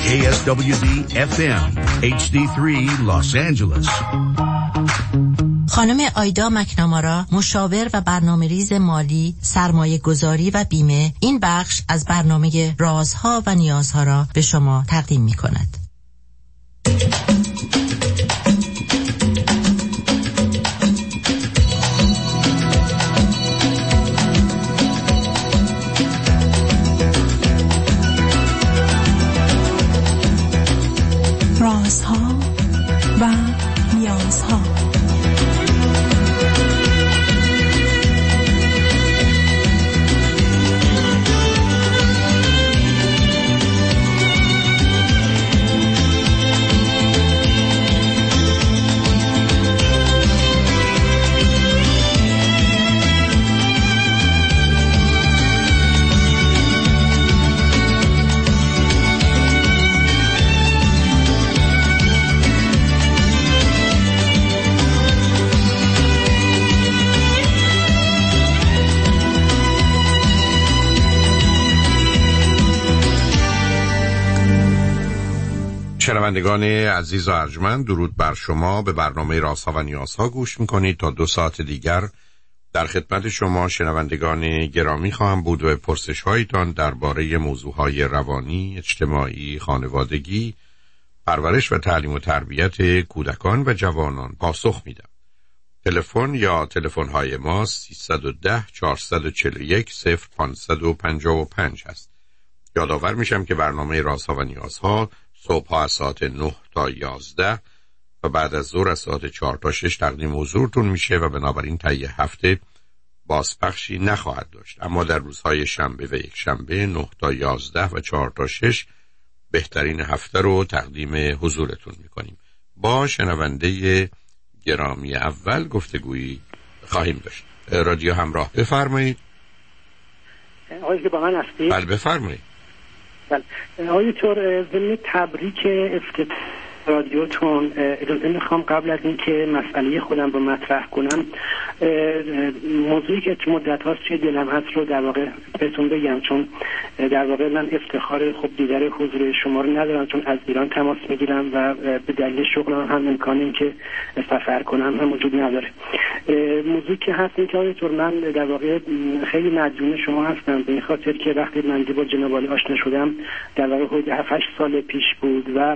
KSWD FM HD3 Los Angeles. خانم آیدا مکنامارا، مشاور و برنامه‌ریز مالی، سرمایه گذاری و بیمه، این بخش از برنامه رازها و نیازها را به شما تقدیم می کند. رازها و نیازها. شنوندگان عزیز و ارجمند، درود بر شما. به برنامه رازها و نیازها گوش میکنید. تا 2 ساعت دیگر در خدمت شما شنوندگان گرامی خواهم بود و پرسش هایتان درباره موضوعهای روانی، اجتماعی، خانوادگی، پرورش و تعلیم و تربیت کودکان و جوانان پاسخ میدم. تلفن یا تلفن های ما 310 441 0555 هست. یادآور میشم که برنامه رازها و نیازها صبح از ساعت 9 تا 11 و بعد از ظهر از ساعت 4 تا 6 تقدیم حضورتون میشه و بنابراین طی هفته بازپخشی نخواهد داشت، اما در روزهای شنبه و یک شنبه 9 تا 11 و 4 تا 6 بهترین هفته رو تقدیم حضورتون میکنیم. با شنونده گرامی اول گفتگویی خواهیم داشت. رادیو همراه، بفرمایید. آقای که با من هستید؟ بله بفرمایید. آقای دکتر، ضمن تبریک افتتاح رادیوتون اجازه میخوام قبل از اینکه مسئله خودم رو مطرح کنم موضوعی که مدت هاست توی دلم هست رو در واقع بهتون بگم، چون در واقع من افتخار خوب دیدار حضور شما رو ندارم، چون از ایران تماس میگیرم و به دلیل شغلم هم امکان این که سفر کنم هم وجود نداره. موضوعی که هست این که آقای دکتر، من در واقع خیلی مدیون شما هستم به این خاطر که وقتی من با جناب عالی آشنا شدم در واقع حدود 7-8 سال پیش بود و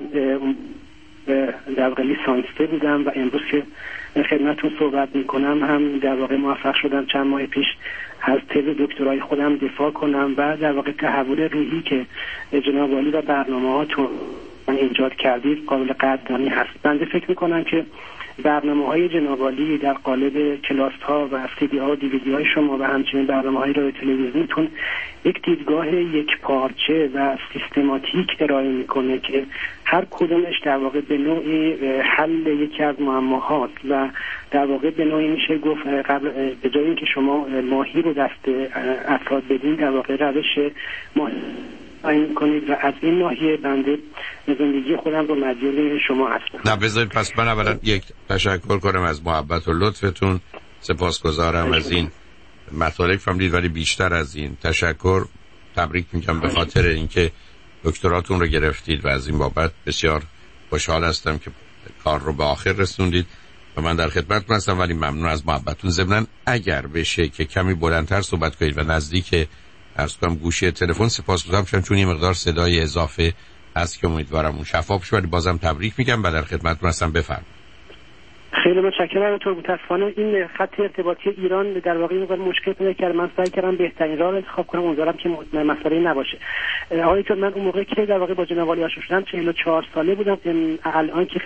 در واقع لیسانسه بودم و امروز که خدمتتون صحبت میکنم هم در واقع موفق شدم چند ماه پیش از تز دکترای خودم دفاع کنم و در واقع تحول روحی که جناب عالی و برنامه‌هاتون ایجاد کردید قابل قدردانی هست. بنده فکر میکنم که برنامه‌های جناب عالی در قالب کلاس‌ها و CD-ها و DVD-های شما و همچنین برنامه‌های رادیو تلویزیونتون یک دیدگاه یک پارچه و سیستماتیک ارائه میکنه که هر کدومش در واقع به نوعی حل یکی از معماهاست و در واقع به نوعی میشه گفت قبل به جای اینکه شما ماهی رو دست افراد بدین در واقع روش ماهی تعیین کنید و از این ناحیه بنده زندگی خودم رو مدیون شما هستم. نه بذارید پس من اولا یک تشکر کنم از محبت و لطفتون، سپاسگزارم از این مطالب فهمیدید، ولی بیشتر از این تشکر تبریک میگم به خاطر اینکه دکتراتون رو گرفتید و از این بابت بسیار خوشحال هستم که کار رو به آخر رسوندید و من در خدمتتون هستم، ولی ممنون از محبتتون. ضمناً اگر بشه که کمی بلندتر صحبت کنید و نزدیک عرض کنم گوشی تلفن، سپاسگزارم شدم چون یه مقدار صدای اضافه هست که امیدوارم اون شفاف شه، ولی بازم تبریک میگم و در خدمتتون هستم. بفرمایید. خیلی متشکرم. تو متاسفانه این خط ارتباطی ایران در واقع اینقدر مشکل پیدا کرد، من سعی کردم بهترین راه رو انتخاب کنم، امیدوارم که مسئله نباشه. آقای دکتر، من اون موقع که در واقع با جناب عالی آشنا شدم 44 ساله بودم، الان که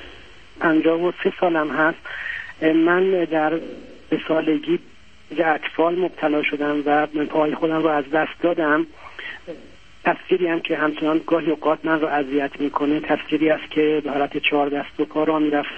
53 سالم هست. من در به سالگی به اطفال مبتلا شدم و پای خودم رو از دست دادم. تصویری هم که همچنان گاهی اوقات من رو اذیت میکنه تصویری است که به حالت 4 دست و پا را میرفت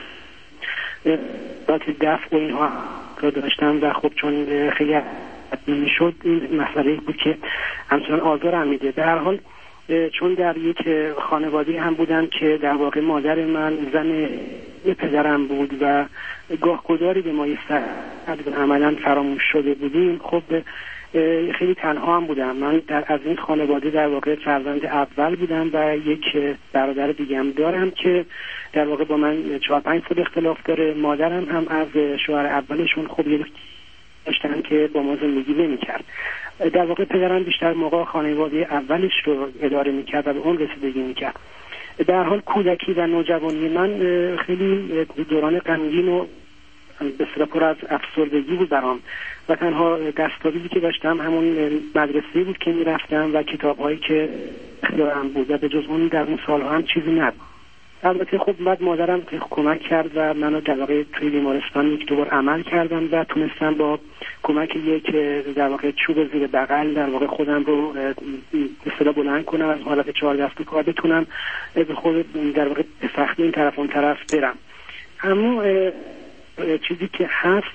حالت دفع و اینها رو داشتم و خب چون خیلی میشد این مسئله بود که همچنان آزارم میده. در هر حال چون در یک خانواده هم بودم که در واقع مادر من زن پدرم بود و گاهگداری به ما عملا فراموش شده بودیم، خب خیلی تنها هم بودم. من از این خانواده در واقع فرزند اول بودم و یک برادر دیگه هم دارم که در واقع با من 4-5 سال اختلاف داره. مادرم هم از شوهر اولشون خب یه داشتن که با ما زندگی نمی‌کرد. در واقع پدرم بیشتر موقع خانواده اولش رو اداره می‌کرد و به اون رسیدگی می‌کرد. در حال کودکی و نوجوانی من خیلی دوران غمگین و به اصطلاح پر از افسردگی بود برام و تنها دستاویزی که داشتم همون مدرسه‌ای بود که میرفتم و کتاب‌هایی که اختیارم بود و به جز اون در اون سال‌ها هم چیزی نبود. البته خب بعد مادرم کمک کرد و منو در واقع توی بیمارستان 1-2 بار عمل کردم و تونستم با کمک یک در واقع چوب زیر بغل در واقع خودم رو به اصطلاح بلند کنم از حالت 4 دسته کار بتونم به خود در واقع به سختی این طرف اون طرف برم. اما چیزی که هست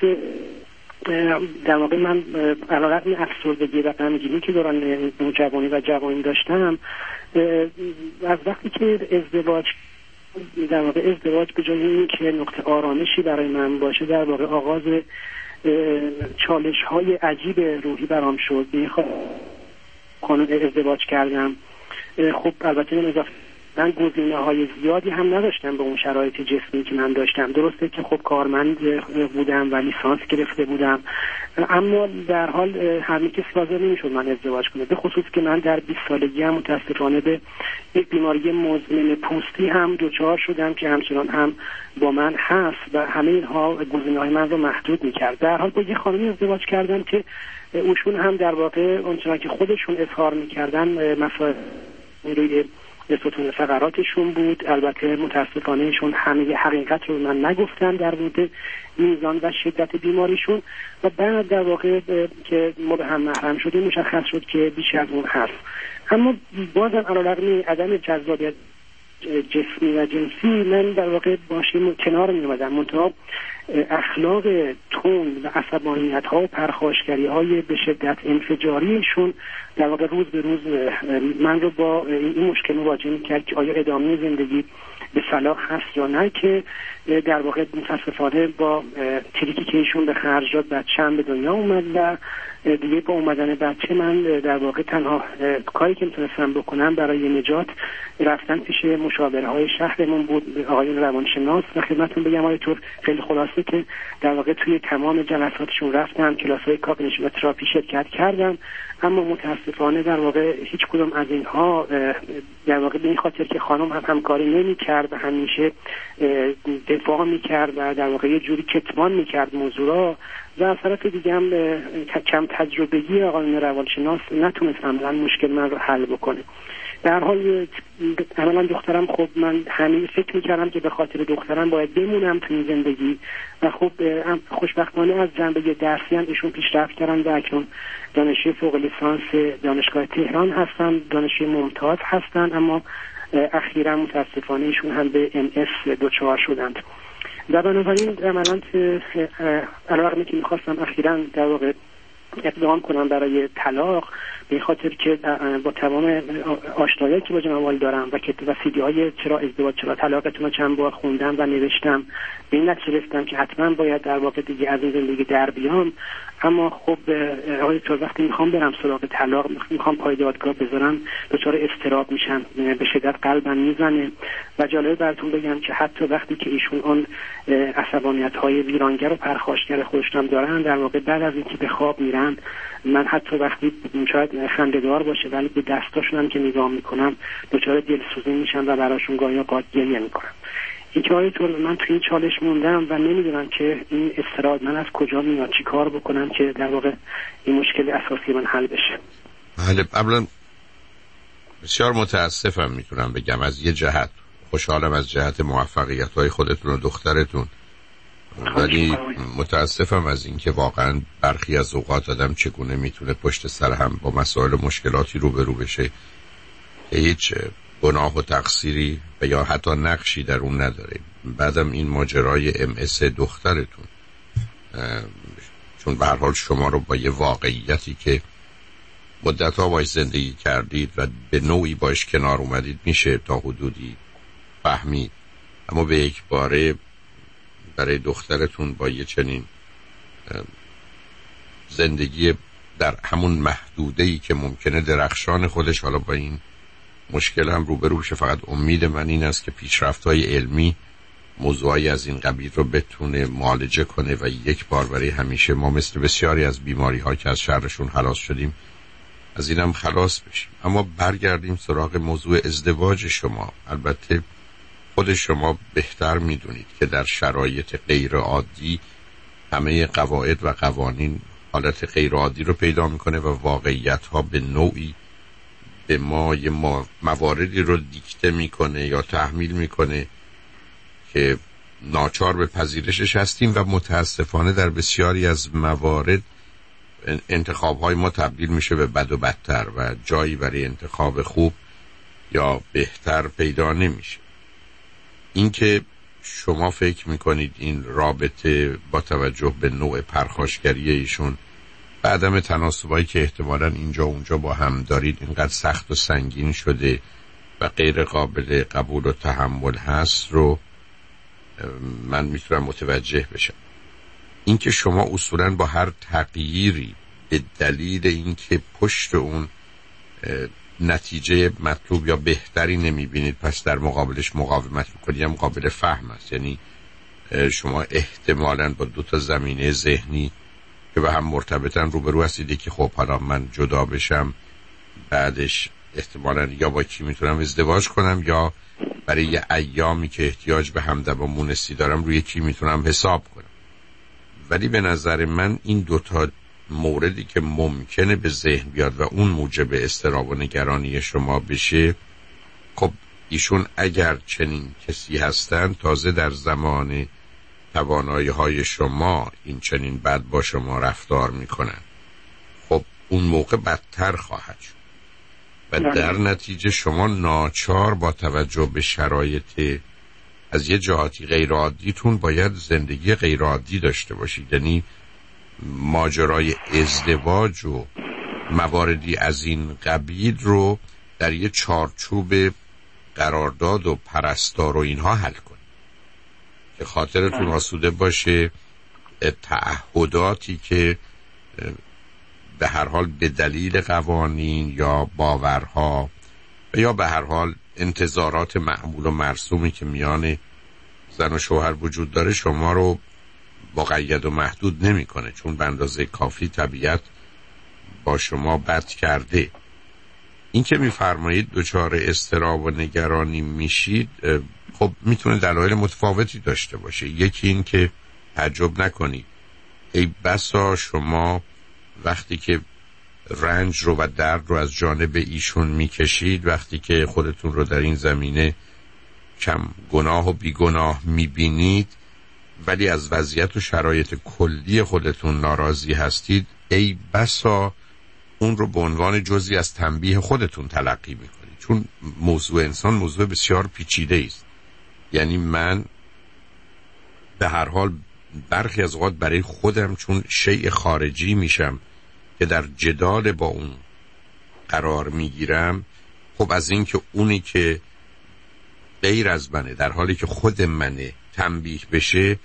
در واقع من علاوه بر افسردگی و غمگینی که دوران نوجوانی و جوانی داشتم، از وقتی که در واقع ازدواج به جای اینکه نقطه آرامشی برای من باشه در واقع آغاز چالش‌های عجیب روحی برام شد. خانم ازدواج کردم. خب البته من گزینه‌های زیادی هم نداشتم به اون شرایط جسمی که من داشتم. درسته که خب کارمند بودم و لیسانس گرفته بودم، اما در حال همین کسی حاضر نمی‌شد من ازدواج کنه، به خصوص که من در 20 سالگی هم متأسفانه به یک بیماری مزمن پوستی هم دچار شدم که همچنان هم با من هست و همه اینها گزینه‌های من رو محدود می‌کرد. در حال با یه خانمی ازدواج کردم که اوشون هم در واقع اونچنان که خودشون اظهار می‌کردن مسائل روی ستون فقراتشون بود. البته متاسفانه ایشون همه حقیقت رو من نگفتن در مورد میزان و شدت بیماریشون و بعد در واقع که ما به هم محرم شدیم مشخص شد که بیش از اون هست. اما بازم علیرغم عدم جذابیت جسمی و جنسی من در واقع باشیم کنار می اومدم، منتها اخلاق تون و عصبانیت ها و پرخاشگری های به شدت انفجاریشون در واقع روز به روز من رو با این مشکل مواجه می‌کرد که آیا ادامه زندگی به صلاح هست یا نه، که در واقع متاسفانه با تریکی که ایشون به خرج داد بچه‌ام به دنیا اومد و دیگه با اومدن بچه من در واقع تنها کاری که میتونستم بکنم برای نجات رفتن پیش مشاورهای شهرمون بود، آقایون روانشناس، و خدمتتون بگم آقای طور خیلی خلاصه که در واقع توی تمام جلساتشون رفتم، کلاس‌های کاگنیشن و تراپی شرکت کردم، اما متاسفانه در واقع هیچ کدوم از اینها در واقع به این خاطر که خانم هم همکاری نمی‌کرد و همیشه دفاع می‌کرد و در واقع یه جوری کتمان می‌کرد موضوع را، و از طرف دیگه هم کم تجربگی آقایون روانشناس نتونست عملاً مشکل من رو حل بکنه. در حال عملاً دخترم، خب من همین فکر می‌کردم که به خاطر دخترم باید بمونم تو این زندگی و خب خوشبختانه از جنبه درسی هم ایشون پیشرفت کردن و اکنون دانشجوی فوق لیسانس دانشگاه تهران هستن، دانشجوی ممتاز هستن، اما اخیراً متاسفانه ایشون هم به MS دچار شدند. و بنابراین عملاً علاوه که می‌خواستم اخیراً در واقع اقدام کنم برای طلاق، به خاطر که با تمام آشنایی که با جناب والی دارم و که و سیدی های چرا ازدواج چرا طلاقتون رو چند بار خوندم و نوشتم، به این نتیجه رسیدم که حتما باید در واقع دیگه از این زندگی در بیام. اما خب آقای دکتر وقتی میخوام برم سراغ طلاق، میخوام پای دادگاه بذارم، دچار اضطراب میشم، به شدت قلبم میزنه. و جالب براتون بگم که حتی وقتی که ایشون اون عصبانیت های ویرانگر و پرخاشگر خودشون دارن، در واقع بعد از اینکه به خواب میرن، من حتی وقتی شاید خنده‌دار باشه ولی به دستاشون هم که نگاه میکنم دچار دلسوزی میشم و براشون گاهی اوقات گریه میکنم. این که طور من توی این چالش موندم و نمیدونم که این اضطراب من از کجا میاد، چی کار بکنم که در واقع این مشکل اساسی من حل بشه. بله، قبلا بسیار متاسفم میتونم بگم، از یه جهت خوشحالم از جهت موفقیت‌های خودتون و دخترتون، ولی متاسفم از اینکه واقعا برخی از اوقات آدم چگونه میتونه پشت سر هم با مسائل و مشکلاتی روبرو بشه که هیچ گناه و تقصیری و یا حتی نقشی در اون نداره. بعدم این ماجرای MS دخترتون، چون به هر حال شما رو با یه واقعیتی که مدت‌ها باش زندگی کردید و به نوعی باش کنار اومدید میشه تا حدودی فهمید، اما به یک باره برای دخترتون با یه چنین زندگی در همون محدوده‌ای که ممکنه درخشان خودش حالا با این مشکل هم روبرو بشه. فقط امید من این است که پیشرفت‌های علمی موضوعی از این قبیل رو بتونه معالجه کنه و یک بار برای همیشه ما مثل بسیاری از بیماری‌ها که از شرشون خلاص شدیم از اینم خلاص بشیم. اما برگردیم سراغ موضوع ازدواج شما. البته خود شما بهتر میدونید که در شرایط غیر عادی همه قواعد و قوانین حالت غیر عادی رو پیدا میکنه و واقعیت ها به نوعی به ما یه مواردی رو دیکته میکنه یا تحمیل میکنه که ناچار به پذیرشش هستیم و متاسفانه در بسیاری از موارد انتخاب‌های ما تبدیل میشه به بد و بدتر و جایی برای انتخاب خوب یا بهتر پیدا نمیشه. اینکه شما فکر میکنید این رابطه با توجه به نوع پرخاشگری ایشون و عدم تناسبایی که احتمالاً اینجا اونجا با هم دارید اینقدر سخت و سنگین شده و غیر قابل قبول و تحمل هست رو من میتونم متوجه بشم. اینکه شما اصولاً با هر تغییری به دلیل اینکه پشت اون نتیجه مطلوب یا بهتری نمیبینید پس در مقابلش مقاومت میکنید هم قابل فهم است. یعنی شما احتمالاً با دو تا زمینه ذهنی که به هم مرتبطن روبرو هستید که خب حالا من جدا بشم بعدش احتمالاً یا با کی میتونم ازدواج کنم یا برای یه ایامی که احتیاج به همدم و مونسی دارم روی کی میتونم حساب کنم. ولی به نظر من این دوتا موردی که ممکنه به ذهن بیاد و اون موجب اضطراب و نگرانی شما بشه، خب ایشون اگر چنین کسی هستن تازه در زمان توانایی های شما این چنین بد با شما رفتار میکنن، خب اون موقع بدتر خواهد شد و در نتیجه شما ناچار با توجه به شرایط از یه جهاتی غیر عادیتون باید زندگی غیر عادی داشته باشید. یعنی ماجرای ازدواج و مواردی از این قبیل رو در یه چارچوب قرارداد و پرستار و اینها حل کنید که خاطرتون آسوده باشه. تعهداتی که به هر حال به دلیل قوانین یا باورها و یا به هر حال انتظارات معمول و مرسومی که میان زن و شوهر وجود داره شما رو مقید و محدود نمیکنه، چون به اندازه کافی طبیعت با شما بد کرده. این که میفرمایید دچار اضطراب و نگرانی میشید خب میتونه دلایل متفاوتی داشته باشه. یکی این که تعجب نکنید ای بسا شما وقتی که رنج رو و درد رو از جانب ایشون میکشید، وقتی که خودتون رو در این زمینه کم گناه و بیگناه میبینید ولی از وضعیت و شرایط کلی خودتون ناراضی هستید، ای بسا اون رو به عنوان جزئی از تنبیه خودتون تلقی میکنید. چون موضوع انسان موضوع بسیار پیچیده است. یعنی من به هر حال برخی از اوقات برای خودم چون شیء خارجی میشم که در جدال با اون قرار میگیرم، خب از این که اونی که غیر از منه در حالی که خود منه تنبیه بشه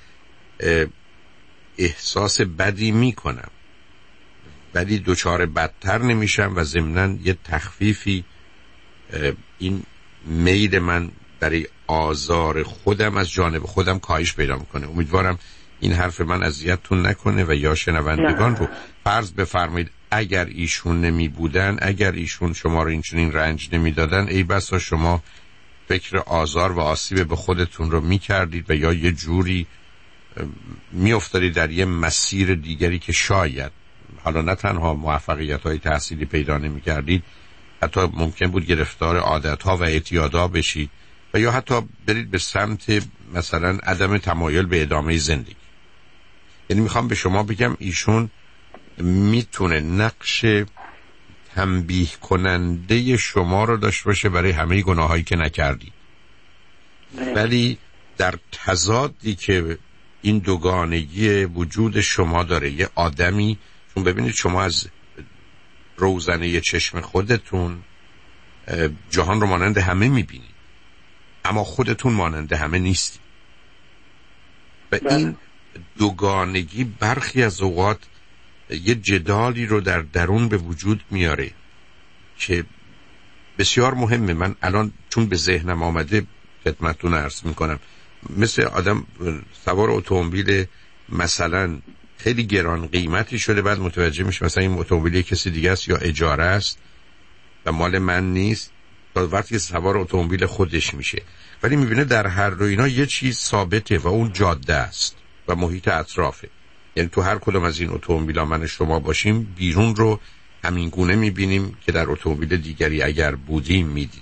احساس بدی میکنم ولی دچار بدتر نمیشم و ضمناً یه تخفیفی این میل من برای آزار خودم از جانب خودم کاهش پیدا میکنه. امیدوارم این حرف من اذیتتون نکنه و یا شنوندگان رو فرض بفرمایید اگر ایشون نمی بودن، اگر ایشون شما رو اینچنین رنج نمی دادن، ای بسا شما فکر آزار و آسیب به خودتون رو می کردید و یا یه جوری می افتادید در یه مسیر دیگری که شاید حالا نه تنها موفقیت های تحصیلی پیدا نمی کردید، حتی ممکن بود گرفتار عادت ها و اعتیادا بشید و یا حتی برید به سمت مثلا عدم تمایل به ادامه زندگی. یعنی میخوام به شما بگم ایشون میتونه نقش تنبیه کننده شما رو داشته باشه برای همه گناهایی که نکردید، ولی در تضادی که این دوگانگی وجود شما داره، یه آدمی، چون ببینید شما از روزنه چشم خودتون جهان رو مانند همه میبینید اما خودتون مانند همه نیستید و این دوگانگی برخی از اوقات یه جدالی رو در درون به وجود میاره که بسیار مهمه. من الان چون به ذهنم آمده خدمتتون عرض میکنم، مثل آدم سوار اتومبیل مثلا خیلی گران قیمتی شده، بعد متوجه میشه مثلا این اتومبیل کسی دیگه است یا اجاره است و مال من نیست، تا وقتی سوار اتومبیل خودش میشه. ولی میبینه در هر دو اینا یه چیز ثابته و اون جاده است و محیط اطرافه. یعنی تو هر کدوم از این اتومبیل‌ها من شما باشیم بیرون رو همین گونه میبینیم که در اتومبیل دیگری اگر بودیم میدیدیم.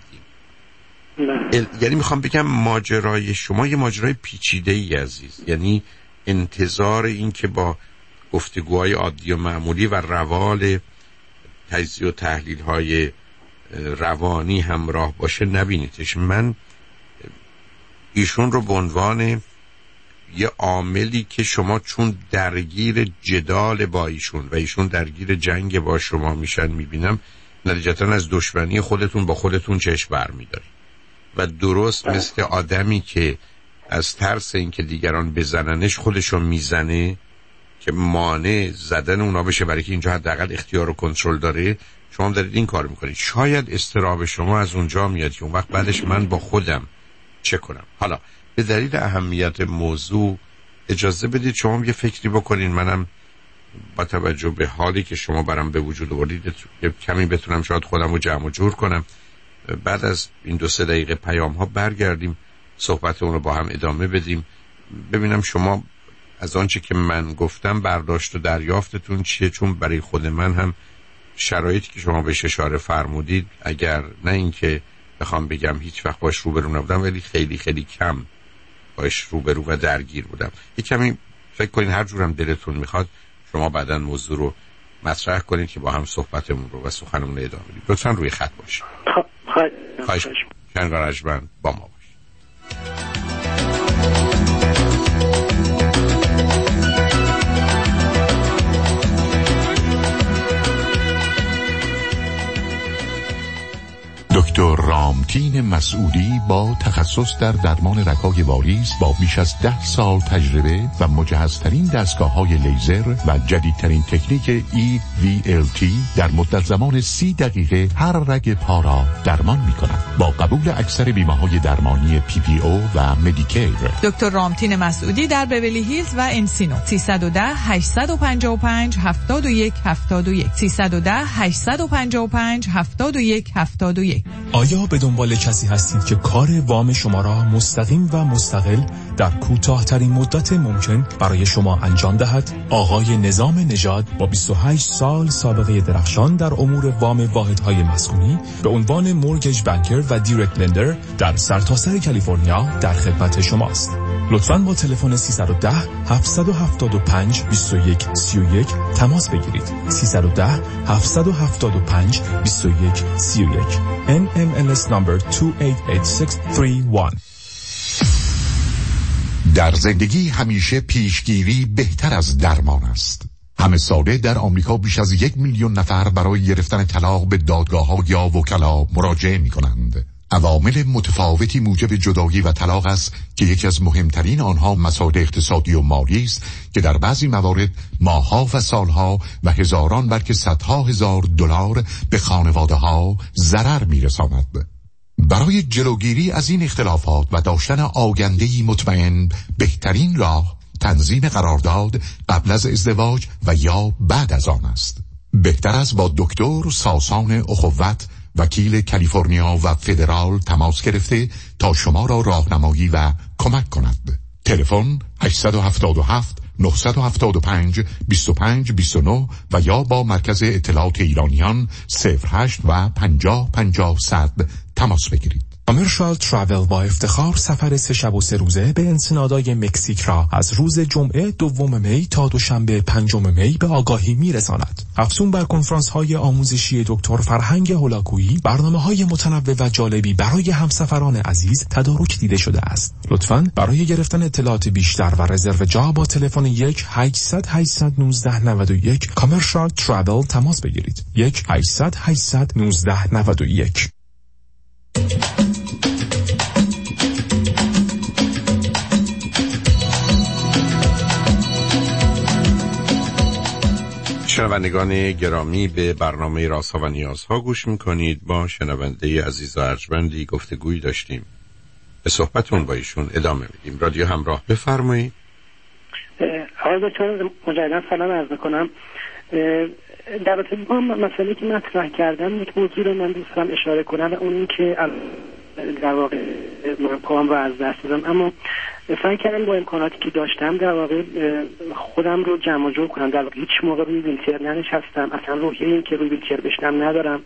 یعنی میخوام بگم ماجرای شما یه ماجرای پیچیده‌ای عزیز، یعنی انتظار این که با گفتگوهای عادی و معمولی و روال تجزیه و تحلیل‌های روانی همراه باشه نبینیدش. من ایشون رو به عنوان یه عاملی که شما چون درگیر جدال با ایشون و ایشون درگیر جنگ با شما میشن میبینم، نتیجتا از دشمنی خودتون با خودتون چشم برمی‌دارید و درست مثل آدمی که از ترس اینکه دیگران بزننش خودشو میزنه که مانع زدن اونا بشه، برای که اینجا حداقل اختیار و کنترل داره، شما دارید این کار میکنید. شاید اضطراب شما از اونجا میاد که اون وقت بعدش من با خودم چه کنم. حالا به دلیل اهمیت موضوع اجازه بدید شما یه فکری بکنین، منم با توجه به حالی که شما برام به وجود آوردید یه کمی بتونم شاید خودم رو جمع و جور کنم. بعد از این 2-3 دقیقه پیام ها برگردیم صحبت اون رو با هم ادامه بدیم، ببینم شما از آنچه که من گفتم برداشت و دریافتتون چیه. چون برای خود من هم شرایطی که شما بهش اشاره فرمودید، اگر نه اینکه بخوام بگم هیچ وقت باش روبرو نبودم، ولی خیلی خیلی کم باش روبرو و درگیر بودم. یه کمی فکر کنین، هر جورم دلتون میخواد شما بعداً موضوع رو مطرح کنید که با هم صحبتمون رو و سخنمون رو ادامه بدیم. لطفاً روی خط باشید. خواهش کنگارجمند با ما باشید. دکتر رامتین مسعودی با تخصص در درمان رگ‌های واریز با بیش از 10 سال تجربه و مجهزترین دستگاه‌های لیزر و جدیدترین تکنیک EVLT در مدت زمان 30 دقیقه هر رگ پا را درمان می‌کند. با قبول اکثر بیمه‌های درمانی PPO و مدیکیر. دکتر رامتین مسعودی در بیولی هیلز و انسینو. 310 855 7171 310 855 7171. آیا به دنبال کسی هستید که کار وام شما را مستقیم و مستقل در کوتاه‌ترین مدت ممکن برای شما انجام دهد؟ آقای نظام نژاد با 28 سال سابقه درخشان در امور وام واحدهای مسکونی به عنوان مورگیج بانکر و دایرکت لندر در سرتاسر کالیفرنیا در خدمت شماست. لطفاً با تلفن 310 775 2131 تماس بگیرید. 310 775 2131 NMLS number 288631. در زندگی همیشه پیشگیری بهتر از درمان است. همه ساله در آمریکا بیش از 1 میلیون نفر برای گرفتن طلاق به دادگاه‌ها یا وکلا مراجعه می‌کنند. عوامل متفاوتی موجب جدایی و طلاق است که یکی از مهمترین آنها مسائل اقتصادی و مالی است که در بعضی موارد ماه‌ها و سال‌ها و هزاران بلکه صدها هزار دلار به خانواده‌ها ضرر می‌رساند. برای جلوگیری از این اختلافات و داشتن آینده‌ای مطمئن بهترین راه تنظیم قرارداد قبل از ازدواج و یا بعد از آن است. بهتر است با دکتر ساسان اخوت وکیل کالیفرنیا و فدرال تماس گرفته تا شما را راهنمایی و کمک کند. تلفن 877 975 2529 و یا با مرکز اطلاعات ایرانیان 08 و 50 50 100 تماس بگیرید. کامرشال تراول با افتخار سفر 3 شب و 3 روزه به انسنادای مکزیک را از روز جمعه 2 می تا دوشنبه 5 می به آگاهی میرساند. افزون بر کنفرانس های آموزشی دکتر فرهنگ هولاکویی، برنامه‌های متنوع و جالبی برای همسفران عزیز تدارک دیده شده است. لطفاً برای گرفتن اطلاعات بیشتر و رزرو جا با تلفن 1-800-819-91 کامرشال تراول تماس بگیرید. 1-800-819-91. شنوندگان گرامی، به برنامه رازها و نیازها گوش میکنید. با شنونده عزیز و ارجمندی گفتگویی داشتیم، به صحبتون با ایشون ادامه میدیم. رادیو همراه، بفرمایید. آقای دکتر مجددا سلام عرض میکنم. در رابطه با مسئله که مطرح کردم، یک موضوع رو من دوست دارم اشاره کنم و اون این که در واقع من پاهم رو از دست دادم، اما سعی کردم با امکاناتی که داشتم در واقع خودم رو جمع جور کنم. در واقع هیچ موقع روی ویلچر ننشستم، اصلا روحیه این که روی ویلچر بشینم ندارم.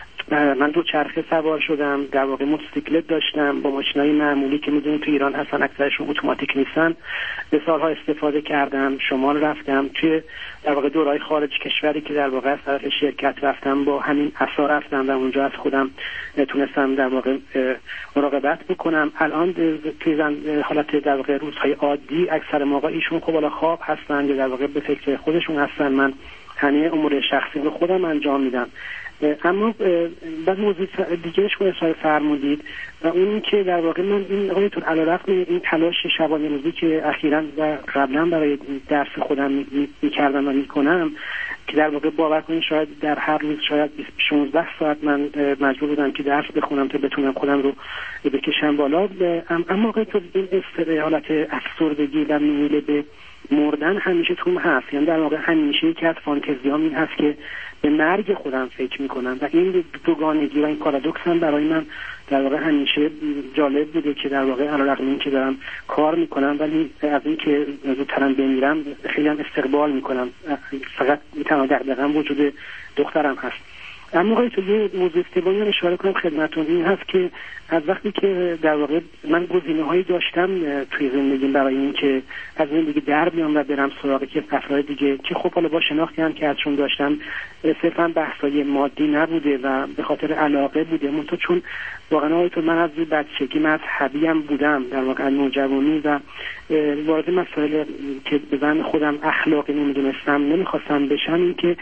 من دو چرخه سوار شدم، در واقع موتورسیکلت داشتم، با ماشینای معمولی که میدونید تو ایران هستن اکثرشون اتوماتیک نیستن، به سالها استفاده کردم. شمال رفتم، توی در واقع دورهای خارج کشوری که در واقع از طرف شرکت رفتم با همین عصا رفتم و اونجا از خودم تونستم در واقع مراقبت بکنم. الان توی حالت در واقع روزهای عادی اکثر موقع ایشون خب بالا خواب هستن یا در واقع به فکر خودشون هستن، من همه امور شخصی رو خودم انجام میدم. اما بعد موضوع دیگهش رو اشاره فرمودید و اون که در واقع من این آقایتون علیرغم این تلاش شبانه روزی که اخیراً و قبلا برای درس خودم میکردم و میکنم که در واقع باور کنید شاید در هر روز شاید 16 ساعت من مجبور بودم که درس بخونم تا بتونم خودم رو بکشم بالا. اما آقایتون این حالت افسردگی و میل به مردن همیشه توم هست، یعنی در واقع همیشه یکی از فانتزیام این هست که به مرگ خودم فکر میکنم و این دوگانگی و این پارادوکس هم برای من در واقع همیشه جالب بوده که در واقع علیرغم این که دارم کار میکنم ولی از این که زودترم بمیرم خیلی هم استقبال میکنم، فقط تنها دغدغه‌ام وجود دخترم هست. اما آقای تو یه موضوع استبانی هم اشاره کنم خدمتون، این هست که از وقتی که در واقع من گزینه‌هایی داشتم توی زندگیم برای این که از زندگی در بیام و برم سراغ که افراد دیگه که خب حالا با شناختی هم که ازشون داشتم صرفا بحثای مادی نبوده و به خاطر علاقه بوده، منتها چون واقعا آقای تو من از بچگی مذهبی هم بودم در واقع نوجوانی و وارد مسائل که به زعم خودم اخلاقی نمیدونستم نمیخواستم بشم، این که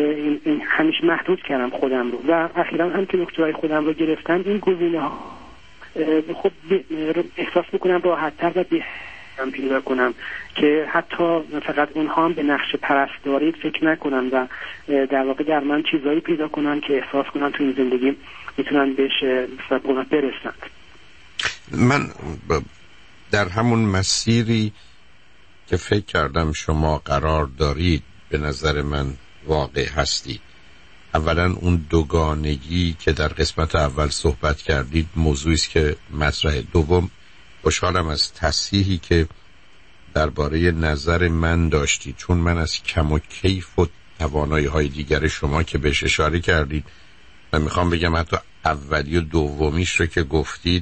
این همیشه محدود کردم خودم رو و اخیراً هم که دکترای خودم رو گرفتم این گزینه‌ها خب احساس میکنم راحت‌تر و بهتر پیدا کنم که حتی فقط اونها هم به نقش پرستاری فکر نکنن و در واقع در من چیزایی پیدا کنن که احساس کنن تو این زندگی میتونن بهش برسن. من در همون مسیری که فکر کردم شما قرار دارید به نظر من واقع هستید. اولا اون دوگانگی که در قسمت اول صحبت کردید موضوعی است که مطرحه. دوم خوشحالم از تصحیحی که درباره نظر من داشتید، چون من از کم و کیف و توانایی‌های دیگر شما که بهش اشاره کردید و میخوام بگم حتی اولی و دومیش رو که گفتید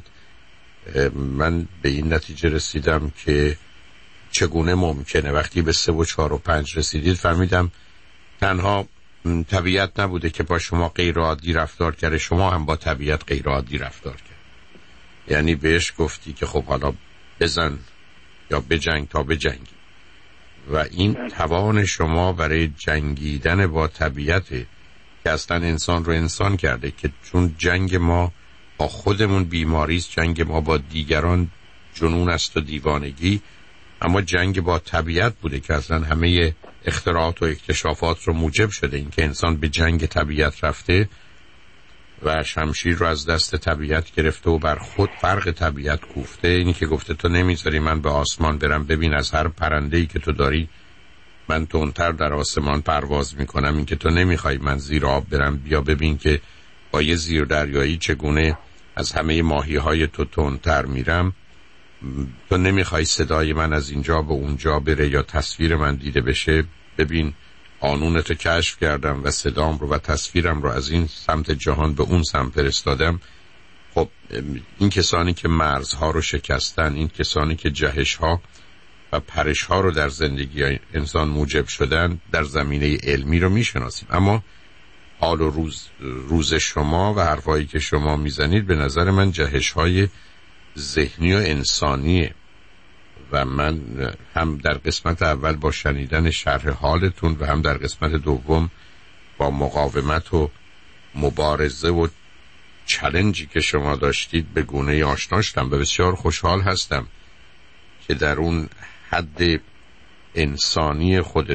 من به این نتیجه رسیدم که چگونه ممکنه وقتی به 3 و 4 و 5 رسیدید فهمیدم تنها طبیعت نبوده که با شما غیر عادی رفتار کرده، شما هم با طبیعت غیر عادی رفتار کرد. یعنی بهش گفتی که خب حالا بزن یا بجنگ تا بجنگی و این توان شما برای جنگیدن با طبیعت که اصلا انسان رو انسان کرده، که چون جنگ ما با خودمون بیماری است، جنگ ما با دیگران جنون است و دیوانگی، اما جنگ با طبیعت بوده که اصلا همه اختراعات و اکتشافات رو موجب شده. این که انسان به جنگ طبیعت رفته و شمشیر رو از دست طبیعت گرفته و بر خود فرق طبیعت کوفته. اینی که گفته تو نمیذاری من به آسمان برم، ببین از هر پرنده‌ای که تو داری من تندتر در آسمان پرواز میکنم. این که تو نمیخوای من زیر آب برم، بیا ببین که با یه زیر دریایی چگونه از همه ماهی‌های تو تندتر میرم. تو نمیخوای صدای من از اینجا به اونجا بره یا تصویر من دیده بشه، ببین قانونتو کشف کردم و صدام رو و تصویرم رو از این سمت جهان به اون سمت فرستادم. خب این کسانی که مرزها رو شکستن، این کسانی که جهش‌ها و پرش‌ها رو در زندگی انسان موجب شدن، در زمینه علمی رو میشناسیم. اما حال و روز شما و حرفایی که شما میزنید به نظر من جهش‌های ذهنی و انسانیه و من هم در قسمت اول با شنیدن شرح حالتون و هم در قسمت دوم با مقاومت و مبارزه و چالنجی که شما داشتید به گونه آشنا شدم و بسیار خوشحال هستم که در اون حد انسانی خودتون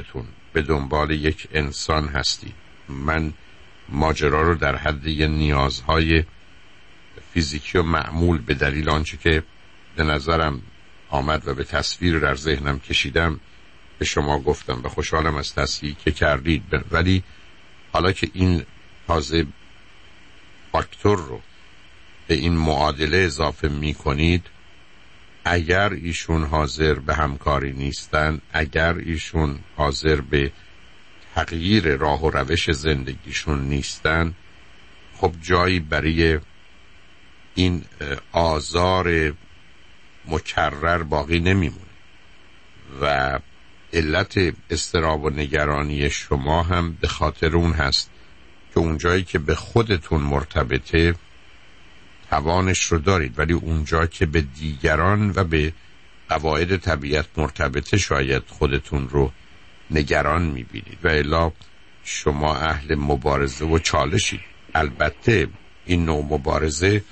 به دنبال یک انسان هستید. من ماجرا رو در حد نیازهای فیزیکی و معمول به دلیل آنچه که به نظرم آمد و به تصویر در ذهنم کشیدم به شما گفتم و خوشحالم از تصحیحی که کردید. ولی حالا که این تازه فاکتور رو به این معادله اضافه می کنید، اگر ایشون حاضر به همکاری نیستن، اگر ایشون حاضر به تغییر راه و روش زندگیشون نیستن، خب جایی برای این آزار مکرر باقی نمیمونه و علت اضطراب و نگرانی شما هم به خاطر اون هست که اون جایی که به خودتون مرتبطه توانش رو دارید، ولی اونجا که به دیگران و به قواعد طبیعت مرتبطه شاید خودتون رو نگران میبینید و الا شما اهل مبارزه و چالشید. البته این نوع مبارزه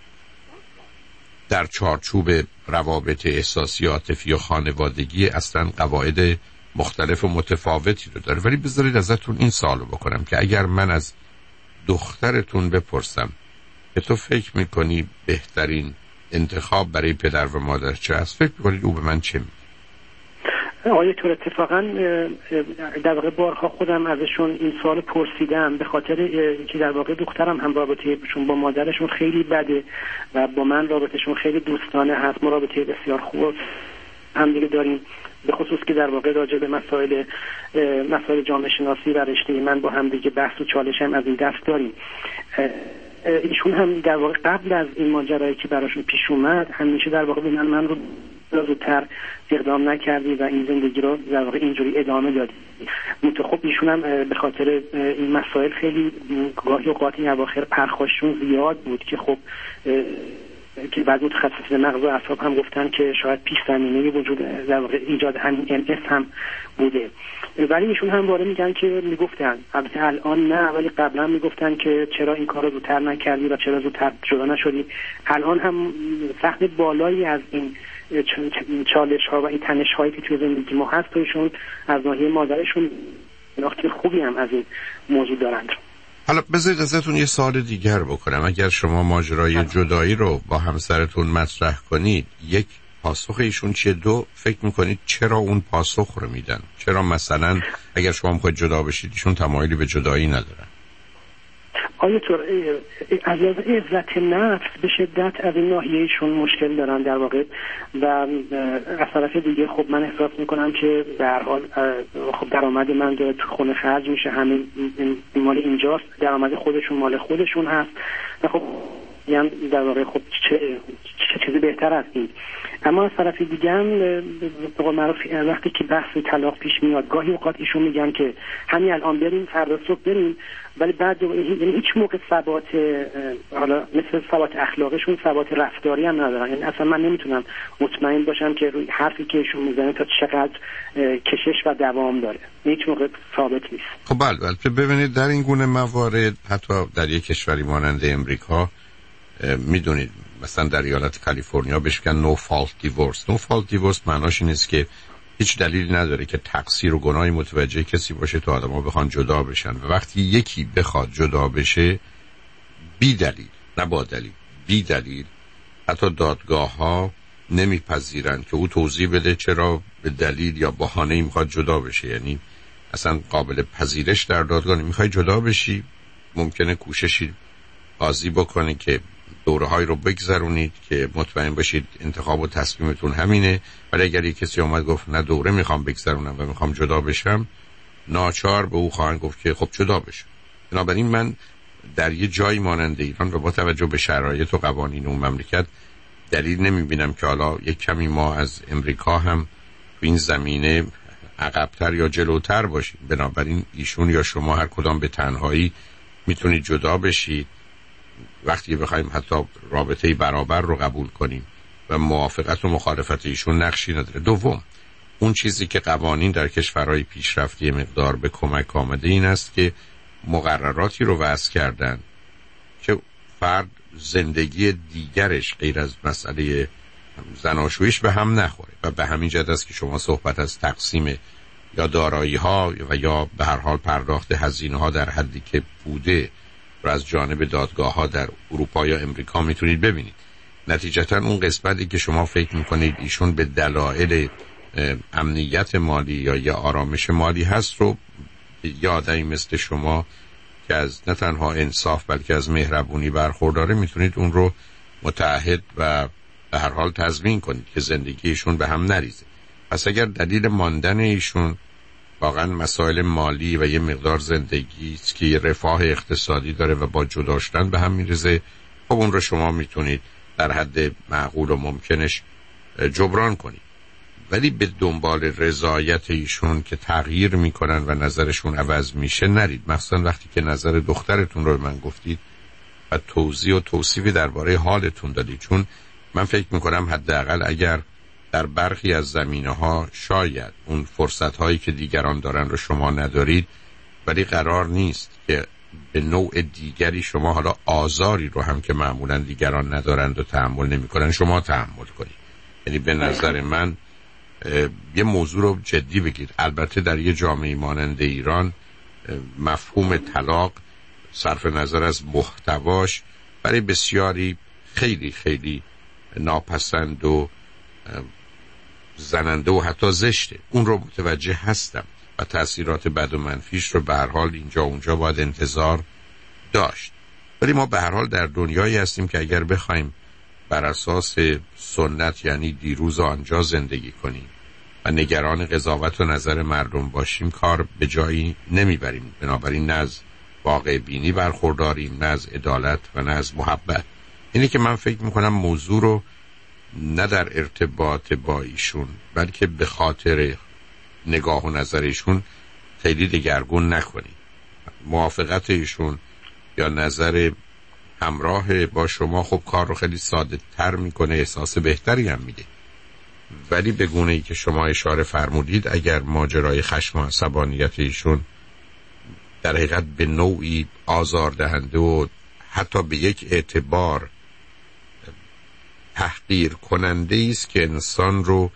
در چارچوب روابط احساسی عاطفی و خانوادگی اصلا قواعد مختلف و متفاوتی رو داره. ولی بذارید ازتون این سوالو بکنم که اگر من از دخترتون بپرسم که تو فکر میکنی بهترین انتخاب برای پدر و مادر چه است، فکر میکنید او به من چه میگه؟ آقای دکتر اتفاقا در واقع بارها خودم ازشون این سوال پرسیدم، به خاطر که در واقع دخترم هم رابطهشون با مادرشون خیلی بده و با من رابطهشون خیلی دوستانه هست. ما رابطه بسیار خوب هم دیگه داریم، به خصوص که در واقع راجع به مسائل جامعه شناسی و رشته من با هم دیگه بحث و چالش هم از این دست داریم. ایشون هم در واقع قبل از این ماجرایی که براشون پیش اومد همیشه در واقع من رو زودتر اقدام نکردی و این زندگی رو در واقع اینجوری ادامه دادی. خب ایشون هم به خاطر این مسائل خیلی گاهی اوقات این اواخر پرخاششون زیاد بود که خب که بعد متخصصین مغز و اعصاب هم گفتن که شاید پیش زمینه وجود در واقع ایجاد همین MS هم بوده. ولی ایشون هم وارد میگن که میگفتن، البته الان نه ولی قبلا میگفتن که چرا این کارو زودتر نکردی و چرا زودتر جدا نشدی. الان هم سهم بالایی از این چالش ها و این تنش هایی که توی زندگی ما هست تویشون از ناحیه مادرشون نقطه خوبی هم از این موضوع دارند. حالا بذارید ازتون یه سوال دیگر بکنم. اگر شما ماجرای جدایی رو با همسرتون مطرح کنید، یک پاسخ ایشون چیه؟ دو، فکر میکنید چرا اون پاسخ رو میدن؟ چرا مثلا اگر شما میخواید جدا بشید ایشون تمایلی به جدایی ندارن؟ آیا تو از عزت نفس به شدت از این ناحیهشون مشکل دارن در واقع و از طرف دیگه خب من احساس میکنم که به هر حال خب درآمد من داره تو خونه خرج میشه، همین مال اینجاست، درآمد خودشون مال خودشون هست و خب یعنی در واقع خب چه چیزی بهتر از این. اما از طرف دیگه هم به قول معروف وقتی که بحث طلاق پیش میاد گاهی اوقات ایشون میگن که همین الان بریم فردا صبح بریم، ولی بعد یعنی هیچ موقع ثبات حالا مثل ثبات اخلاقشون ثبات رفتاری هم ندارن. یعنی اصلا من نمیتونم مطمئن باشم که روی حرفی که ایشون میزنه تا چقدر کشش و دوام داره، هیچ موقع ثابت نیست. خب بله ببینید در این گونه موارد حتی در یک کشوری مانند امریکا میدونید مثلا در ایالت کالیفرنیا بهش میگن نو فالت دیورس. نو فالت دیورس معناش این است که هیچ دلیلی نداره که تقصیر و گناهی متوجه کسی باشه تا آدم‌ها بخوان جدا بشن و وقتی یکی بخواد جدا بشه بی دلیل، نه با دلیل، بی دلیل، حتی دادگاه‌ها نمیپذیرن که او توضیح بده چرا به دلیل یا بهانه‌ای میخواد جدا بشه. یعنی اصلا قابل پذیرش در دادگاه. میخوای جدا بشی ممکنه کوششی قاضی بکنه که دوره‌های رو بگذرونید که مطمئن باشید انتخاب و تصمیمتون همینه، ولی اگر یک کسی اومد گفت نه دوره میخوام بگذرونم و میخوام جدا بشم، ناچار به او خواهند گفت که خب جدا بشه. بنابراین من در یه جایی مانند ایران و با توجه به شرایط و قوانین اون مملکت دلیل نمیبینم که حالا یک کمی ما از امریکا هم تو این زمینه عقب‌تر یا جلوتر باشیم. بنابراین ایشون یا شما هر کدام به تنهایی میتونید جدا بشید. وقتی بخوایم حتی رابطه برابر رو قبول کنیم و موافقت و مخالفت ایشون نقشی نداره. دوم، اون چیزی که قوانین در کشورهای پیشرفته مقدار به کمک آمده این است که مقرراتی رو وضع کردن که فرد زندگی دیگرش غیر از مسئله زناشویش به هم نخوره و به همین جهت است که شما صحبت از تقسیم یا دارایی ها و یا به هر حال پرداخت هزینه ها در حدی که بوده رو از جانب دادگاه ها در اروپا یا امریکا میتونید ببینید. نتیجتا اون قسمتی که شما فکر میکنید ایشون به دلایل امنیت مالی یا یه آرامش مالی هست رو یه آدمی مثل شما که از نه تنها انصاف بلکه از مهربونی برخورداره میتونید اون رو متعهد و به هر حال تضمین کنید که زندگی ایشون به هم نریزه. پس اگر دلیل ماندن ایشون واقعا مسائل مالی و یه مقدار زندگی است که یه رفاه اقتصادی داره و با جدا شدن به هم میریزه، خب اون رو شما میتونید در حد معقول و ممکنش جبران کنید. ولی به دنبال رضایت ایشون که تغییر میکنن و نظرشون عوض میشه نرید، مخصوصا وقتی که نظر دخترتون رو به من گفتید و توضیح و توصیفی درباره حالتون دادید. چون من فکر میکنم حداقل اگر در برخی از زمینه‌ها شاید اون فرصت‌هایی که دیگران دارن رو شما ندارید، ولی قرار نیست که به نوع دیگری شما حالا آزاری رو هم که معمولا دیگران ندارند و تحمل نمی‌کنن شما تحمل کنید. یعنی به نظر من یه موضوع رو جدی بگیرید. البته در یه جامعه مانند ایران مفهوم طلاق صرف نظر از محتواش برای بسیاری خیلی خیلی ناپسند و زننده و حتی زشته. اون رو متوجه هستم و تأثیرات بد و منفیش رو به هر حال اینجا اونجا باید انتظار داشت. ولی ما به هر حال در دنیایی هستیم که اگر بخوایم بر اساس سنت یعنی دیروز و آنجا زندگی کنیم و نگران قضاوت و نظر مردم باشیم کار به جایی نمیبریم. بنابراین نه از واقع بینی برخورداریم، نه از عدالت و نه از محبت. اینه که من فکر میکنم موضوع رو نه در ارتباط با ایشون بلکه به خاطر نگاه و نظر ایشون خیلی دگرگون نکنید. موافقت ایشون یا نظر همراه با شما خب کار رو خیلی ساده تر میکنه، احساس بهتری هم میده. ولی به گونه ای که شما اشاره فرمودید اگر ماجرای خشم و عصبانیت ایشون در حقیقت به نوعی آزاردهنده و حتی به یک اعتبار تحقیر کننده است که انسان رو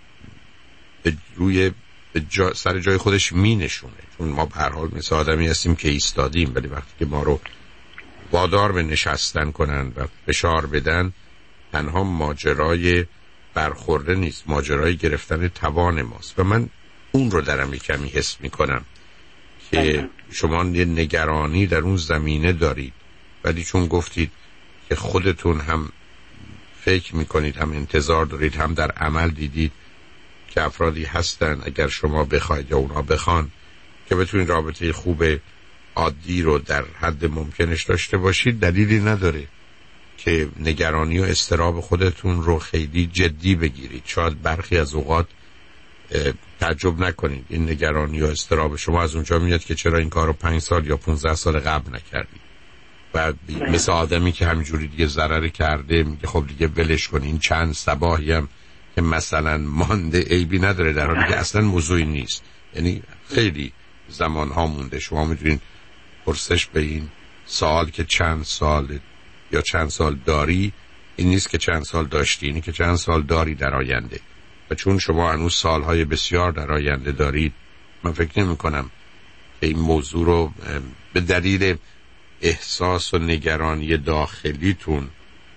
سر جای خودش می نشونه. چون ما به هر حال مثل آدمی هستیم که ایستادیم، ولی وقتی که ما رو وادار به نشستن کنن و فشار بدن تنها ماجرای برخورده نیست، ماجرای گرفتن توان ماست. و من اون رو درم کمی حس می کنم که شما یه نگرانی در اون زمینه دارید، ولی چون گفتید که خودتون هم فکر میکنید هم انتظار دارید هم در عمل دیدید که افرادی هستن اگر شما بخواید یا اونا بخوان که بتونید رابطه خوب عادی رو در حد ممکنش داشته باشید، دلیلی نداره که نگرانی و اضطراب خودتون رو خیلی جدی بگیرید. شاید برخی از اوقات تعجب نکنید این نگرانی و اضطراب شما از اونجا میاد که چرا این کار رو 5 سال یا 15 سال قبل نکردید. و مثل آدمی که همینجوری دیگه ضرر کرده میگه خب دیگه ولش کن، این چند صباحی هم که مثلا مانده عیبی نداره، در حالی که اصلا موضوعی نیست. یعنی خیلی زمان ها مونده. شما میدونین پرسش به این سوال که چند سال یا چند سال داری این نیست که چند سال داشتی، اینی که چند سال داری در آینده. و چون شما هنوز سالهای بسیار در آینده دارید، من فکر نمی کنم که این موضوع رو به دلیل احساس و نگرانی داخلیتون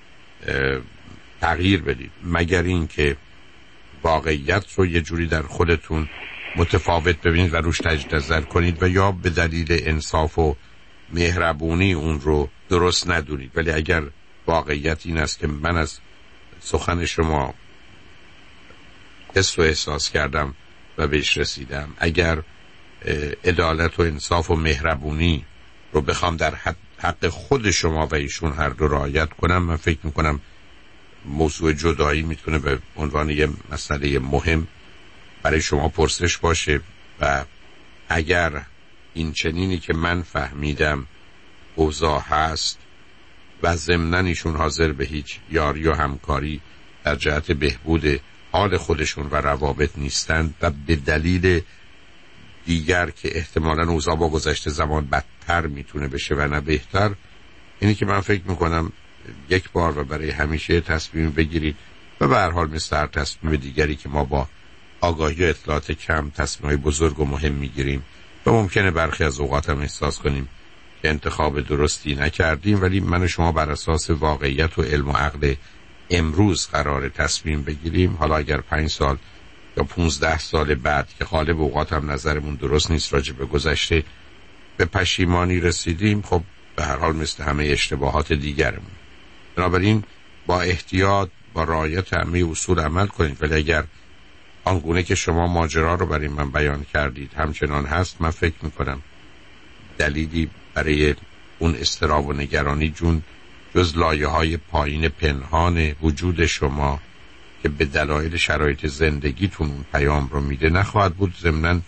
تغییر بدید، مگر این که واقعیت رو یه جوری در خودتون متفاوت ببینید و روش تجدید نظر کنید و یا به دلیل انصاف و مهربونی اون رو درست ندونید. ولی اگر واقعیت این است که من از سخن شما حس و احساس کردم و بهش رسیدم، اگر عدالت و انصاف و مهربونی رو بخوام در حق خود شما و ایشون هر دو رعایت کنم، من فکر میکنم موضوع جدایی میتونه به عنوان یه مسئله مهم برای شما پرسش باشه. و اگر این چنینی که من فهمیدم اوضاع هست و ضمناً ایشون حاضر به هیچ یاری و همکاری در جهت بهبود حال خودشون و روابط نیستند و به دلیل دیگر که احتمالاً اوضاع با گذشت زمان بدتر میتونه بشه و نه بهتر، اینی که من فکر میکنم یک بار و برای همیشه تصمیم بگیرید و به هر حال مثل هر تصمیم دیگری که ما با آگاهی و اطلاعات کم تصمیم‌های بزرگ و مهم میگیریم و ممکنه برخی از اوقات هم احساس کنیم که انتخاب درستی نکردیم، ولی من و شما بر اساس واقعیت و علم و عقل امروز قرار تصمیم بگیریم. حالا اگر 5 سال یا 15 سال بعد که غالب اوقات هم نظرمون درست نیست راجع به گذشته به پشیمانی رسیدیم، خب به هر حال مثل همه اشتباهات دیگرمون. بنابراین با احتیاط با رعایت همه اصول عمل کنید. ولی اگر آنگونه که شما ماجرا رو برای من بیان کردید همچنان هست، من فکر میکنم دلیلی برای اون اضطراب و نگرانی جز لایه‌های پایین پنهان وجود شما که به دلایل شرایط زندگیتون اون پیام رو میده نخواهد بود. ضمناً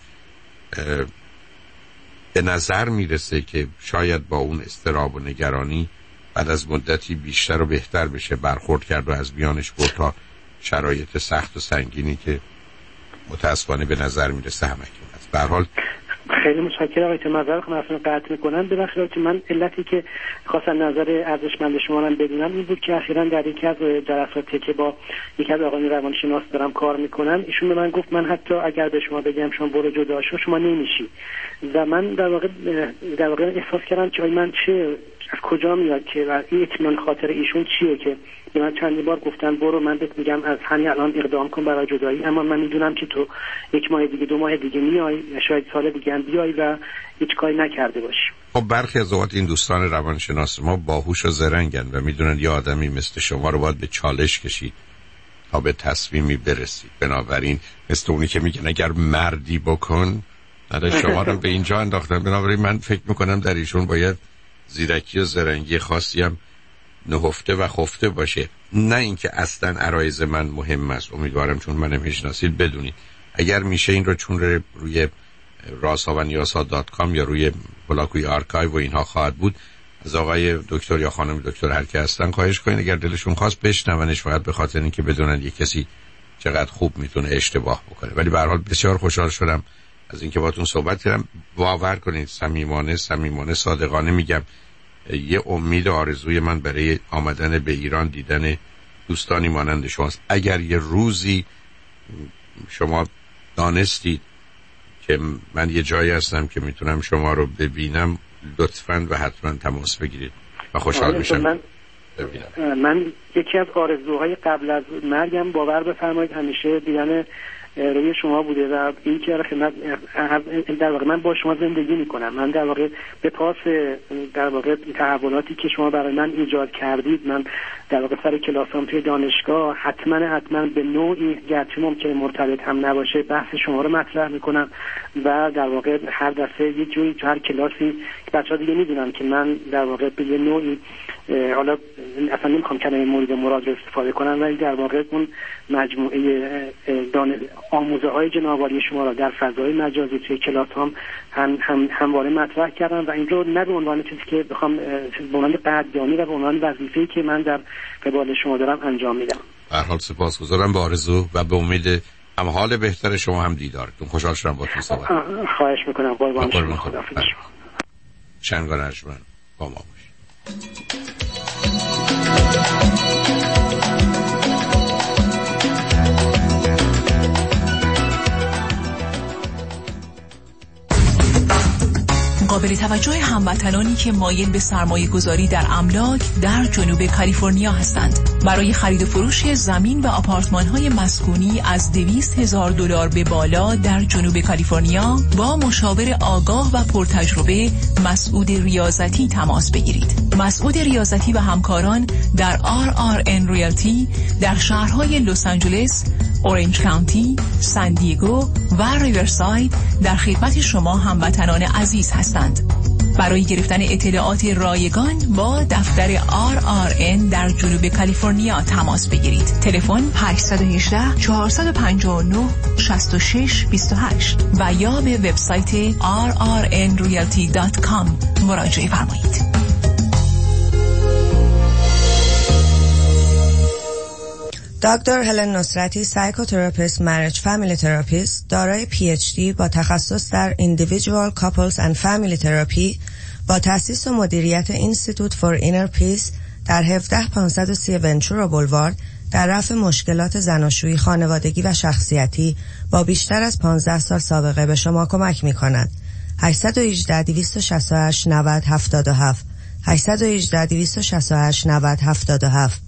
به نظر میرسه که شاید با اون اضطراب و نگرانی بعد از مدتی بیشتر و بهتر بشه برخورد کرد و از میانش برد تا شرایط سخت و سنگینی که متاسفانه به نظر میرسه همکنون است. به هر حال خیلی متشکرم آقای معذرت خواهم اصلا قطع میکنم. ببخشید من علتی که خواستم نظر ارزشمند شما رو بدونم این بود که اخیراً در یکی از جلساتی که با یکی از آقایان روانشناس دارم کار میکنم، ایشون به من گفت من حتی اگر به شما بگم شما برو جدا شو شما نمیشی. و من در واقع احساس کردم که من چه از کجا میاد که این اطمینان خاطر ایشون چیه که به من چند بار گفتن برو من بهت میگم از همین الان اقدام کن برای جدایی، اما من میدونم که تو 1 ماه دیگه 2 ماه دیگه میای، شاید سال دیگه هم بیای و هیچ کاری نکرده باشی. خب برخی از اوقات این دوستان روانشناس ما باهوش و زرنگن و میدونن یه آدمی مثل شما رو باید به چالش کشید تا به تصمیمی برسید. بنابراین مثل اونی که میگن اگر مردی بکن، نه شما رو به اینجا انداختن. بنابراین من فکر میکنم در ایشون باید زیرکی و زرنگی خاصی هم نهفته و خفته باشه. نه اینکه اصلا عرایض من مهم است، امیدوارم چون منم میشناسید بدونید. اگر میشه این رو چون روی razhavaniyazha.com یا روی بلاکوی آرکایو و اینها خواهد بود از آقای دکتر یا خانم دکتر هر که هستن خواهش کنید اگر دلشون خواست بشنونش، فقط به خاطر اینکه بدونن یک کسی چقدر خوب میتونه اشتباه بکنه. ولی به هر حال بسیار خوشحال شدم از اینکه باهاتون صحبت کردم. باور کنید صمیمانه صادقانه میگم یه امید آرزوی من برای آمدن به ایران دیدن دوستانی مانند شماست. اگر یه روزی شما دانستید که من یه جایی هستم که میتونم شما رو ببینم لطفاً و حتما تماس بگیرید و خوشحال میشم ببینم. من یکی از آرزوهای قبل از مرگم باور بفرمایید همیشه دیدن روی شما بوده و این که در واقع من با شما زندگی میکنم. من در واقع به پاس در واقع تحولاتی که شما برای من ایجاد کردید، من در واقع سر کلاسام توی دانشگاه حتما به نوعی گرچه ممکنه مرتبط هم نباشه بحث شما رو مطرح میکنم و در واقع هر دفعه یه جوری تو هر کلاسی بچه‌ها دیگه میدونن که من در واقع به یه نوعی حالا اصلا نمیخوام کلمه مورد مراد رو استفاده کنم ولی در واقع اون مجموعه آموزه های جناب عالی شما را در فضای مجازی توی کلاس همواره مطرح کردم و این رو نه به عنوان چیزی که بخوام به عنوان قدردانی و به عنوان وظیفه‌ای که من در قبال شما دارم انجام میدم. به هر حال سپاسگزارم، به آرزو و به امید هم حال بهتر شما هم دیدارتون. خوشحال شدم باهاتون صحبت. خواهش میکنم. قربان شما. خداحافظ. شنگان ارجمند با ما باشید. قابل توجه هموطنانی که مایل به سرمایه گذاری در املاک در جنوب کالیفرنیا هستند. برای خرید و فروش زمین و آپارتمان های مسکونی از $200,000 به بالا در جنوب کالیفرنیا با مشاور آگاه و پرتجربه مسعود ریاضتی تماس بگیرید. مسعود ریاضتی و همکاران در RRN ریالتی در شهرهای لس آنجلس، اورنج کانتی، سان دیگو و ریورساید در خدمت شما هموطنان عزیز هستند. برای گرفتن اطلاعات رایگان با دفتر RRN در جنوب کالیفرنیا تماس بگیرید. تلفن 818 459 6628 و یا به وبسایت rrnrealty.com مراجعه فرمایید. دکتر هلن نصرتی، سایکوتراپیست، مریج فامیلی تراپیست، دارای PhD با تخصص در Individual Couples and Family Therapy با تأسیس و مدیریت Institute for Inner Peace در 17530 ونچورا بولوارد در رفع مشکلات زناشویی، خانوادگی و شخصیتی با بیشتر از 15 سال سابقه به شما کمک می‌کند. 818 268 90 77 818 268 90 77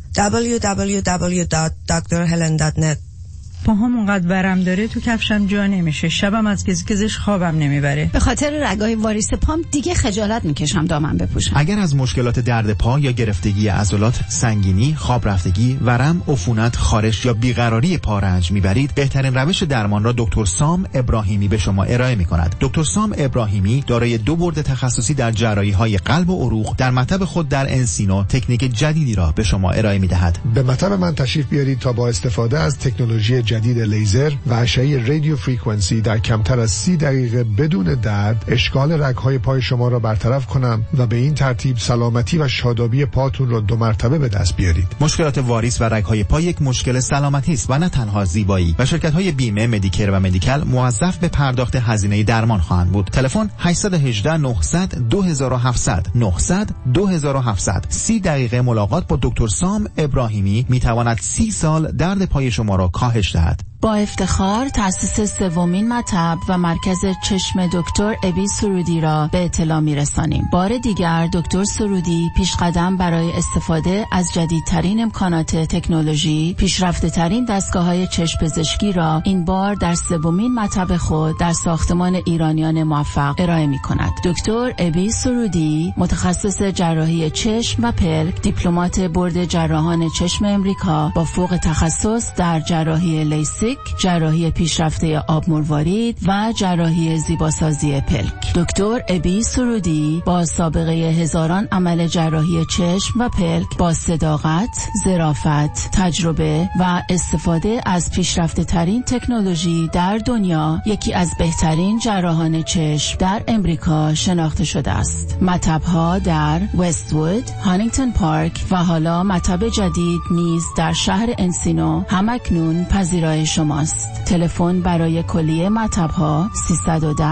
www.drhelen.net. پاهام اونقدر ورم داره تو کفشم جا نمیشه. شبم از گزگزش خوابم نمیبره. به خاطر رگای واریس پام دیگه خجالت میکشم دامن بپوشم. اگر از مشکلات درد پا یا گرفتگی عضلات، سنگینی، خواب رفتگی، ورم، عفونت، خارش یا بیقراری پا رنج میبرید، بهترین روش درمان را دکتر سام ابراهیمی به شما ارائه میکند. دکتر سام ابراهیمی دارای 2 بورد تخصصی در جراحی‌های قلب و عروق در مطب خود در انسینو تکنیک جدیدی را به شما ارائه میدهد. به مطب من تشریف بیارید تا با استفاده از تکنولوژی جدید لیزر و اشعه رادیو فرکانسی در کمتر از 30 دقیقه بدون درد اشکال رگ‌های پای شما را برطرف کنم و به این ترتیب سلامتی و شادابی پاتون را 2 مرتبه به دست بیارید. مشکلات واریس و رگ‌های پا یک مشکل سلامتی است و نه تنها زیبایی و شرکت‌های بیمه، مدیکر و مدیکال موظف به پرداخت هزینه درمان خواهند بود. تلفن 818 900 2700 900 2700. 30 دقیقه ملاقات با دکتر سام ابراهیمی میتواند 30 سال درد پای شما را کاهش دهد. با افتخار تأسیس 3مین مطب و مرکز چشم دکتر ابی سرودی را به اطلاع می‌رسانیم. بار دیگر دکتر سرودی پیشقدم برای استفاده از جدیدترین امکانات تکنولوژی، پیشرفته‌ترین دستگاه‌های چشم پزشکی را این بار در 3مین مطب خود در ساختمان ایرانیان موفق ارائه می‌کند. دکتر ابی سرودی متخصص جراحی چشم و پلک، دیپلمات بورد جراحان چشم امریکا با فوق تخصص در جراحی لیسیک، جراحی پیشرفته آب مروارید و جراحی زیباسازی پلک. دکتر ابی سرودی با سابقه هزاران عمل جراحی چشم و پلک با صداقت، ظرافت، تجربه و استفاده از پیشرفته ترین تکنولوژی در دنیا یکی از بهترین جراحان چشم در امریکا شناخته شده است. مطب‌ها در وست‌وود، هانینگتون پارک و حالا مطب جدید نیز در شهر انسینو همکنون پذیرای شماست. تلفن برای کلیه مطب‌ها 310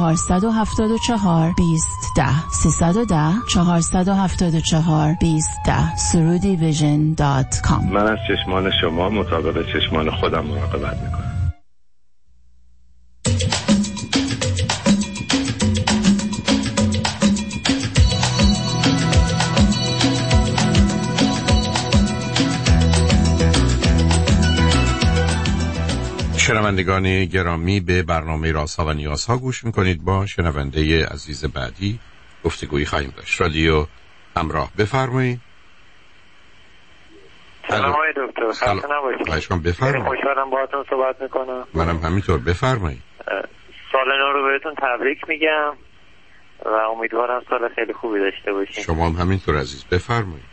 474 2010 310 474 2010 surudivision.com. من از چشمان شما مطابق چشمان خودم مراقبت میکنم. شنوندگان گرامی، به برنامه رازها و نیازها گوش میکنید. با شنونده عزیز بعدی گفتگویی خواهیم داشت. رادیو همراه، بفرمایید. سلام آقای دکتر، خسته نباشید. خواهش می‌کنم، بفرمایید. خوشحالم باهاتون صحبت میکنم. منم همینطور، بفرمایید. سال نو رو بهتون تبریک میگم و امیدوارم سال خیلی خوبی داشته باشین. شما هم همینطور عزیز، بفرمایید.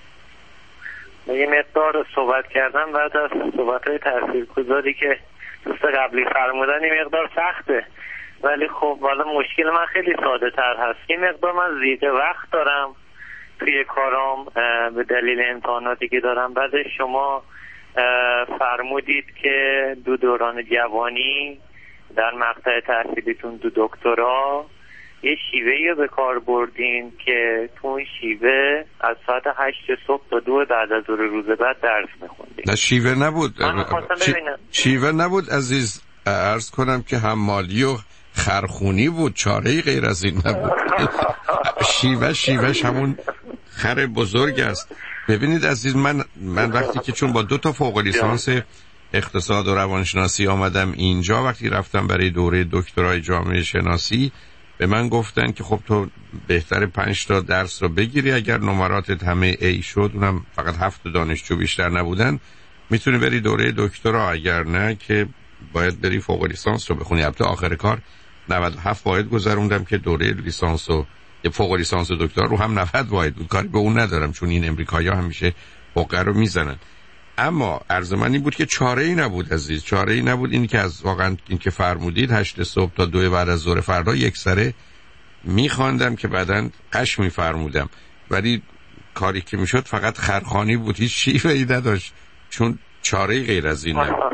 یه مقدار صحبت کردم بعد از صحبت‌های تاثیرگذاری که دوست قبلی فرمودن یه مقدار سخته، ولی خب والا مشکل من خیلی ساده تر هست. یه مقدار من زیاد وقت دارم توی کارام به دلیل امتحاناتی که دارم. بعد شما فرمودید که 2 دوران جوانی در مقطع تحصیلیتون 2 دکترا یه شیوهی رو به کار بردین که تو اون شیوه از ساعت 8 صبح تا 2 بعد از ظهر روز بعد درس میخوندین. نه شیوه نبود، شیوه نبود عزیز. عرض کنم که حمالی و خرخونی بود، چاره‌ای غیر از این نبود. شیوهش همون خر بزرگ است. ببینید عزیز، من وقتی که چون با 2 تا فوق لیسانس اقتصاد و روانشناسی آمدم اینجا، وقتی رفتم برای دوره دکترای جامعه شناسی به من گفتن که خب تو بهتر 5 تا درس رو بگیری، اگر نمراتت همه A شد، اونم فقط 7 دانشجو بیشتر نبودن، میتونی بری دوره دکترا، اگر نه که باید بری فوق لیسانس رو بخونی. البته آخر کار 97 واحد گذروندم که دوره لیسانس و فوق لیسانس و دکترا رو هم 90 واحد بود. کاری به اون ندارم چون این امریکایی‌ها همیشه فوقه رو میزنن. اما عرض من این بود که چاره‌ای نبود عزیز، چاره‌ای نبود. این که از واقعا این که فرمودید 8 صبح تا 2 بعد از ظهر فردا یک سره می‌خواندم که بعداً قش می‌فرمودم، ولی کاری که میشد فقط خرخانی بود، هیچ شیوه‌ای نداشت چون چاره‌ای غیر از این نبود.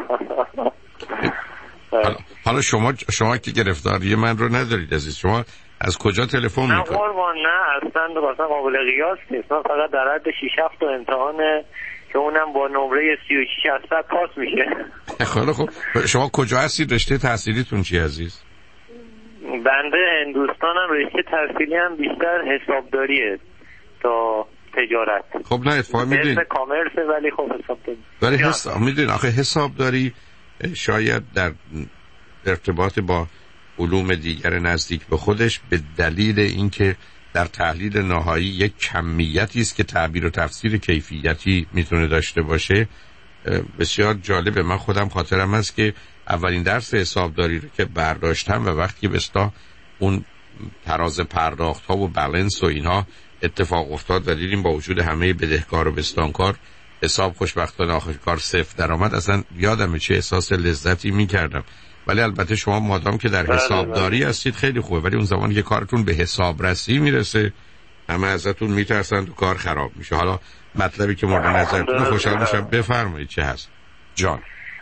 حالا شما که گرفتاری من رو ندارید عزیز، شما از کجا تلفن می‌کنید؟ نه قربان، نه اصلا قابل قیاس نیست. من فقط در حد 6-7 تا امتحان که اونم با نمره 3600 پاس میشه. خیلی خوب. شما کجا هستید؟ رشته تحصیلیتون چی عزیز؟ بنده هندوستانم، رشته تحصیلی هم بیشتر حسابداریه تا تجارت. خب نه اتفاقا میدونید اسم کامرسه ولی خب حسابداری. ولی میدونید آخه حسابداری شاید در ارتباط با علوم دیگر نزدیک به خودش به دلیل اینکه در تحلیل نهایی یک کمیتی است که تعبیر و تفسیر کیفیتی میتونه داشته باشه بسیار جالبه. من خودم خاطرم هست که اولین درس حسابداری رو که برداشتم و وقتی به اصطلاح اون تراز پرداخت ها و بالانس و اینها اتفاق افتاد و دیدیم با وجود همه بدهکار و بستانکار حساب خوشبختانه آخر کار صفر درآمد، اصلا یادمه چه احساس لذتی میکردم. ولی البته شما مادام که در حسابداری هستید خیلی خوبه، ولی اون زمانی که کارتون به حسابرسی میرسه همه ازتون میترسن و کار خراب میشه. حالا مطلبی که مورد نظرتون خوشحال میشم بفرمایید چه هست جان.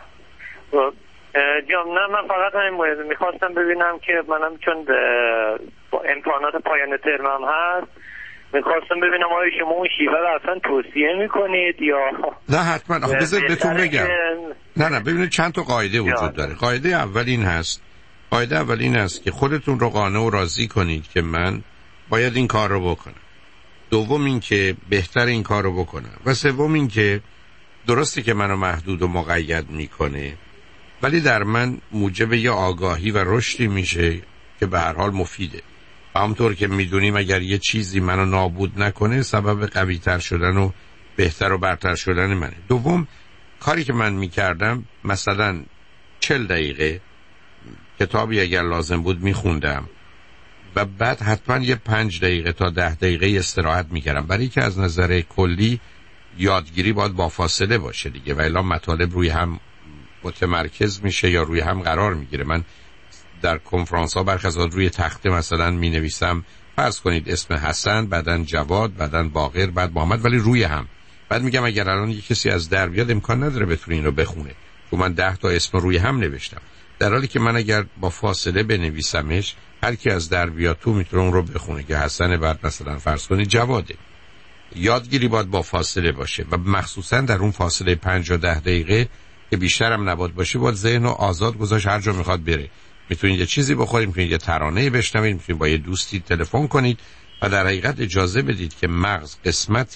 نه من فقط همین میخواستم ببینم که منم چون امتحانات پایان ترمم هست میخواستم ببینم آیا شما اون شیوه رو اصلا توصیه میکنید یا نه؟ حتما. بذارید بهتون بگم. نه ببینید چند تا قاعده وجود داره. قاعده اول این هست که خودتون رو قانع و راضی کنید که من باید این کار رو بکنم. دوم این که بهتر این کار رو بکنم و سوم این که درسته که منو محدود و مقید میکنه ولی در من موجب یه آگاهی و رشدی میشه که به هر حال مفیده. و همونطور که میدونیم اگر یه چیزی منو نابود نکنه سبب قوی تر شدن و بهتر و برتر شدن منه. دوم کاری که من میکردم مثلا 40 دقیقه کتابی اگر لازم بود میخوندم و بعد حتما یه 5 دقیقه تا 10 دقیقه استراحت میکردم، برای که از نظر کلی یادگیری باید با فاصله باشه دیگه و الا مطالب روی هم متمرکز میشه یا روی هم قرار میگیره. من در کنفرانس ها برخی از روی تخته مثلا می نویسم فرض کنید اسم حسن، بعدن جواد، بعدن باقر، بعد محمد، ولی روی هم. بعد میگم اگر الان یک کسی از در بیاد امکان نداره بتونه این رو بخونه چون من 10 تا اسم روی هم نوشتم، در حالی که من اگر با فاصله بنویسمش هر کی از در بیاد تو میتونه اون رو بخونه که حسن، بعد مثلا فرض کنید جواده. یادگیری باید با فاصله باشه و مخصوصا در اون فاصله 5 تا 10 دقیقه که بیشتر هم نباید باشه باید ذهن رو آزاد گذاشت، هر جا میخواد بره. میتونید یه چیزی بخورید، میتونید یه ترانه بشنوید، میتونید با یه دوستی تلفن کنید و در حقیقت اجازه بدید که مغز قسمت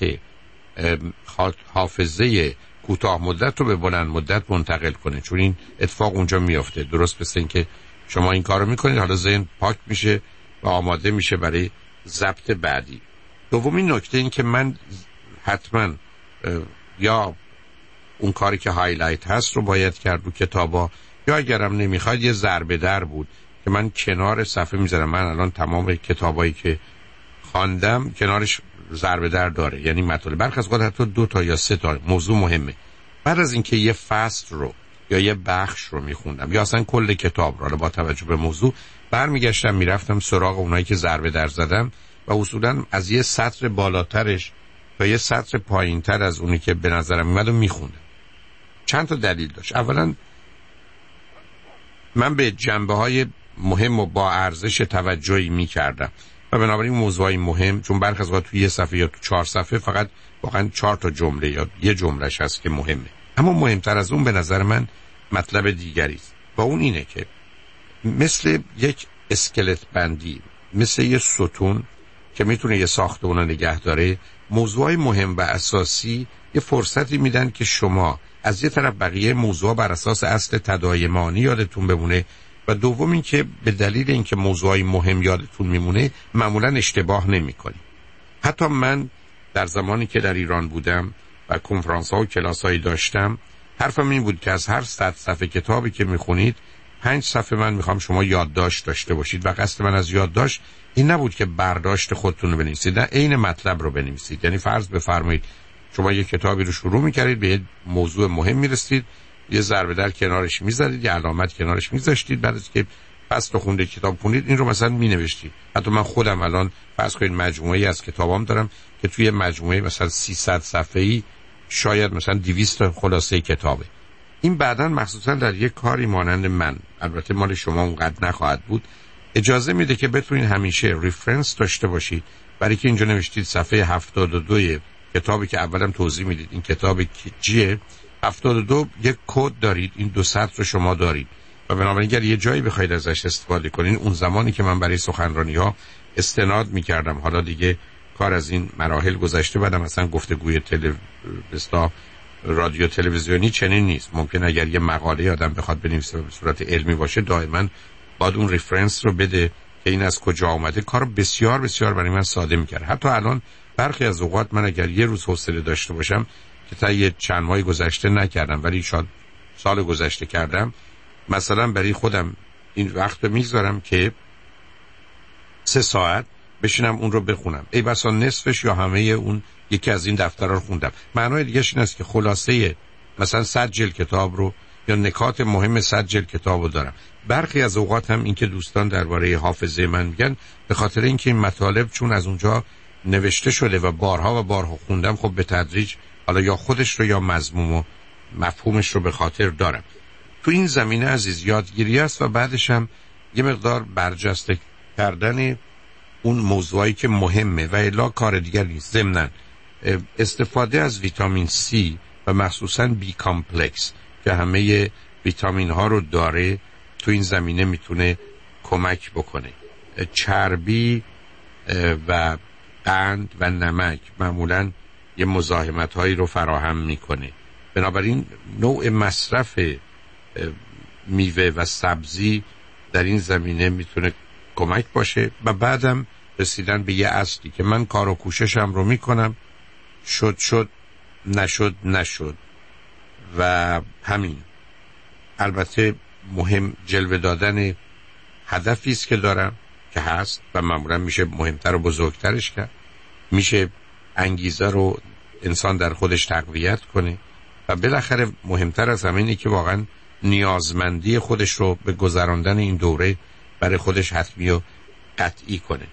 حافظه کوتاه مدت رو به بلند مدت منتقل کنه، چون این اتفاق اونجا میافته. درست مثل این که شما این کارو میکنید حالا ذهن پاک میشه و آماده میشه برای ضبط بعدی. دومین نکته این که من حتما یا اون کاری که هایلایت هست رو باید کرد رو کتابا، یا اگرم نمیخواد یه ضربه در بود که من کنار صفحه میذارم. من الان تمام کتابایی که خواندم کنارش ضربه در داره، یعنی مطالب برخی از حتی 2 تا یا 3 تا موضوع مهمه. بعد از اینکه یه فصل رو یا یه بخش رو میخوندم یا اصلا کل کتاب رو با توجه به موضوع برمیگشتم میرفتم سراغ اونایی که ضربه در زدم و اصولا از یه سطر بالاترش تا یه سطر پایینتر از اونی که به نظرم میاد میخوندم. چند تا دلیل داشت. اولا من به جنبه‌های مهم و با ارزش توجهی می‌کردم و بنابراین موضوعی مهم، چون برخی از وقت توی یه صفحه یا تو 4 صفحه فقط واقعا 4 تا جمله یا یه جملهش هست که مهمه، اما مهمتر از اون به نظر من مطلب دیگری است و اون اینه که مثل یک اسکلت بندی، مثل یه ستون که میتونه یه ساختمون رو نگه داره، موضوعی مهم و اساسی یه فرصتی میدن که شما از یه طرف بقیه موضوع بر اساس اصل تداعیمانی یادتون بمونه و دوم این که به دلیل اینکه موضوعی مهم یادتون میمونه معمولا اشتباه نمی‌کنید. حتی من در زمانی که در ایران بودم و کنفرانس ها و کلاس هایی داشتم حرفم این بود که از هر 100 صفحه کتابی که میخونید 5 صفحه من میخوام شما یادداشت داشته باشید و قصد من از یادداشت این نبود که برداشت خودتون رو بنویسید، نه عین مطلب رو بنویسید. یعنی فرض بفرمایید شما یه کتابی رو شروع می‌کردید، به یه موضوع مهم می‌رسید، یه ضربه در کنارش می‌زدید، یه علامت کنارش می‌ذاشتید، بعد از که فصل خونده کتاب خوندید این رو مثلا می‌نوشتید. حتی من خودم الان فرض کنید مجموعه‌ای از کتابام دارم که توی مجموعه مثلا 300 صفحه‌ای شاید مثلا 200 تا خلاصه کتابه. این بعداً مخصوصا در یک کاری مانند من، البته مال شما اونقدر نخواهد بود، اجازه میده که بتونید همیشه ریفرنس داشته باشید. برای که اینجا نوشتید صفحه 72 کتابی که اولم توضیح میدید این کتاب چیه. 72 یک کد دارید، این 2 سطر رو شما دارید و بنابراین اگر یه جایی بخواید ازش استفاده کنین، اون زمانی که من برای سخنرانی ها استناد میکردم، حالا دیگه کار از این مراحل گذشته، بعدم مثلا گفتگوی رادیو تلویزیونی چنین نیست. ممکن اگر یه مقاله آدم بخواد بنویسه به صورت علمی باشه، دائما باید اون ریفرنس رو بده که این از کجا آمده. کار بسیار بسیار برای من ساده میکرد. حتی الان برخی از اوقات من اگر یه روز حوصله داشته باشم که تا یه چند ماه گذشته نکردم ولی شاید سال گذشته کردم، مثلا برای خودم این وقت میذارم که 3 ساعت بشینم اون رو بخونم. ای بسا نصفش یا همه اون یکی از این دفترها رو خوندم. معنای دیگه‌ش این است که خلاصه مثلا 100 جلد کتاب رو یا نکات مهم 100 جلد کتاب رو دارم. برخی از اوقات هم این که دوستان درباره حافظه من میگن، به خاطر اینکه این مطالب چون از اونجا نوشته شده و بارها و بارها خوندم، خب به تدریج حالا یا خودش رو یا مضمون و مفهومش رو به خاطر دارم. تو این زمینه عزیز یادگیری است و بعدش هم یه مقدار برجسته کردن اون موضوعی که مهمه و الا کار دیگر نیست. ضمناً استفاده از ویتامین C و مخصوصاً بی کامپلکس که همه ویتامین ها رو داره، تو این زمینه میتونه کمک بکنه. چربی و قند و نمک معمولاً یه مزاحمت هایی رو فراهم میکنه. بنابراین نوع مصرف میوه و سبزی در این زمینه میتونه کمک باشه. و بعدم رسیدن به یه اصلی که من کار و کوششم رو میکنم، شد نشد و همین. البته مهم جلوه دادن هدفی است که دارم که هست و معمولا میشه مهمتر و بزرگترش کرد، میشه انگیزه رو انسان در خودش تقویت کنه و بالاخره مهمتر از همه اینه که واقعا نیازمندی خودش رو به گذراندن این دوره برای خودش حتمی و قطعی کنه.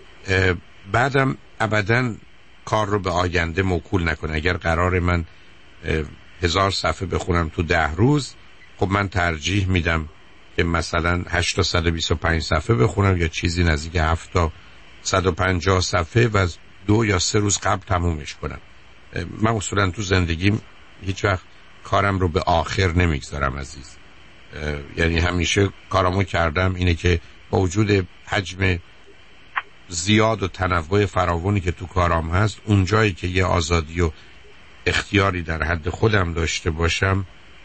بعدم ابداً کار رو به آینده موکول نکنه. اگر قرار من 1000 صفحه بخونم تو 10 روز، خب من ترجیح میدم که مثلا 8 تا 125 صفحه بخونم یا چیزی نزدیک 7 تا 150 صفحه و 2 یا 3 روز قبل تمومش کنم. من اصولا تو زندگیم هیچ وقت کارم رو به آخر نمیگذارم عزیز. یعنی همیشه کارامو کردم اینه که با وجود حجم زیاد و تنوع فراوانی که تو کارام هست، اون جایی که یه آزادی و اختیاری در حد خودم داشته باشم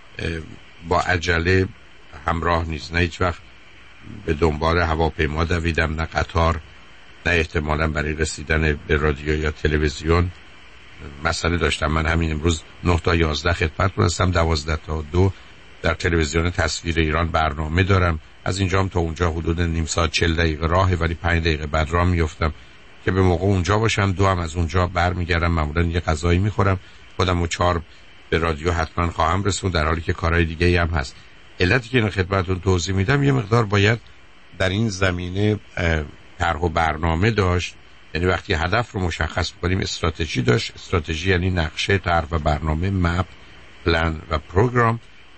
با عجله همراه نیست. نه هیچ وقت به دنبال هواپیما دویدم، نه قطار، نه احتمالاً برای رسیدن به رادیو یا تلویزیون مسئله داشتم. من همین امروز 9 تا 11 خدمت رسیدم، 12 تا 2 در تلویزیون تصویر ایران برنامه دارم. از اینجام تا اونجا حدود نیم ساعت 40 دقیقه راهه، ولی 5 دقیقه بعد راه میافتم که به موقع اونجا باشم. 2 هم از اونجا برمیگردم، معمولا یه غذایی میخورم، خودمو 4 به رادیو حتما خواهم رسوند، در حالی که کارهای دیگه هم هست. علتی که اینو خدمتتون توضیح میدم، یه مقدار باید در این زمینه طرح و برنامه داشت. یعنی وقتی هدف رو مشخص کنیم استراتژی داشت. استراتژی یعنی نقشه، طرح و برنامه، مپ، پلان و پروگرام.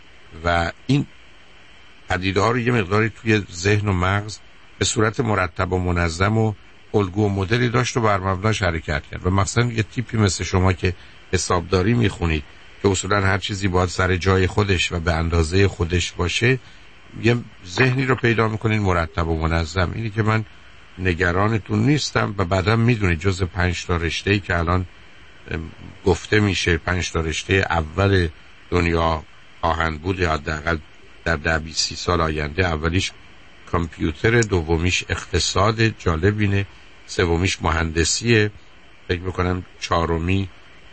و این پدیده ها رو یه مقداری توی ذهن و مغز به صورت مرتب و منظم و الگو و مدلی داشت و بر مبناش حرکت کرد. و مثلا یه تیپی مثل شما که حسابداری میخونید که اصولا هر چیزی باید سر جای خودش و به اندازه خودش باشه، یه ذهنی رو پیدا میکنین مرتب و منظم. اینی که من نگرانتون نیستم و بعدم میدونید جز 5 تا رشته‌ای که الان گفته میشه 5 تا رشته اول دنیا خواهند بود، یا حداقل در 10-20 سال آینده. اولیش کامپیوتر، دومیش اقتصاد، جالبینه، سومیش مهندسیه، فکر میکنم 4می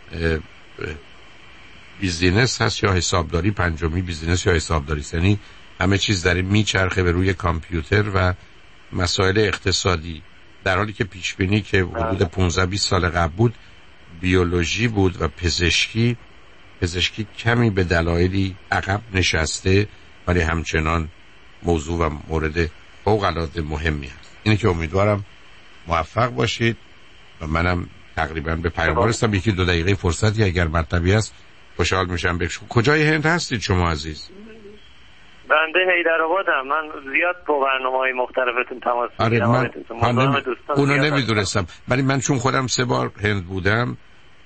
بیزینس هست یا حسابداری، 5می بیزینس یا حسابداری. یعنی همه چیز داره میچرخه به روی کامپیوتر و مسائل اقتصادی، در حالی که پیشبینی که حدود 15-20 سال قبل بود بیولوژی بود و پزشکی کمی به دلایلی عقب نشسته، ولی همچنان موضوع و مورد فوق‌العاده مهمی هست. اینه که امیدوارم موفق باشید و منم تقریبا به پیام رسیدم. 1-2 دقیقه فرصتی اگر مرتبی است خوشحال میشم. کجای هند هستید شما عزیز؟ بنده حیدرآبادم. من زیاد با برنامه‌های مختلفتون تماس میگیرم. من اونو نمیدونستم، ولی من چون خودم 3 بار هند بودم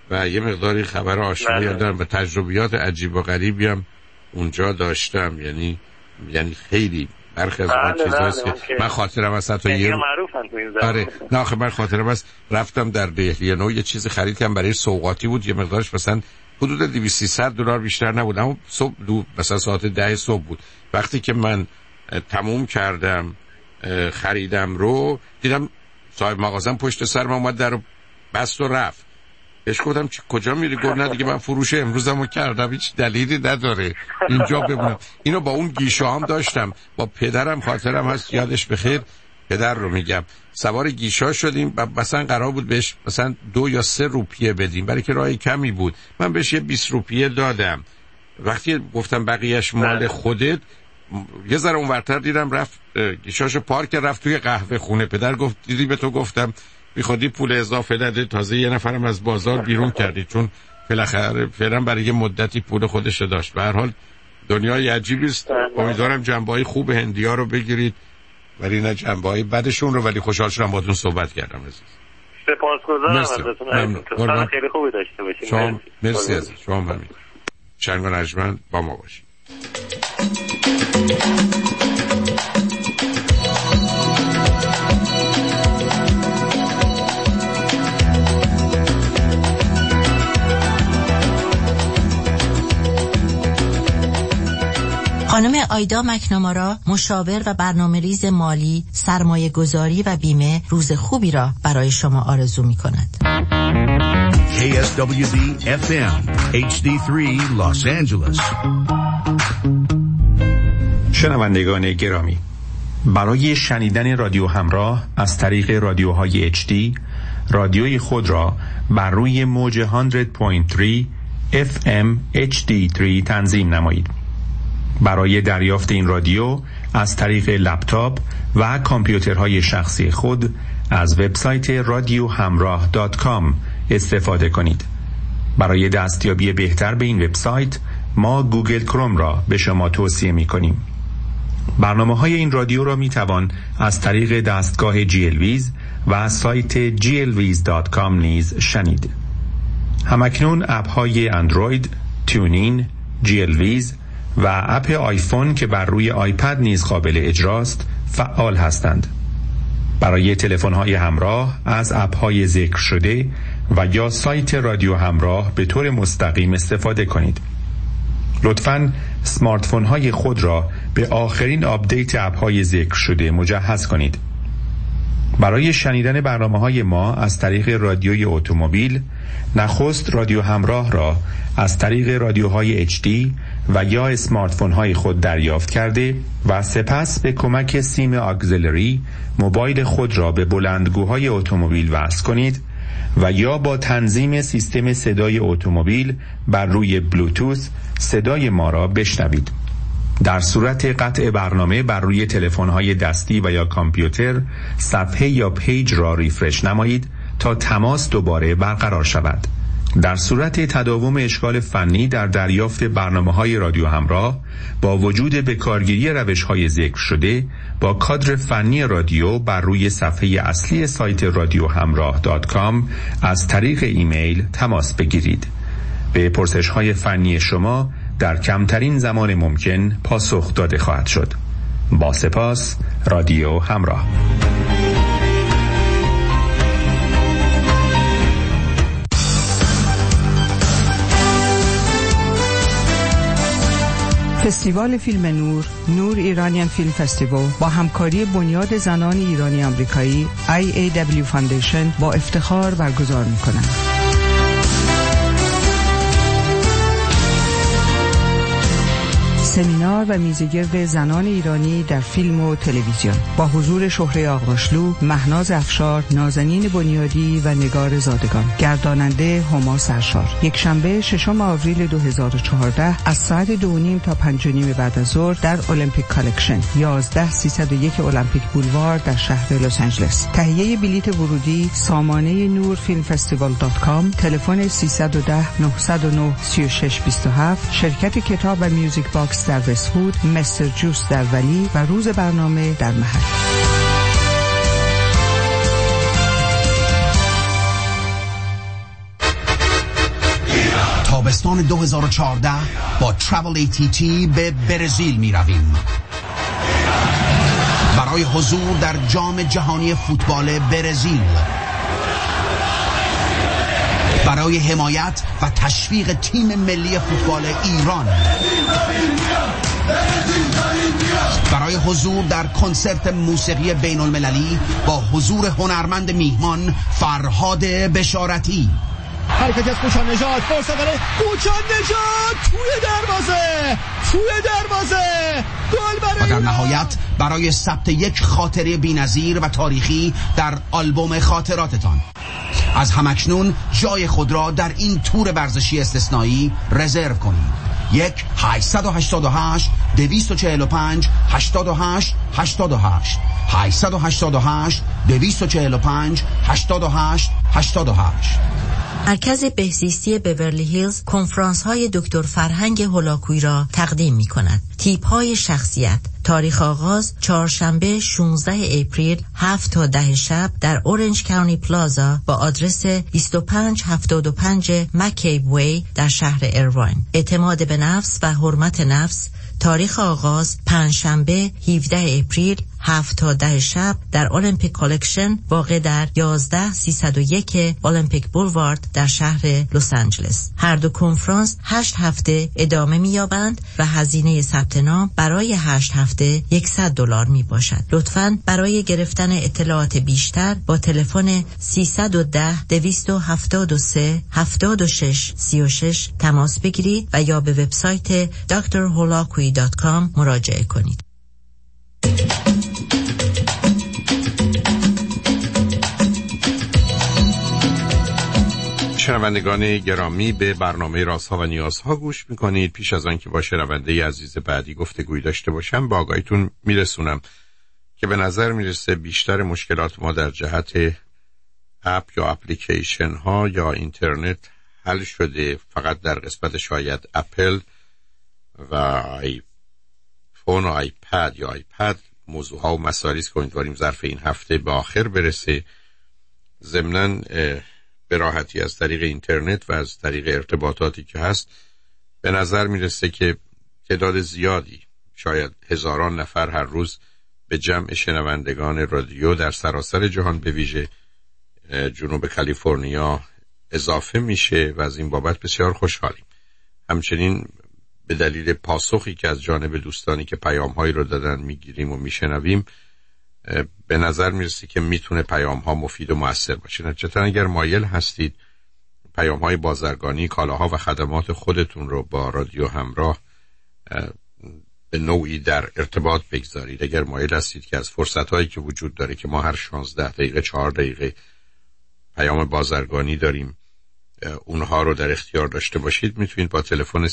و یه مقداری خبر آشنایی دارم و تجربیات عجیب و غریبی هم اونجا داشتم. یعنی خیلی برخی از اون چیزاست که من خاطرم هست حتی آره نه آخه من خاطرم هست رفتم در دهلی یه چیز خرید کردم برای سوغاتی بود، یه مقدارش مثلا حدود $200-300 بیشتر نبود، اما صبح مثلا ساعت 10 صبح بود. وقتی که من تموم کردم خریدم رو دیدم صاحب مغازم پشت سر من اومد در بست و رفت. بهش گفتم کجا میری؟ گفت نه دیگه من فروش امروزمو کردم، هیچ دلیلی نداره اینجا بمونم. اینو با اون گیشه هم داشتم، با پدرم خاطرم هست یادش بخیر، پدر رو میگم، سوار گیشا شدیم و مثلا قرار بود بهش مثلا 2 یا 3 روپیه بدیم برای که راه کمی بود. من بهش یه 20 روپیه دادم. وقتی گفتم بقیهش مال خودت، یه ذره اونورتر دیدم رفت گیشاشو پارک رفت توی قهوه خونه. پدر گفت دیدی به تو گفتم بیخودی پول اضافه نده، تازه یه نفرم از بازار بیرون کردی، چون بالاخره فعلا برای یه مدتی پول خودش داشت. به هر حال دنیای عجیبی است. امیدوارم جنبه‌های خوب هندی‌ها رو بگیرید ولی نه جنبه‌های بدشون رو. ولی خوشحال شدم باهاتون صحبت کردم عزیز. سپاسگزارم ازتون. خیلی خوبی داشته باشید. شما مرسی عزیز. شما همین. شنگ نجمن با ما باشید. خانم آیدا مکنامارا، مشاور و برنامه‌ریز مالی، سرمایه گذاری و بیمه، روز خوبی را برای شما آرزو می کند. KSWD FM HD3 Los Angeles. شنوندگان گرامی، برای شنیدن رادیو همراه از طریق رادیوهای HD، رادیوی خود را بر روی موج 100.3 FM HD3 تنظیم نمایید. برای دریافت این رادیو از طریق لپتاپ و کامپیوترهای شخصی خود از وبسایت radiohamrah.com استفاده کنید. برای دستیابی بهتر به این وبسایت ما گوگل کروم را به شما توصیه می کنیم. برنامه‌های این رادیو را می توان از طریق دستگاه جیلویز و سایت jlwiz.com نیز شنید. همکنون اپ‌های اندروید، تیونین، جیلویز و اپ آیفون که بر روی آیپد نیز قابل اجراست فعال هستند. برای تلفن‌های همراه از اپ‌های ذکر شده و یا سایت رادیو همراه به طور مستقیم استفاده کنید. لطفاً اسمارت فون‌های خود را به آخرین آپدیت اپ‌های ذکر شده مجهز کنید. برای شنیدن برنامه‌های ما از طریق رادیوی اتومبیل، نخست رادیو همراه را از طریق رادیوهای HD و یا اسمارت فون‌های خود دریافت کرده و سپس به کمک سیم آگزیلری موبایل خود را به بلندگوهای اتومبیل وصل کنید و یا با تنظیم سیستم صدای اتومبیل بر روی بلوتوث صدای ما را بشنوید. در صورت قطع برنامه بر روی تلفن‌های دستی و یا کامپیوتر صفحه یا پیج را ریفرش نمایید تا تماس دوباره برقرار شود. در صورت تداوم اشکال فنی در دریافت برنامه‌های رادیو همراه با وجود بکارگیری روش‌های ذکر شده، با کادر فنی رادیو بر روی صفحه اصلی سایت radiohamrah.com از طریق ایمیل تماس بگیرید. به پرسش‌های فنی شما در کمترین زمان ممکن پاسخ داده خواهد شد. با سپاس، رادیو همراه. فستیوال فیلم نور ایرانیان فیلم فستیوال با همکاری بنیاد زنان ایرانی آمریکایی IAW فاندیشن با افتخار برگزار می‌کنند. سمینار و میزگرد زنان ایرانی در فیلم و تلویزیون با حضور شهره آغاشلو، مهناز افشار، نازنین بنیادی و نگار زادگان. گرداننده هما سرشار. یک شنبه 6 آوریل 2014 از ساعت 2:30 تا 5:30 بعد از ظهر در المپیک کالکشن 11301 المپیک بولوار در شهر لس آنجلس. تهیه بلیت ورودی سامانه نورفیلمفستیوال.com، تلفن 310 909 3627. شرکت کتاب و میوزیک باکس در وست‌وود، مستر جوس در ولی و روز برنامه در محل. تابستان 2014 با ترافل ATT به برزیل می رویم برای حضور در جام جهانی فوتبال برزیل، برای حمایت و تشویق تیم ملی فوتبال ایران، برای حضور در کنسرت موسیقی بین المللی با حضور هنرمند میهمان فرهاد بشارتی. حرکت از کوچان نژاد، فرصت داره کوچان نژاد توی دروازه گل برای و در نهایت برای ثبت یک خاطره بی‌نظیر و تاریخی در آلبوم خاطراتتان. از همکنون جای خود را در این تور ورزشی استثنایی رزرو کنید. 1-888-245-8888 888-245-8888. مرکز بهزیستی بورلی هیلز کنفرانس های دکتر فرهنگ هولاکویی را تقدیم می کند. تیپ های شخصیت. تاریخ آغاز چهارشنبه 16 اپریل 7 تا 10 شب در اورنج کاونتی پلازا با آدرس 2575 مکیب وی در شهر ایرواین. اعتماد به نفس و حرمت نفس. تاریخ آغاز پنجشنبه 17 اپریل 7 تا 10 شب در المپیک کالکشن واقع در 11301 المپیک بولوارد در شهر لس آنجلس. هر دو کنفرانس 8 هفته ادامه می‌یابند و هزینه ثبت نام برای 8 هفته $100 میباشد. لطفاً برای گرفتن اطلاعات بیشتر با تلفن 310-273-7636 تماس بگیرید و یا به وبسایت drholakui.com مراجعه کنید. شنوندگان گرامی، به برنامه رازها و نیازها گوش میکنید. پیش از آن که با شنونده عزیز بعدی گفتگوی داشته باشم با آگاهیتون میرسونم که به نظر میرسه بیشتر مشکلات ما در جهت اپ یا اپلیکیشن ها یا اینترنت حل شده. فقط در قسمت شاید اپل و آیفون و آیپد یا آیپد موضوع ها و مسائلی است که امیدواریم ظرف این هفته به آخر برسه. ضمناً به راحتی از طریق اینترنت و از طریق ارتباطاتی که هست به نظر میرسه که تعداد زیادی، شاید هزاران نفر هر روز به جمع شنوندگان رادیو در سراسر جهان به ویژه جنوب کالیفرنیا اضافه میشه و از این بابت بسیار خوشحالیم. همچنین به دلیل پاسخی که از جانب دوستانی که پیام‌هایی رو دادن میگیریم و میشنویم به نظر میرسه که میتونه پیام‌ها مفید و مؤثر باشه. نتیجتاً اگر مایل هستید پیام‌های بازرگانی، کالاها و خدمات خودتون رو با رادیو همراه به نوعی در ارتباط بگذارید، اگر مایل هستید که از فرصت‌هایی که وجود داره که ما هر 16 دقیقه 4 دقیقه پیام بازرگانی داریم اونها رو در اختیار داشته باشید، میتونید با تلفن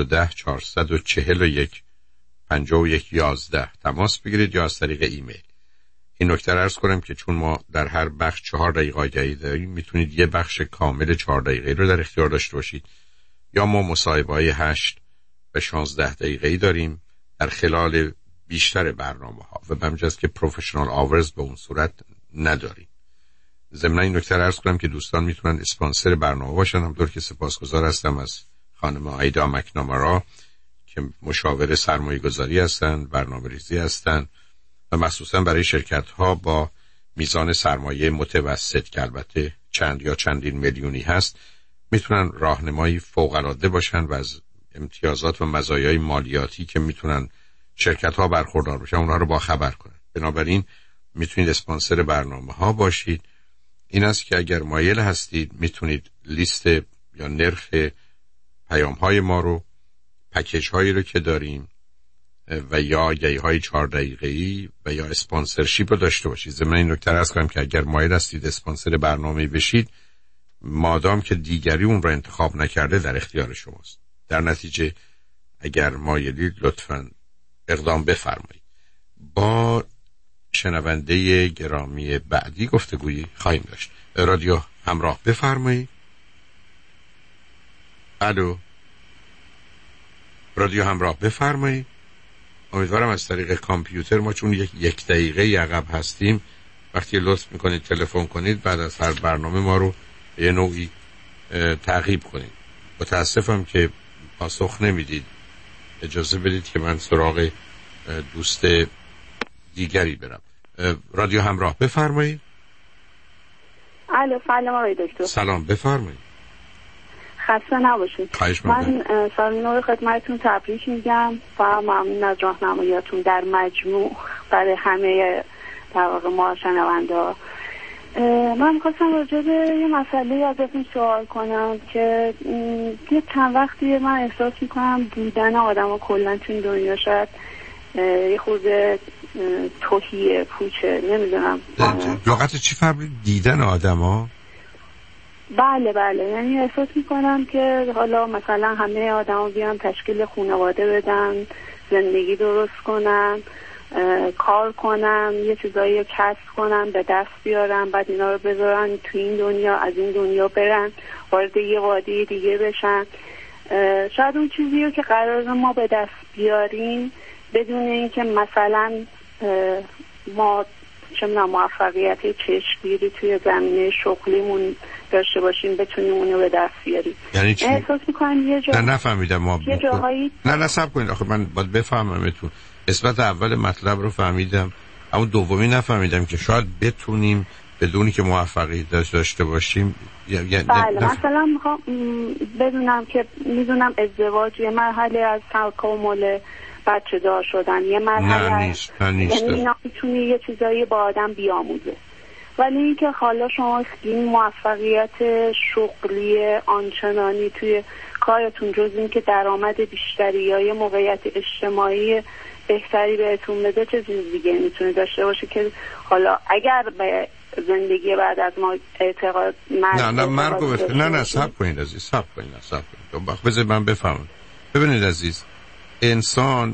310-441-5111 تماس بگیرید یا از طریق ایمیل. این نکته عرض کنم که چون ما در هر بخش 4 دقیقه آگهی داریم میتونید یه بخش کامل 4 دقیقه رو در اختیار داشته باشید، یا ما مصاحبه‌های 8 و 16 دقیقه‌ای داریم در خلال بیشتر برنامه‌ها و به همین جاست که پروفشنال آورز به اون صورت نداریم. ضمن این نکته عرض کنم که دوستان میتونن اسپانسر برنامه باشن. همونطور که سپاسگزار هستم از خانم آیدا مکنامارا که مشاور سرمایه‌گذاری هستن، برنامه‌ریزی هستن و مخصوصا برای شرکت‌ها با میزان سرمایه متوسط که البته چند یا چندین میلیونی هست میتونن راهنمایی فوق‌العاده باشن و از امتیازات و مزایای مالیاتی که میتونن شرکت‌ها برخوردار باشن اونها رو با خبر کنن. بنابراین میتونید اسپانسر برنامه‌ها باشید. این است که اگر مایل هستید میتونید لیست یا نرخ پیام‌های ما رو، پکیج‌هایی رو که داریم و یا آگهی‌های 4 دقیقه‌ای و یا اسپانسرشیپ رو داشته باشید. ضمن این نکته عرض کنم که اگر مایل هستید اسپانسر برنامه بشید، مادام که دیگری اون رو انتخاب نکرده در اختیار شماست. در نتیجه اگر مایلید لطفاً اقدام بفرمایید. با شنونده گرامی بعدی گفتگویی خواهیم داشت. رادیو همراه، بفرمایید. الو، رادیو همراه، بفرمایید. امیدوارم از طریق کامپیوتر ما چون یک دقیقه عقب هستیم وقتی لطف میکنید تلفن کنید بعد از هر برنامه ما رو یه نوعی تعقیب کنید. متاسفم که پاسخ نمیدید. اجازه بدید که من سراغ دوست دیگری برم. رادیو همراه، بفرمایید. الو، سلام آقای دکتر. سلام، بفرمایید. خسته نباشید. من سال نو خدمتتون تبریک میگم و ممنون از راهنماییاتون در مجموع برای همه در واقع ما شنوندا. من می‌خواستم راجع به یه مسئله ازتون سوال کنم که یه چند وقتی من احساس می‌کنم دیدن آدم‌ها کلاً تو این دنیا شاید یه خورده توهیه، پوچه، نمیدونم. لغت چی فرمودید؟ دیدن آدم‌ها؟ بله، یعنی احساس میکنم که حالا مثلا همه آدم بیان تشکیل خانواده بدن، زندگی درست کنن، کار کنن، یه چیزایی کسب کنن، به دست بیارن، بعد اینا رو بذارن تو این دنیا، از این دنیا برن وارد یه وادی دیگه بشن. شاید اون چیزی رو که قرار ما به دست بیاریم بدون اینکه مثلا ما موفقیت چشمگیری توی زمینه شغلیمون داشته باشیم بتونیم اونو به دست بیاریم. یعنی چی؟ احساس میکنم یه جا نفهمیدم. یه جاهایی نه صبر کنید، آخه من باید بفهممتون. قسمت اول مطلب رو فهمیدم، اما دومی نفهمیدم که شاید بتونیم بدونی که موفقیت داشته باشیم. بله، مثلا میخوام بدونم که میدونم ازدواج یه مرحله از تکامل بچه دار شدن، یه مرحله نیست. یعنی اینا میتونه یه چیزایی با آدم بیاموزه، ولی اینکه حالا شما این موفقیت شغلی آنچنانی توی کارتون جز این که درآمد بیشتری یا یه موقعیت اجتماعی بهتری بهتون بده چه چیز دیگه میتونه داشته باشه که حالا اگر به زندگی بعد از ما اعتقاد نه صبر کنید عزیز، صبر کنید. بذار من بفهمم. ببینید عزیز، انسان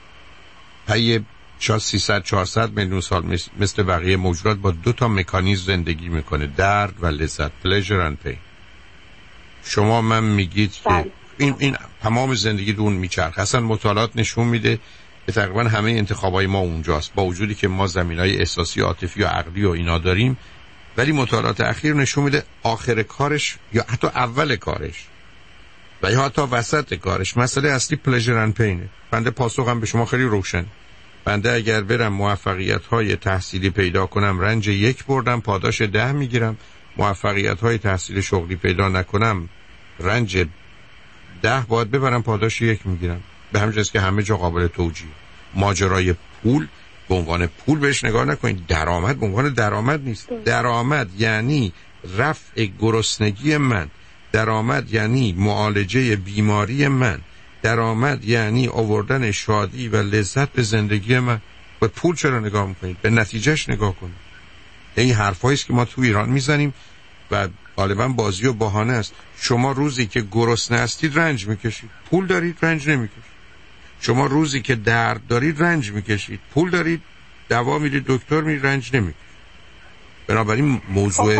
پای 300-400 میلیون سال مثل بقیه موجودات با 2 مکانیزم زندگی میکنه، درد و لذت، pleasure and pain. شما من میگید که این تمام زندگی دون میچرخه. اصلا مطالعات نشون میده که تقریبا همه انتخابای ما اونجاست، با وجودی که ما زمینهای احساسی، عاطفی و عقلی و اینا داریم، ولی مطالعات اخیر نشون میده آخر کارش یا حتی اول کارش و یا حتی وسط کارش مسئله اصلی pleasure and pain. بنده پاسخم به شما خیلی روشن. بنده اگر برم موفقیت‌های تحصیلی پیدا کنم رنج 1 بردم، پاداش 10 میگیرم. موفقیت‌های تحصیلی شغلی پیدا نکنم رنج 10 باید ببرم، پاداش 1 میگیرم. به همین جاست که همه جا قابل توجیه. ماجرای پول به عنوان پول بهش نگاه نکنید، درآمد به عنوان درآمد نیست. درآمد یعنی رفع گرسنگی من، درآمد یعنی معالجه بیماری من، درآمد یعنی آوردن شادی و لذت به زندگی من. به پول چرا نگاه میکنید؟ به نتیجهش نگاه کنید. این حرفایی است که ما تو ایران میزنیم و غالبا بازی و بهانه است. شما روزی که گرسنه هستید رنج میکشید، پول دارید رنج نمیکشید. شما روزی که درد دارید رنج میکشید، پول دارید، دوا میرید دکتر میرید، رنج نمیکشید. بنابراین موضوع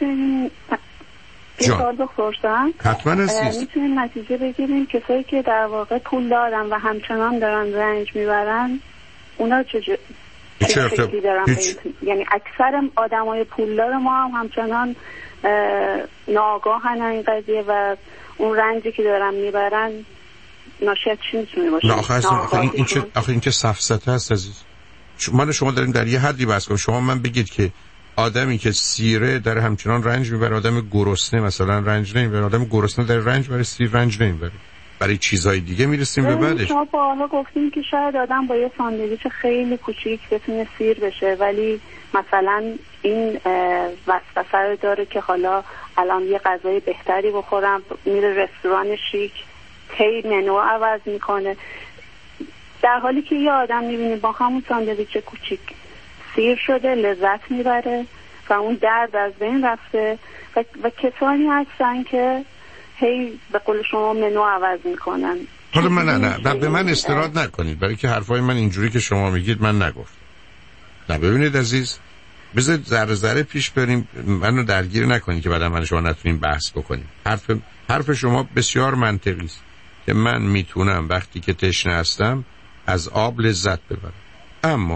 حتما میتونیم نتیجه بگیریم کسایی که در واقع پول دارن و همچنان دارن رنج میبرن اونا چه شکلی دارن؟ یعنی اکثر آدمای پولدار ما هم همچنان ناآگاهن این قضیه و اون رنجی که دارن میبرن ناشی از چی میتونه باشه؟ آخه این که سفسطه هست عزیز. شما داریم در یه حدی بحث کنیم. شما من بگید که آدمی که سیره در همچنان رنج میبره، آدم گرسنه مثلا رنج نمیبره، آدم گرسنه در رنج بره، سیر رنج نمیبره. برای چیزهای دیگه میرسیم به بعدش. شما با حالا گفتیم که شاید آدم با یه ساندویچ خیلی کوچیک بتونه سیر بشه، ولی مثلا این وسوسه رو داره که حالا الان یه غذای بهتری بخورم، میره رستوران شیک، هی منو عوض میکنه، در حالی که یه آدم میبینی با همون ساندویچ کوچیک سیر شده، لذت میبره و اون درد از بین رفته و کسانی هستن که هی به قول شما منو عوض میکنن. حالا من نه به من استراد نکنید، برای که حرفای من اینجوری که شما میگید من نگفتم. نه ببینید عزیز، بذارید ذره ذره پیش بریم، منو درگیر نکنید که بعدا من شما نتونیم بحث بکنیم. حرف شما بسیار منطقی است که من میتونم وقتی که تشنه هستم از آب لذت ببرم، اما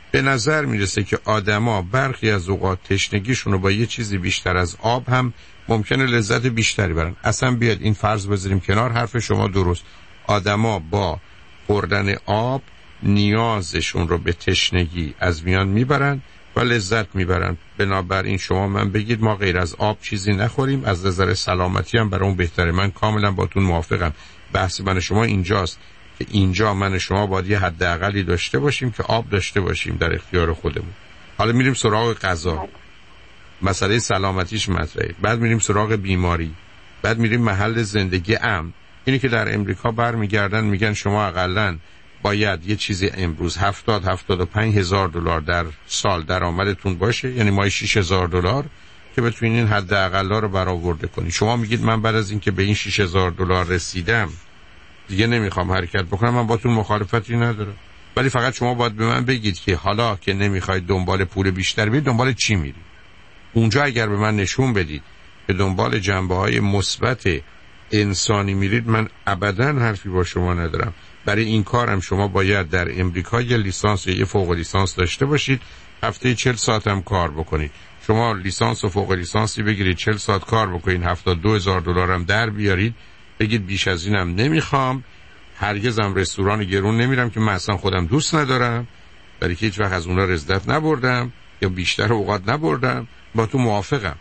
به نظر میرسه که آدما برخی از اوقات تشنگیشون رو با یه چیزی بیشتر از آب هم ممکنه لذت بیشتری برن. اصلا بیاد این فرض بذاریم کنار، حرف شما درست، آدما با خوردن آب نیازشون رو به تشنگی از میان میبرن و لذت میبرن. بنابراین شما من بگید ما غیر از آب چیزی نخوریم، از نظر سلامتی هم برای اون بهتره. من کاملا باتون موافقم. بحث من شما اینجاست که اینجا من شما باید یه حداقلی داشته باشیم که آب داشته باشیم در اختیار خودمون. حالا میریم سراغ غذا، مسئله سلامتیش مطرحه، بعد میریم سراغ بیماری، بعد میریم محل زندگی امن. اینی که در امریکا برمیگردن میگن شما حداقل باید یه چیزی امروز 75 هزار دلار در سال درآمدتون باشه، یعنی ماهی 6,000 دلار که بتونین این حداقلا رو برآورده کنین. شما میگید من بعد از اینکه به این 6,000 دلار رسیدم دیگه نمیخوام حرکت بکنم. من باتون مخالفتی ندارم، ولی فقط شما باید به من بگید که حالا که نمیخواید دنبال پول بیشتر برید دنبال چی میرید. اونجا اگر به من نشون بدید که دنبال جنبه‌های مثبت انسانی میرید، من ابداً حرفی با شما ندارم. برای این کارم شما باید در امریکا یه لیسانس یا یه فوق لیسانس داشته باشید، هفته 40 ساعت هم کار بکنید. شما لیسانس و فوق لیسانسی بگیرید، 40 ساعت کار بکنید، 72,000 دلار هم در بیارید، بگید بیش از اینم نمیخوام، هرگزم رستوران گرون نمیرم که من اصلا خودم دوست ندارم، برای که هیچ وقت از اونها لذت نبردم یا بیشتر اوقات نبردم. با تو موافقم،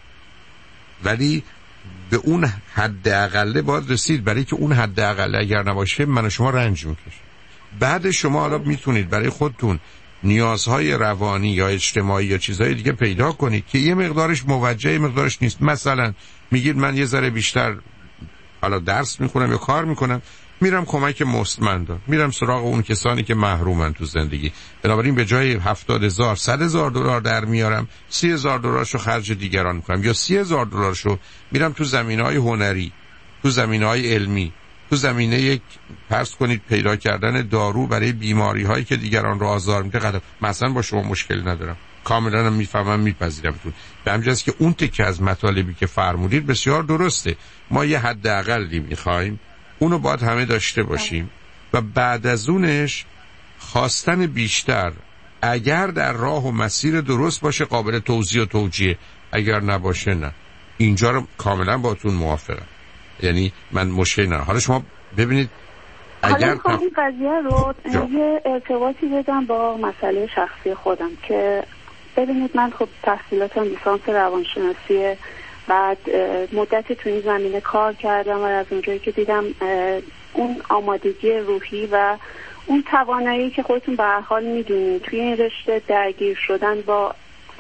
ولی به اون حد اقله باید رسید، برای که اون حد اقله اگر نباشه من و شما رنج میکشیم. بعد شما حالا میتونید برای خودتون نیازهای روانی یا اجتماعی یا چیزهای دیگه پیدا کنید که یه مقدارش موجه، یه مقدارش نیست. مثلا میگید من یه ذره بیشتر حالا درس میخونم یا کار میکنم، میرم کمک مستمندان، میرم سراغ اون کسانی که محرومن تو زندگی. بنابراین به جای 70,000 100,000 دلار در میارم، 30,000 دلارشو خرج دیگران میکنم، یا 30,000 دلارشو میرم تو زمینه‌های هنری، تو زمینه‌های علمی، تو زمینه یک فرض کنید پیدا کردن دارو برای بیماری‌هایی که دیگران رو آزار میده قدم. مثلا با شما مشکل ندارم، کاملا میفهمم، میپذیرمتون. به همین جاست که اون تکه از مطالبی که فرمودید بسیار درسته. ما یه حداقلی میخوایم، اونو باید همه داشته باشیم و بعد از اونش خواستن بیشتر اگر در راه و مسیر درست باشه قابل توضیح و توجیه، اگر نباشه نه. اینجا رو کاملا باتون موافقم، یعنی من مشکل نه. حالا شما ببینید اگر حالا این قضیه رو یه ارتباطی بدم با مسئله شخصی خودم که ببینید من خب تحصیلاتم لیسانس روانشناسیه، بعد مدت تو این زمینه کار کردم و از اونجایی که دیدم اون آمادگی روحی و اون توانایی که خودتون به هر حال میدونید توی این رشته درگیر شدن با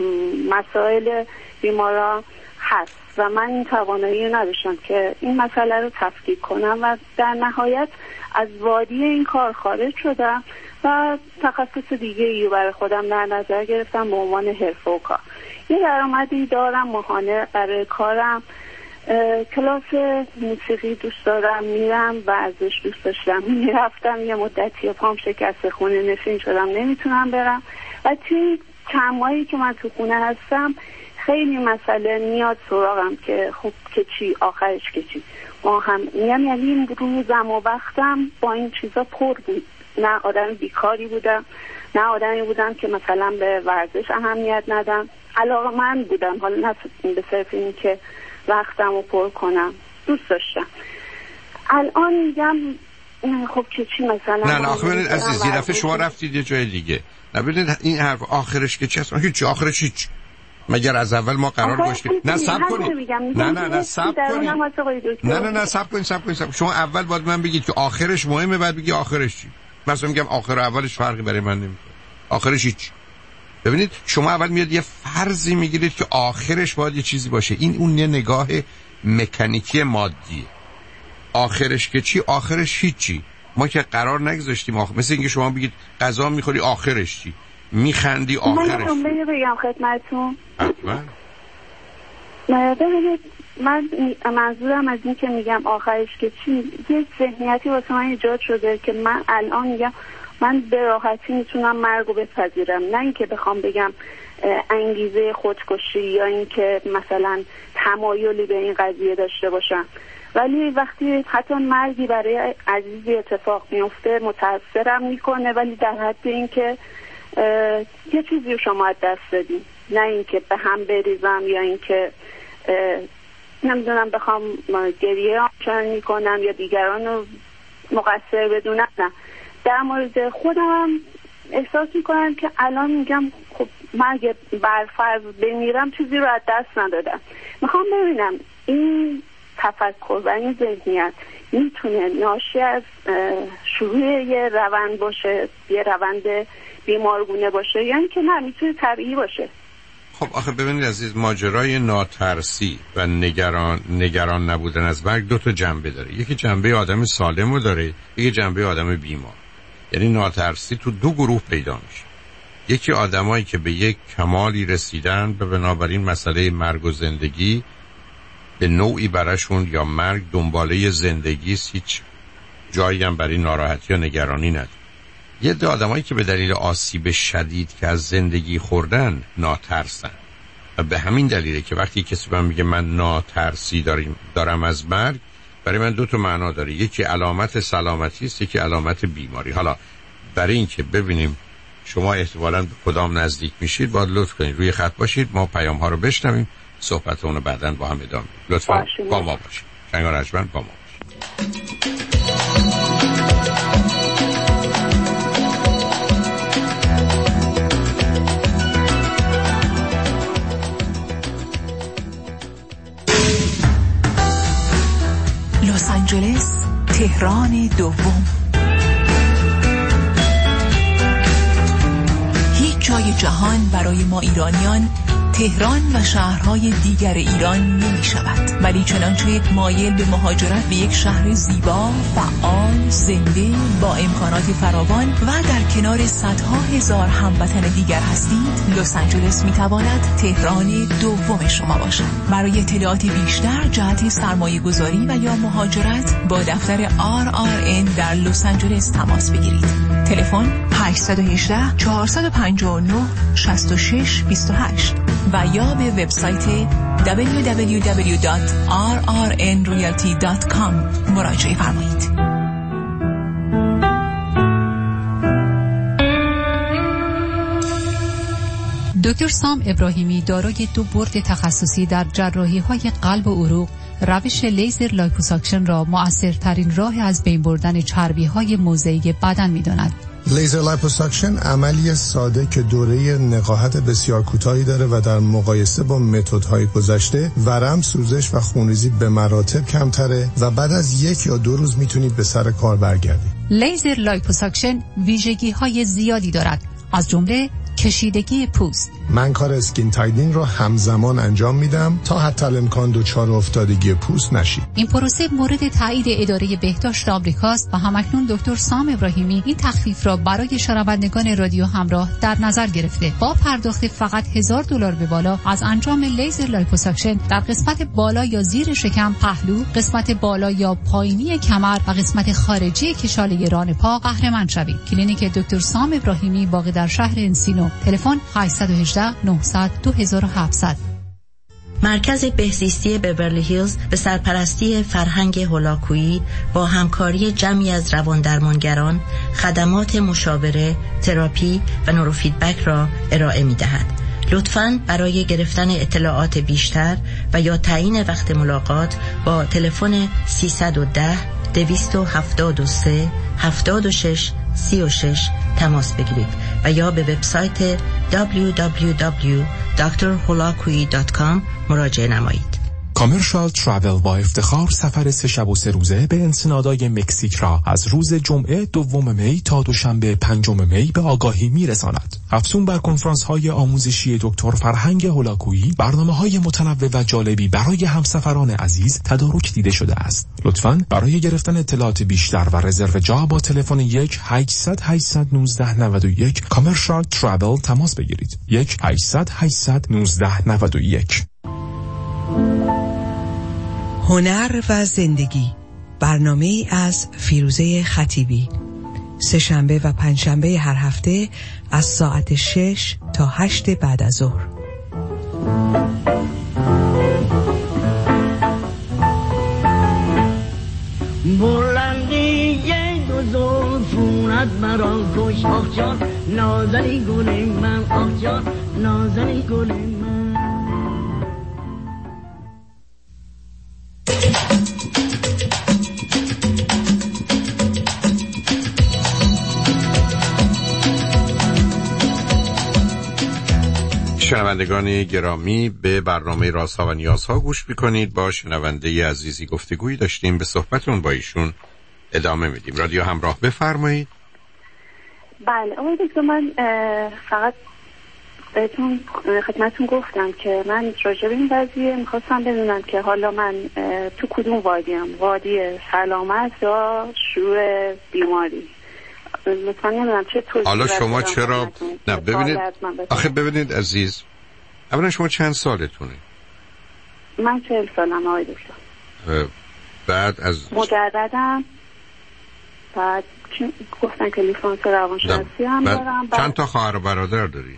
مسائل بیمارا هست و من این توانایی رو نداشتم که این مسئله رو تفکیک کنم و در نهایت از وادی این کار خارج شدم و تخصص دیگه ای رو برای خودم در نظر گرفتم به عنوان حرفه و کار. یه درآمدی دارم ماهانه برای کارم، کلاس موسیقی دوست دارم میرم، ورزش دوست داشتم میرفتم، یه مدتی پام شکسته خونه نشین شدم نمیتونم برم و توی چند ماهی که من تو خونه هستم خیلی مسئله میاد سراغم که خب که چی آخرش که چی. ما هم یعنی روزم و وقتم با این چیزا پر بود. نه آدم بیکاری بودم، نه آدمی بودم که مثلا به ورزش اهمیت ندم، علاقه من بودم، حالا نه به صرف این که وقتم رو پر کنم، دوست داشتم. الان میگم خب که چی مثلا نه آخه ببینید عزیز، یه دفعه شما رفتید یه جای دیگه. نه ببینید این حرف آخرش که چی هست؟ هیچ آخرش هیچ. مگر از اول ما قرار داشتیم نه صبر کنید، نه صبر کنید، نه صبر کنید. شما اول باید من بگید که آخرش مهمه، بعد بگی آخرش چی. مثلا میگم آخر و اولش فرقی برای من نمیکنه، آخرش هیچ. ببینید شما اول میاد یه فرضی میگیرید که آخرش باید یه چیزی باشه. این اون یه نگاه مکانیکی مادیه. آخرش که چی؟ آخرش هیچی. ما که قرار نگذاشتیم مثل اینکه شما بگید غذا میخوری آخرش چی؟ میخندی آخرش. من بگم خدمتتون. ببینید من منظورم از این که میگم آخرش که چی، یه ذهنیتی واسه من ایجاد شده که من الان میگم من به راحتی میتونم مرگ رو بپذیرم، نه اینکه بخوام بگم انگیزه خودکشی یا اینکه مثلا تمایلی به این قضیه داشته باشم، ولی وقتی حتی مرگی برای عزیزی اتفاق میفته متاثرم میکنه، ولی در حد اینکه یه چیزی رو شما از دست دادین، نه اینکه به هم بریزم یا اینکه نمیدونم بخوام گریه آنچنانی کنم یا دیگران رو مقصر بدونم. نه، در مورد خودم احساس میکنم که الان میگم خب من اگه برفرض بمیرم چیزی رو از دست ندادم. میخوام ببینم این تفکر و این ذهنیت میتونه ناشی از شروع یه روند باشه، یه روند بیمارگونه باشه، یا اینکه نه میتونه طبیعی باشه. خب آخه ببینید عزیز، ماجرای ناترسی و نگران نبودن از مرگ دو تا جنبه داره. یکی جنبه آدم سالم رو داره، یکی جنبه آدم بیمار. یعنی ناترسی تو دو گروه پیدا میشه. یکی آدمایی که به یک کمالی رسیدن و بنابراین مسئله مرگ و زندگی به نوعی براشون یا مرگ دنباله زندگی، هیچ جایی هم برای ناراحتی یا نگرانی نداره. یه عده آدمایی که به دلیل آسیب شدید که از زندگی خوردن ناترسن و به همین دلیله که وقتی کسی به من میگه من ناترسی دارم از مرگ، برای من دو تا معنا داره. یکی علامت سلامتی است، یکی علامت بیماری. حالا برای این که ببینیم شما احتمالاً به کدام نزدیک میشید باید لطف کنید روی خط باشید، ما پیام ها رو بشنویم، صحبت اون رو بعداً با هم ادامه میدیم. لطفاً با ما باشید. شنگ ارجمند با ما باشید. لس آنجلس، تهران دوم. هیچ جای جهان برای ما ایرانیان تهران و شهرهای دیگر ایران نمی شود، ولی چنانچه مایل به مهاجرت به یک شهر زیبا، فعال، زنده، با امکانات فراوان و در کنار صدها هزار هموطن دیگر هستید، لس آنجلس می تواند تهران دوم شما باشد. برای اطلاعات بیشتر جهت سرمایه گذاری و یا مهاجرت با دفتر RRN در لس آنجلس تماس بگیرید. تلفن 818 459 6628 و یا به وبسایت www.rrnrealty.com مراجعه فرمایید. دکتر سام ابراهیمی دارای 2 بورد تخصصی در جراحی‌های قلب و عروق، روش لیزر لایپوساکشن را مؤثرترین راه از بین بردن چربی‌های موضعی بدن می‌داند. لیزر لایپوساکشن عملی ساده که دوره نقاهت بسیار کوتاهی داره و در مقایسه با متدهای گذشته ورم، سوزش و خونریزی به مراتب کمتره و بعد از 1 یا 2 روز میتونید به سر کار برگردید. لیزر لایپوساکشن ویژگی‌های زیادی دارد، از جمله کشیدگی پوست. من کار اسکین تایدینگ رو همزمان انجام میدم تا حتی الامکان دچار افتادگی پوست نشید. این پروسه مورد تایید اداره بهداشت آمریکاست و همکنون دکتر سام ابراهیمی این تخفیف را برای شنوندگان رادیو همراه در نظر گرفته. با پرداخت فقط $1000 به بالا از انجام لیزر لایپوساکشن در قسمت بالا یا زیر شکم، پهلو، قسمت بالا یا پایینی کمر و قسمت خارجی کشاله ران پا قهرمان شوید. کلینیک دکتر سام ابراهیمی واقع در شهر انسینو. تلفن 818 900 2700. مرکز بهزیستی بیورلی هیلز به سرپرستی فرهنگ هولاکویی با همکاری جمعی از رواندرمانگران خدمات مشاوره، تراپی و نوروفیدبک را ارائه می‌دهد. لطفاً برای گرفتن اطلاعات بیشتر و یا تعیین وقت ملاقات با تلفن 310 273 76 36 تماس بگیرید و یا به وبسایت www.drholakui.com مراجعه نمایید. کامرشال ترافل با افتخار سفر 3 شب و 3 روزه به انسنادای مکزیک را از روز جمعه 2 می تا دوشنبه 5 می به آگاهی میرساند. افزون بر کنفرانس های آموزشی دکتر فرهنگ هولاکویی، برنامه‌های متنوع و جالبی برای همسفران عزیز تدارک دیده شده است. لطفاً برای گرفتن اطلاعات بیشتر و رزرو جا با تلفن 1-800-819-91 کامرشال ترافل تماس بگیرید. 1-800-819-91. هنر و زندگی، برنامه‌ای از فیروزه خطیبی، 3 شنبه و 5 شنبه هر هفته از ساعت 6 تا 8 بعد از ظهر. بلندی ناز و فونت مرا کش آخ جان نازنی گل من آخ جان نازنی گل من. شنوندگان گرامی، به برنامه رازها و نیازها گوش میکنید. با شنونده عزیزی گفتگویی داشتیم، به صحبتون با ایشون ادامه میدیم. رادیو همراه، بفرمایید. بله آقای دکتر، من فقط بهتون خدمتتون گفتم که من راجع به این قضیه میخواستم بدونم که حالا من تو کدوم وادیم، وادی سلامت یا شروع بیماری. لطفاً نمیدونم چه توضیحی. حالا شما چرا نه ببینید، آخه ببینید عزیز، اولا شما چند سالتونه؟ من 40 سالم آقای دکتر. بعد از مجردم، بعد گفتن که لیسانس روانشناسی هم دارم. چند تا خواهر و برادر داری؟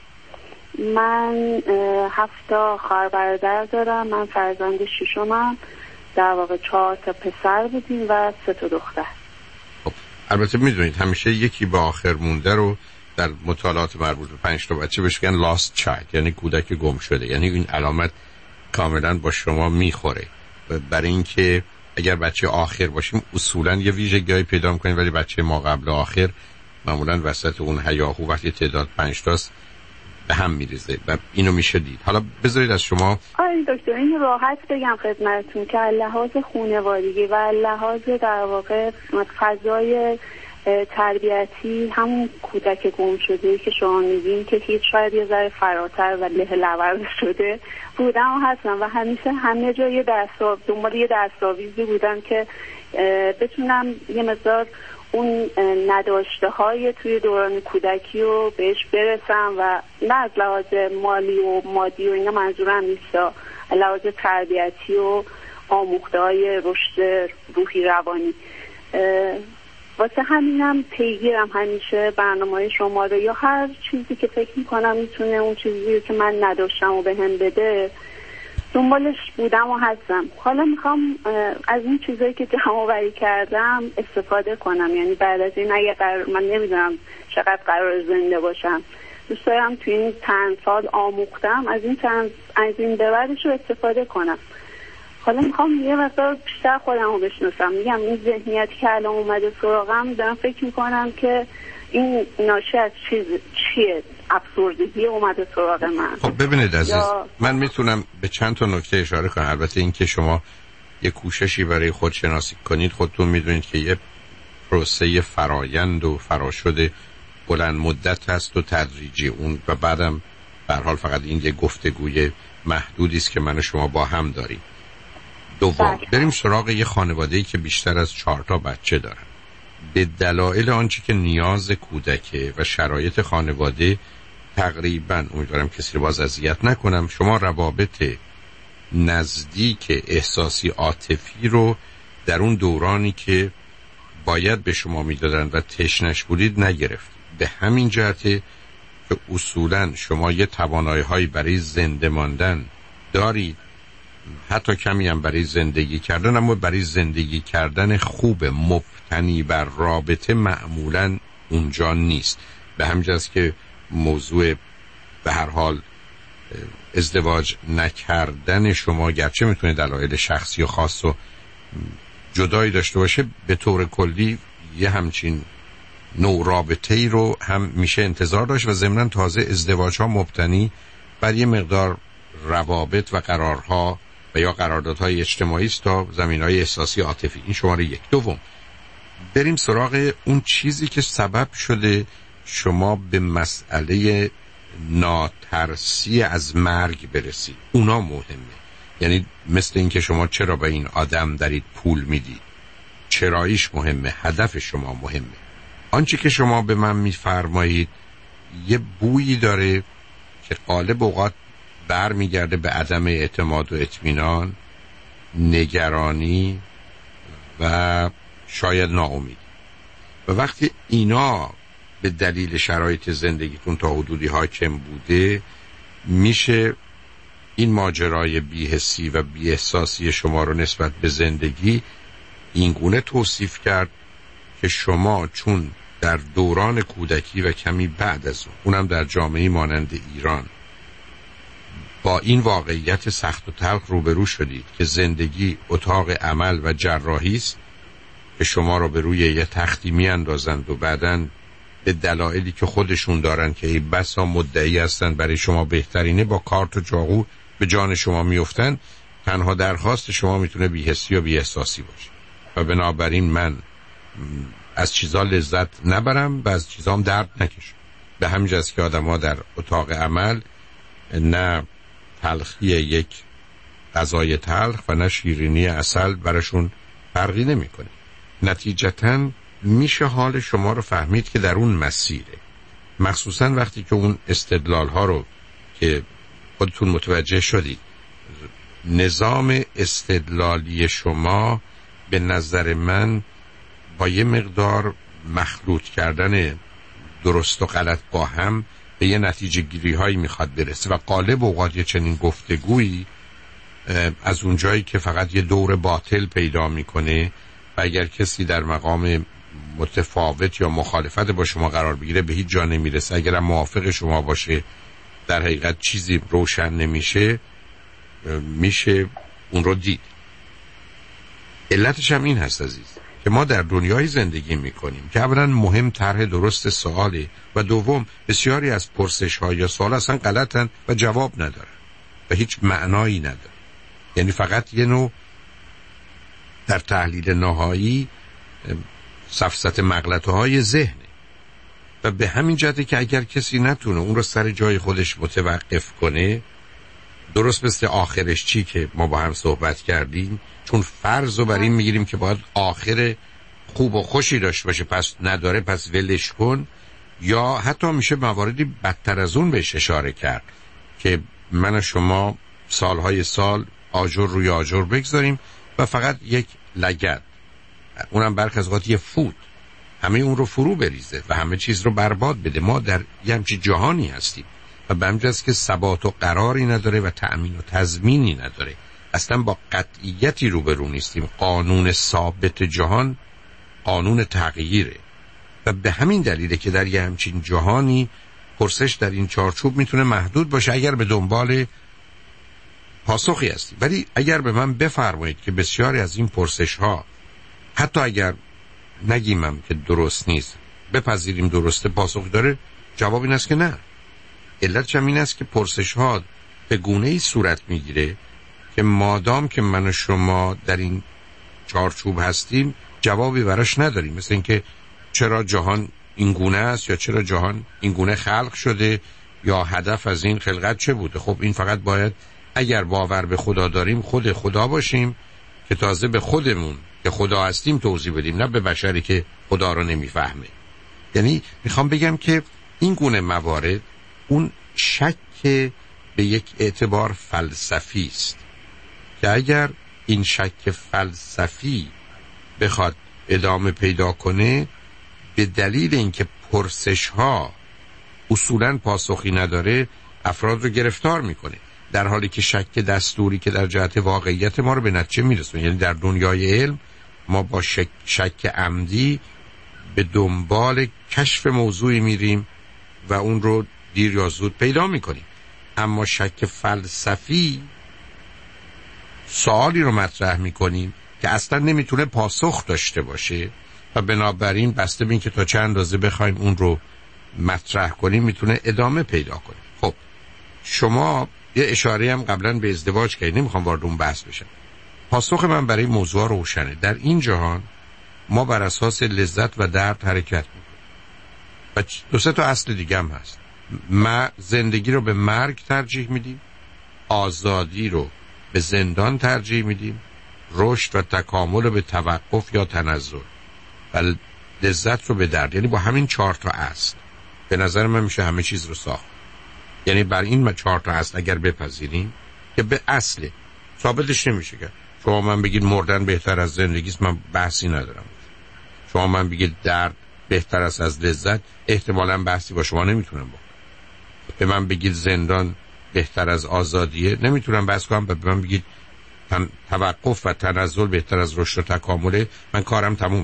من 7 تا خواهر برادر دارم. من فرزند ششمم. در واقع 4 تا پسر بودیم و 3 تا دختر. البته میدونید همیشه یکی به آخر مونده رو در مطالعات مربوط به 5 تا بچه بهش میگن لاست چایلد، یعنی کودک گم شده. یعنی این علامت کاملا با شما میخوره، برای اینکه اگر بچه آخر باشیم اصولا یه ویژگی‌ای پیدا می‌کنیم، ولی بچه ما قبل آخر معمولا وسط اون هیاهو وقتی تعداد 5 تاست به هم میریزه و اینو میشه دید. حالا بذارید از شما آقای دکتر این راحت بگم خدمتتون که لحاظ خانوادگی و لحاظ در واقع فضای تربیتی همون کودک گم شده که شما میگین که هیچ شاید یه ذره فراتر و له لورد شده بودم و هستم و همیشه همه جا یه دنبال یه دستاویزی بودم که بتونم یه مقدار اون نداشته های توی دوران کودکی رو بهش برسم و نه از لحاظ مالی و مادی و اینا منظورم نیست، لحاظ تربیتی و آموخته های رشد روحی روانی. واسه همینم پیگیرم همیشه برنامه شما رو یا هر چیزی که فکر میکنم میتونه اون چیزی که من نداشتم و بهم بده دنبالش بودم و هستم. حالا میخوام از این چیزایی که جمع‌آوری کردم استفاده کنم، یعنی بعد از این اگه من نمیدونم چقدر قرار زنده باشم، دوست دارم توی این چند سال آموختم از این به بعدش رو استفاده کنم. حالا میخوام یه مقدار بیشتر خودم رو بشناسم. میگم این ذهنیتی که الان اومده سراغم دارم فکر میکنم که این ناشی از چیه؟ افسردگی اومده سراغ من. خب ببینید عزیز، من میتونم به چند تا نکته اشاره کنم. البته این که شما یه کوششی برای خودشناسی کنید، خودتون میدونید که یه پروسه فرایند و فراشده بلند مدت هست و تدریجی اون و بعدم به هر حال فقط این یه گفتگوی محدودی است که من و شما با هم داریم. دوم بریم سراغ یه خانواده‌ای که بیشتر از 4 تا بچه دارن. به دلایل آنچه که نیاز کودکه و شرایط خانواده تقریبا، امیدوارم کسی رو باز اذیت نکنم، شما روابط نزدیک احساسی عاطفی رو در اون دورانی که باید به شما میدادن و تشنش بودید نگرفت. به همین جهته که اصولا شما یه توانایی‌هایی برای زنده ماندن دارید، حتی کمی هم برای زندگی کردن، اما برای زندگی کردن خوب مبتنی بر رابطه معمولا اونجا نیست. به همین جاست که موضوع به هر حال ازدواج نکردن شما گرچه میتونه دلایل شخصی و خاص و جدایی داشته باشه، به طور کلی یه همچین نوع رابطه ای رو هم میشه انتظار داشت و ضمناً تازه ازدواج ها مبتنی بر یه مقدار روابط و قرارها و یا قراردادهای اجتماعی است تا زمینهای احساسی عاطفی. این شماره 1. دوم بریم سراغ اون چیزی که سبب شده شما به مسئله ناترسی از مرگ برسید. اونا مهمه. یعنی مثل این که شما چرا به این آدم دارید پول میدید، چراییش مهمه، هدف شما مهمه. آنچه که شما به من میفرمایید یه بویی داره که غالب اوقات بر میگرده به عدم اعتماد و اطمینان، نگرانی و شاید ناامید. و وقتی اینا به دلیل شرایط زندگیتون تا حدودی حاکم بوده، میشه این ماجرای بی‌حسی و بی‌احساسی شما رو نسبت به زندگی این گونه توصیف کرد که شما چون در دوران کودکی و کمی بعد از اونم در جامعه مانند ایران با این واقعیت سخت و تلخ روبرو شدید که زندگی اتاق عمل و جراحی است که شما را به روی یه تختی میاندازند و بعداً به دلایلی که خودشون دارن که ای بسا مدعی هستند برای شما بهترینه با کارت و چاقو به جان شما میافتن، تنها درخواست شما میتونه بی‌حسی و بی‌احساسی باشه. و بنابراین من از چیزا لذت نبرم و از چیزام درد نکشم. به همین جاست که آدم ها در اتاق عمل نه تلخی یک غذای تلخ و نه شیرینی عسل براشون فرقی نمیکنه. نتیجتاً میشه حال شما رو فهمید که در اون مسیره، مخصوصاً وقتی که اون استدلال ها رو که خودتون متوجه شدید، نظام استدلالی شما به نظر من با یه مقدار مخلوط کردن درست و غلط با هم به یه نتیجه گیری هایی میخواد برسه و غالب اوقات یه چنین گفتگویی از اونجایی که فقط یه دور باطل پیدا میکنه و اگر کسی در مقام متفاوت یا مخالفت با شما قرار بگیره به هیچ جا نمیرسه. اگرم موافق شما باشه در حقیقت چیزی روشن نمیشه، میشه اون رو دید. علتش هم این هست عزیز که ما در دنیای زندگی میکنیم که اولا مهم طرح درست سواله و دوم بسیاری از پرسش ها یا سوال اصلا غلطن و جواب ندارن و هیچ معنایی نداره. یعنی فقط یه نوع در تحلیل نهایی سفسطه مغلطه های ذهنه و به همین جهته که اگر کسی نتونه اون رو سر جای خودش متوقف کنه، درست مثل آخرش چی که ما با هم صحبت کردیم، چون فرض رو بر این میگیریم که باید آخر خوب و خوشی داشته باشه پس نداره پس ولش کن، یا حتی میشه مواردی بدتر از اون بهش اشاره کرد که من و شما سالهای سال آجر روی آجر بگذاریم و فقط یک لگد، اونم برخی از اوقات یه فوت، همه اون رو فرو بریزه و همه چیز رو برباد بده. ما در یه همچین جهانی هستیم و به همین جاست که ثبات و قراری نداره و تأمین و تضمینی نداره، اصلا با قطعیتی روبرو نیستیم. قانون ثابت جهان قانون تغییره و به همین دلیله که در یه همچین جهانی پرسش در این چارچوب میتونه محدود باشه اگر به دنبال پاسخی هستی. ولی اگر به من بفرمایید که بسیاری از این پرسش ها حتی اگر نگیمم که درست نیست بپذیریم درسته پاسخ داره، جواب این است که نه. علتش هم این است که پرسش ها به گونه‌ای صورت میگیره که مادام که من و شما در این چارچوب هستیم جوابی براش نداریم. مثل اینکه چرا جهان این گونه است یا چرا جهان این گونه خلق شده یا هدف از این خلقت چه بوده. خب این فقط باید اگر باور به خدا داریم خود خدا باشیم که تازه به خودمون که خدا هستیم توضیح بدیم، نه به بشری که خدا رو نمیفهمه. یعنی میخوام بگم که این گونه موارد اون شک به یک اعتبار فلسفی است که اگر این شک فلسفی بخواد ادامه پیدا کنه به دلیل اینکه پرسش ها اصولاً پاسخی نداره افراد رو گرفتار میکنه، در حالی که شک دستوری که در جهت واقعیت ما رو به نتیجه میرسونه. یعنی در دنیای علم ما با شک عمدی به دنبال کشف موضوعی میریم و اون رو دیر یا زود پیدا میکنیم، اما شک فلسفی سوالی رو مطرح میکنیم که اصلا نمیتونه پاسخ داشته باشه و بنابراین بسته به این که تا چند اندازه بخوایم اون رو مطرح کنیم میتونه ادامه پیدا کنه. خب شما یه اشاره هم قبلا به ازدواج کردید، نمیخوام وارد اون بحث بشم. پاسخ من برای موضوع روشنه. در این جهان ما بر اساس لذت و درد حرکت میکنیم و دو سه تا اصل دیگه هم هست. ما زندگی رو به مرگ ترجیح میدیم، آزادی رو به زندان ترجیح میدیم، رشد و تکامل رو به توقف یا تنزل و لذت رو به درد. یعنی با همین 4 تا اصل به نظر من میشه همه چیز رو ساخت. یعنی بر این 4 تا اصل اگر بپذیریم که به اصل ثابتش نمیشه که شما من بگید مردن بهتر از زندگیست، من بحثی ندارم. شما من بگید درد بهتر است از لذت، احتمالاً بحثی با شما نمیتونم بکنم. به من بگید زندان بهتر از آزادیه، نمیتونم بحث کنم. به من بگید توقف و تنزل بهتر از رشد و تکامله، من کارم تمومه.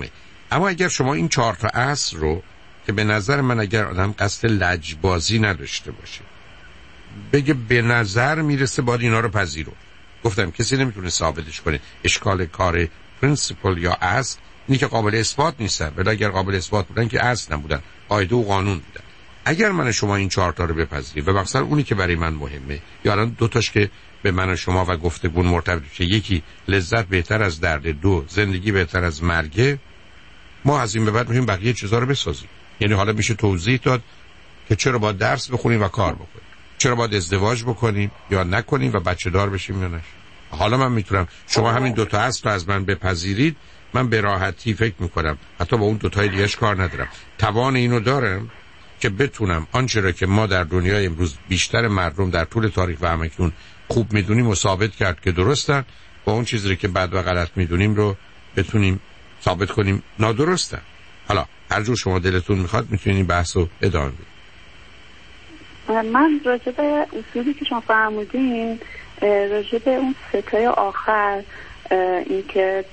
اما اگر شما این 4 تا اصل رو که به نظر من اگر آدم قصد لجبازی نداشته باشه بگه به نظر میرسه باید اینا رو پذیرو. گفتم کسی نمیتونه ثابتش کنه. اشکال کار پرینسیپل یا اصل اینی که قابل اثبات نیستن، ولی اگر قابل اثبات بودن که اصل نبودن، قاعده و قانون بودن. اگر من شما این 4 تا رو بپذیرید و مثلا اونی که برای من مهمه، یا الان 2 تاش که به من و شما و گفتگو مرتبط میشه، یکی لذت بهتر از درد، 2 زندگی بهتر از مرگ، ما از این به بعد می‌خوایم بقیه چیزا رو بسازیم. یعنی حالا میشه توضیح داد که چرا باید درس بخونیم و کار بکنیم، چرا باید ازدواج بکنیم یا نکنیم و بچه دار بشیم یا نشیم. حالا من میتونم شما همین 2 تا اصل رو از من بپذیرید، من به راحتی فکر میکنم حتی با اون 2 تای دیگه‌اش کار ندارم، توان اینو دارم که بتونم آنچه را که ما در دنیای امروز بیشتر مردم در طول تاریخ و همکنون خوب میدونیم و ثابت کرد که درستن، با اون چیزی که بد و غلط میدونیم رو بتونیم ثابت کنیم نادرستن. حالا هر جور شما دلتون میخواد میتونید این بحث رو ادامه بدید. من راجع به اصولی که شما فرمودین، راجع به اون 3 تای آخر، این که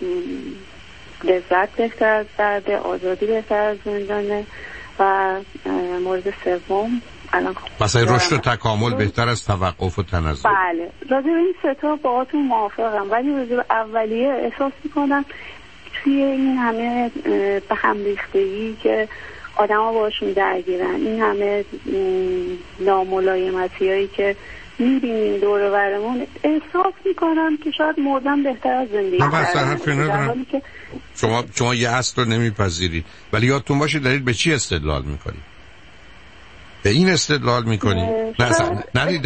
لذت بهتر از درد، آزادی بهتر از زندانه، و مورد سوم الان مثلا رشد و تکامل بهتر از توقف و تنزل. بله، راجع به این 3 تا باهاتون موافقم، ولی راجع به اولیه احساس میکنم توی این همه به هم ریختگی که آدم ها باشون درگیرن، این همه ناملایمتی هایی که میبینیم دور و برمون، احساس میکنم که شاید مردن بهتر از زندگی کردن. شما یه اصل رو نمیپذیرید، ولی یادتون باشه دارید به چی استدلال میکنید؟ به این استدلال میکنید؟ نه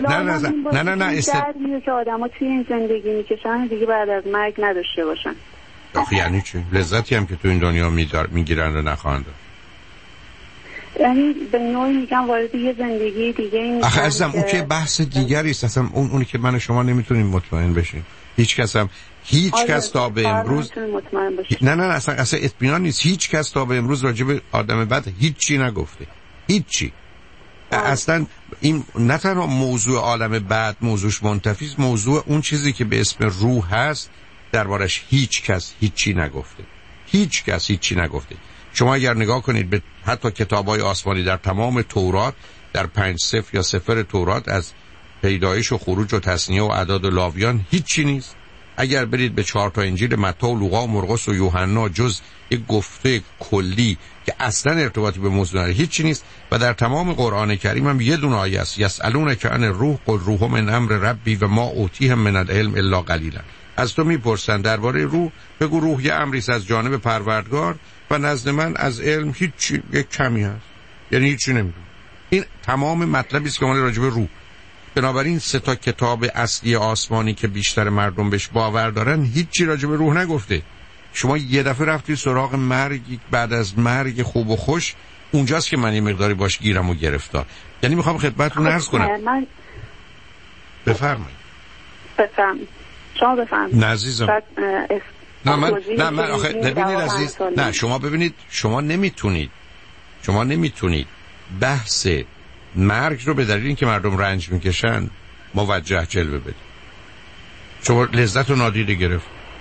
که آدم ها توی این زندگی میکشن دیگه بعد از مرگ نداشته باشن. یعنی چی؟ لذتی هم که تو این دنیا میگیرن رو نخواهند داشت. یعنی به نوعی میگم وارد یه زندگی دیگه این. آخه عزیزم اون که بحث دیگری است، اصلا اونی که من و شما نمیتونیم مطمئن بشیم. هیچ کس تا به امروز نه اصلا اطمینان نیست. هیچ کس تا به امروز راجع به آدم بد هیچی نگفته. هیچی. اصلا این نه تنها موضوع عالم بد موضوعش منتفی است، موضوع اون چیزی که به اسم روح هست دربارش هیچ کس هیچی نگفته. شما اگر نگاه کنید به حتی کتاب‌های آسمانی در تمام تورات، در 5 صفر یا سفر تورات از پیدایش و خروج و تثنیه و اعداد و لاویان هیچی نیست. اگر برید به 4 تا انجیل متی و لوقا و مرقس و یوحنا جز یک گفته کلی که اصلا ارتباطی به موضوع نداره هیچی نیست. و در تمام قرآن کریم هم یه دونه آیه است، یسألونک عن الروح قل روح من امر ربی و ما اوتیهم من العلم الا قلیلا. از تو میپرسن درباره روح، بگو روح یه امری است از جانب پروردگار و نزد من از علم هیچ یک کمی هست، یعنی هیچی نمیدونم. این تمام مطلبی است که ما راجع به روح. بنابراین 3 تا کتاب اصلی آسمانی که بیشتر مردم بهش باور دارن هیچی راجع به روح نگفته. شما یه دفعه رفتی سراغ مرگ بعد از مرگ خوب و خوش، اونجاست که من یه مقداری باش گیرم و گرفتار. یعنی میخوام خدمتتون عرض کنم. بفرمایید. شما بفرمایید. نه عزیزم. من آخه ببینید عزیز، نه شما ببینید، شما نمیتونید بحث مرگ رو به دلیل اینکه مردم رنج میکشن موجه جلوه بدید. شما لذت رو نادیده گرفت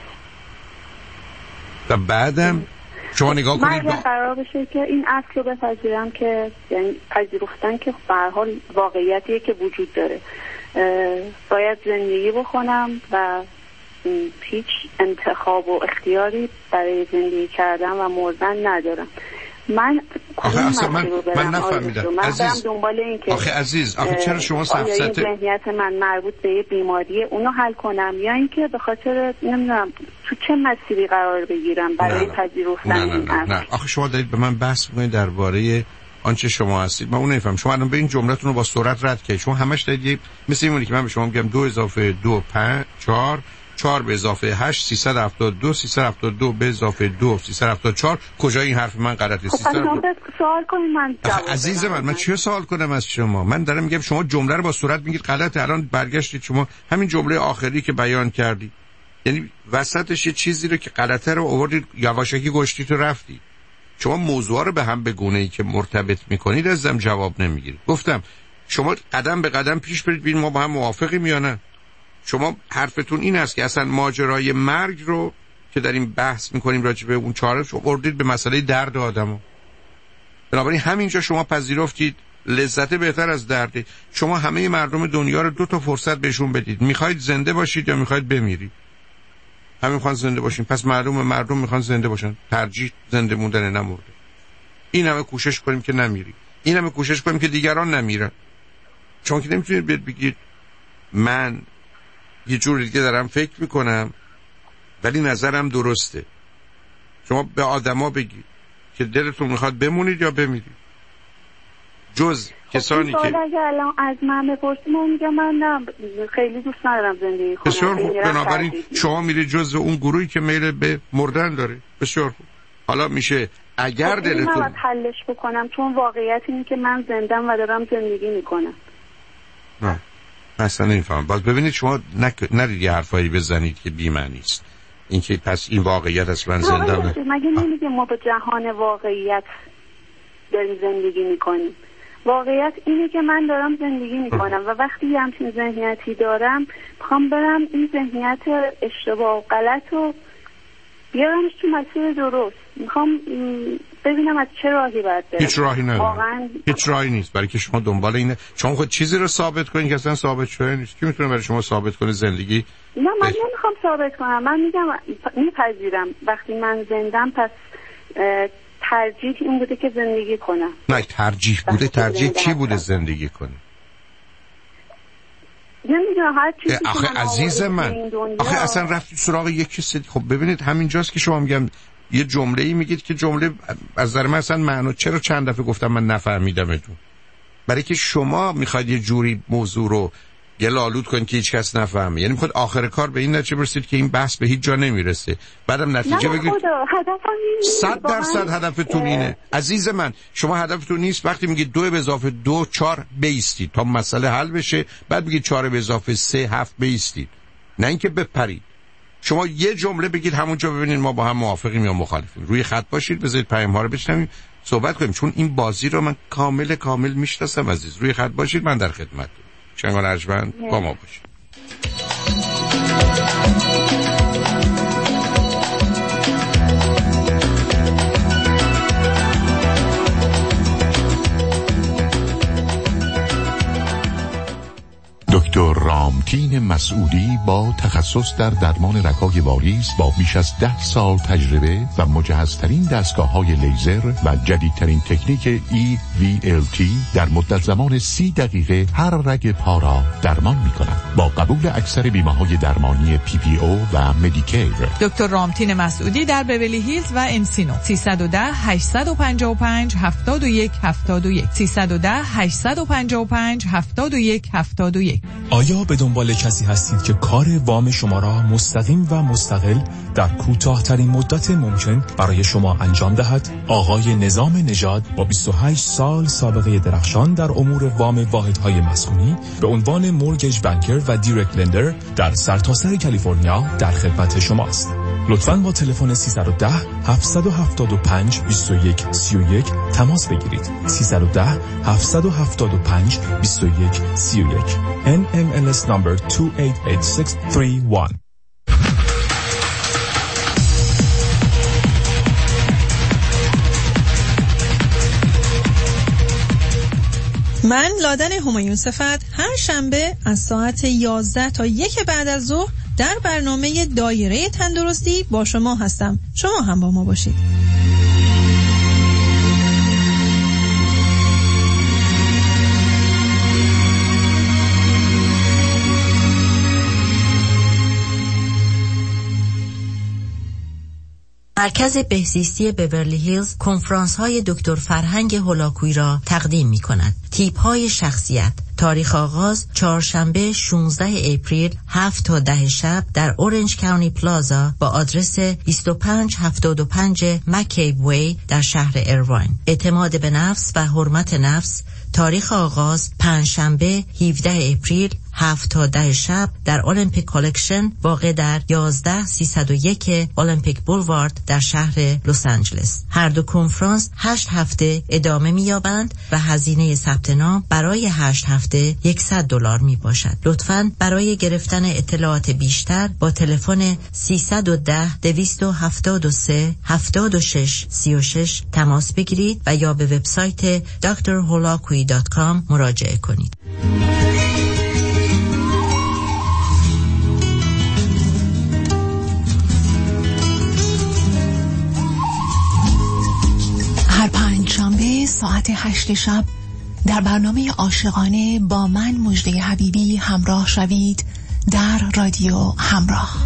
و بعدم شما نگاه کنید مرگ قرار بشه که این اصل رو بپذیرم که یعنی پذیرفتن که به هر حال واقعیتیه که وجود داره، باید زندگی بکنم و هیچ انتخاب و اختیاری برای زندگی کردن و مردن ندارم. من نفهمیدم. من برم دنبال این که آخه چرا شما سفسطه این ذهنیت من مربوط به یه بیماریه اونو حل کنم، یا اینکه به خاطر نمیدونم تو چه مسیری قرار بگیرم برای پذیرفتن این اصل. نه آخه شما دارید به من بحث می‌کنید درباره آنچه شما هستید. من اون نمی‌فهمم. شما الان به این جمله‌تون رو با سرعت رد کردید. شما همش دارید مثل اینی که من به شما میگم 2 اضافه 2 5 4 به اضافه 8 372 372 به اضافه 2 374. کجا این حرف من غلطه؟ سوال کنید من جواب عزیز من چه سوال کنم از شما؟ من دارم میگم شما جمله رو با سرعت میگید غلطه. الان برگشتید شما همین جمله آخری که بیان کردید، یعنی وسطش یه چیزی رو که غلطه رو آوردید یواشکی گشتید و رفتید. شما موضوع رو به هم به گونه‌ای که مرتبط میکنید ازم جواب نمیگیرید. گفتم شما قدم به قدم پیش برید ببینید ما با هم موافقیم یا نه. شما حرفتون این است که اصلا ماجرای مرگ رو که داریم بحث میکنیم راجع به اون چاره، شما بردید به مسئله درد آدمو. بنابراین همینجا شما پذیرفتید لذت بهتر از درده. شما همه مردم دنیا رو 2 تا فرصت بهشون بدید، میخواید زنده باشید یا میخواید بمیرید. همه میخوان زنده باشین، پس مردم میخوان زنده باشن، ترجیح زنده موندن نمرده. این همه کوشش کنیم که نمیری، این همه کوشش کنیم که دیگران نمیرن. چون که نمیتونید بگید من یه جور دیگه دارم فکر میکنم ولی نظرم درسته. شما به آدما بگید که دلتون میخواد بمونید یا بمیرید. جز کسانی که اگه الان از من بپرسی من میگم من نه خیلی دوست ندارم زندگی کنم. بسیار خوب. بنابراین شما میری جز اون گروهی که میل به مردن داره. بسیار خوب. حالا میشه اگر دلتون من باید حلش بکنم، چون واقعیت اینه که من زندم و دارم زندگی میکنم. نه اصلا نمیفهمم. باز ببینید شما نرید یه حرفایی بزنید که بی معنی است. این که پس این واقعیت اصلا زندم مگه نمیگه ما به جهان واقعیت داریم زندگی میکنیم؟ واقعیت اینه که من دارم زندگی میکنم و وقتی یه همچین ذهنیتی دارم میخوام برم این ذهنیت اشتباه و غلط رو بیارمش تو مسیر درست. میخوام ببینم از چه راهی باید برم. هیچ راهی نداره. واقعا هیچ راهی نیست، برای که شما دنبال اینه شما خود چیزی رو ثابت کنید که اصلا ثابت شده نیست. کی میتونه برای شما ثابت کنه زندگی؟ نه من نمیخوام ثابت کنم، من میگم میپذیرم وقتی من زندم پس ترجیح این بوده که زندگی کنم. نه ترجیح بوده، ترجیح چی بوده زندگی کنی؟ نمیدونم هر چیزی که آخه عزیز من آخه اصلا رفتی سراغ یک کسی. خب ببینید همینجاست که شما میگم یه جمله‌ای میگید که جمله از نظر من اصلا معنا چرا چند دفعه گفتم من نفهمیدمتون. برای که شما میخواید یه جوری موضوع رو گلالود کنید که هیچ کس نفهمه. یعنی میخواد آخر کار به این نتیجه برسید که این بحث به هیچ جا نمیرسه. بعدم نتیجه بگید 100% هدفتون اینه. عزیز من شما هدفتون نیست وقتی میگید 2 به اضافه 2 4 بیستید تا مسئله حل بشه، بعد بگید 4 به اضافه 3 7 بیستید. نه اینکه بپرید. شما یه جمله بگید همونجا ببینید ما با هم موافقیم یا مخالفیم. روی خط باشید، بذارید پیام‌ها رو بشنویم صحبت کنیم، چون این بازی رو من کامل میشناسم عزیز. روی خط باشید، من در خدمتتون. شنگان ارجمند با ما باشید. دکتر رامتین مسعودی با تخصص در درمان رگ‌های واریز با بیش از 10 سال تجربه و مجهزترین دستگاه‌های لیزر و جدیدترین تکنیک EVLT در مدت زمان 30 دقیقه هر رگ پا را درمان می‌کند. با قبول اکثر بیمه‌های درمانی PPO و مدیکیر. دکتر رامتین مسعودی در بیولی هیلز و انسینو. 310 855 7171 310 855 7171. آیا به دنبال کسی هستید که کار وام شما را مستقیم و مستقل در کوتاه‌ترین مدت ممکن برای شما انجام دهد؟ آقای نظام نژاد با 28 سال سابقه درخشان در امور وام واحدهای مسکونی به عنوان مورگیج بانکر و دایرکت لندر در سرتاسر کالیفرنیا در خدمت شماست. لطفاً با تلفن 310 775 2131 تماس بگیرید. 310 775 2131 NMLS number 288631. من لادن همایون صفت هر شنبه از ساعت 11 تا 1 بعد از ظهر در برنامه دایره تندرستی با شما هستم. شما هم با ما باشید. مرکز بهزیستی بیورلی هیلز کنفرانس های دکتر فرهنگ هولاکویی را تقدیم می کند. تیپ های شخصیت. تاریخ آغاز چهارشنبه 16 اپریل 7 تا 10 شب در اورنج کاونتی پلازا با آدرس 2575 مکیب وی در شهر ایرواین. اعتماد به نفس و حرمت نفس. تاریخ آغاز پنجشنبه 17 اپریل 7 تا 10 شب در المپیک کالکشن واقع در 11301 المپیک بولوارد در شهر لس آنجلس. هر دو کنفرانس 8 هفته ادامه می‌یابند و هزینه ثبت نام برای 8 هفته هفته $100 می باشد. لطفاً برای گرفتن اطلاعات بیشتر با تلفن 310-273-7636 تماس بگیرید و یا به وبسایت drholakui.com مراجعه کنید. هر پنجشنبه ساعت 8 شب در برنامه عاشقانه با من مژده حبیبی همراه شوید در رادیو همراه.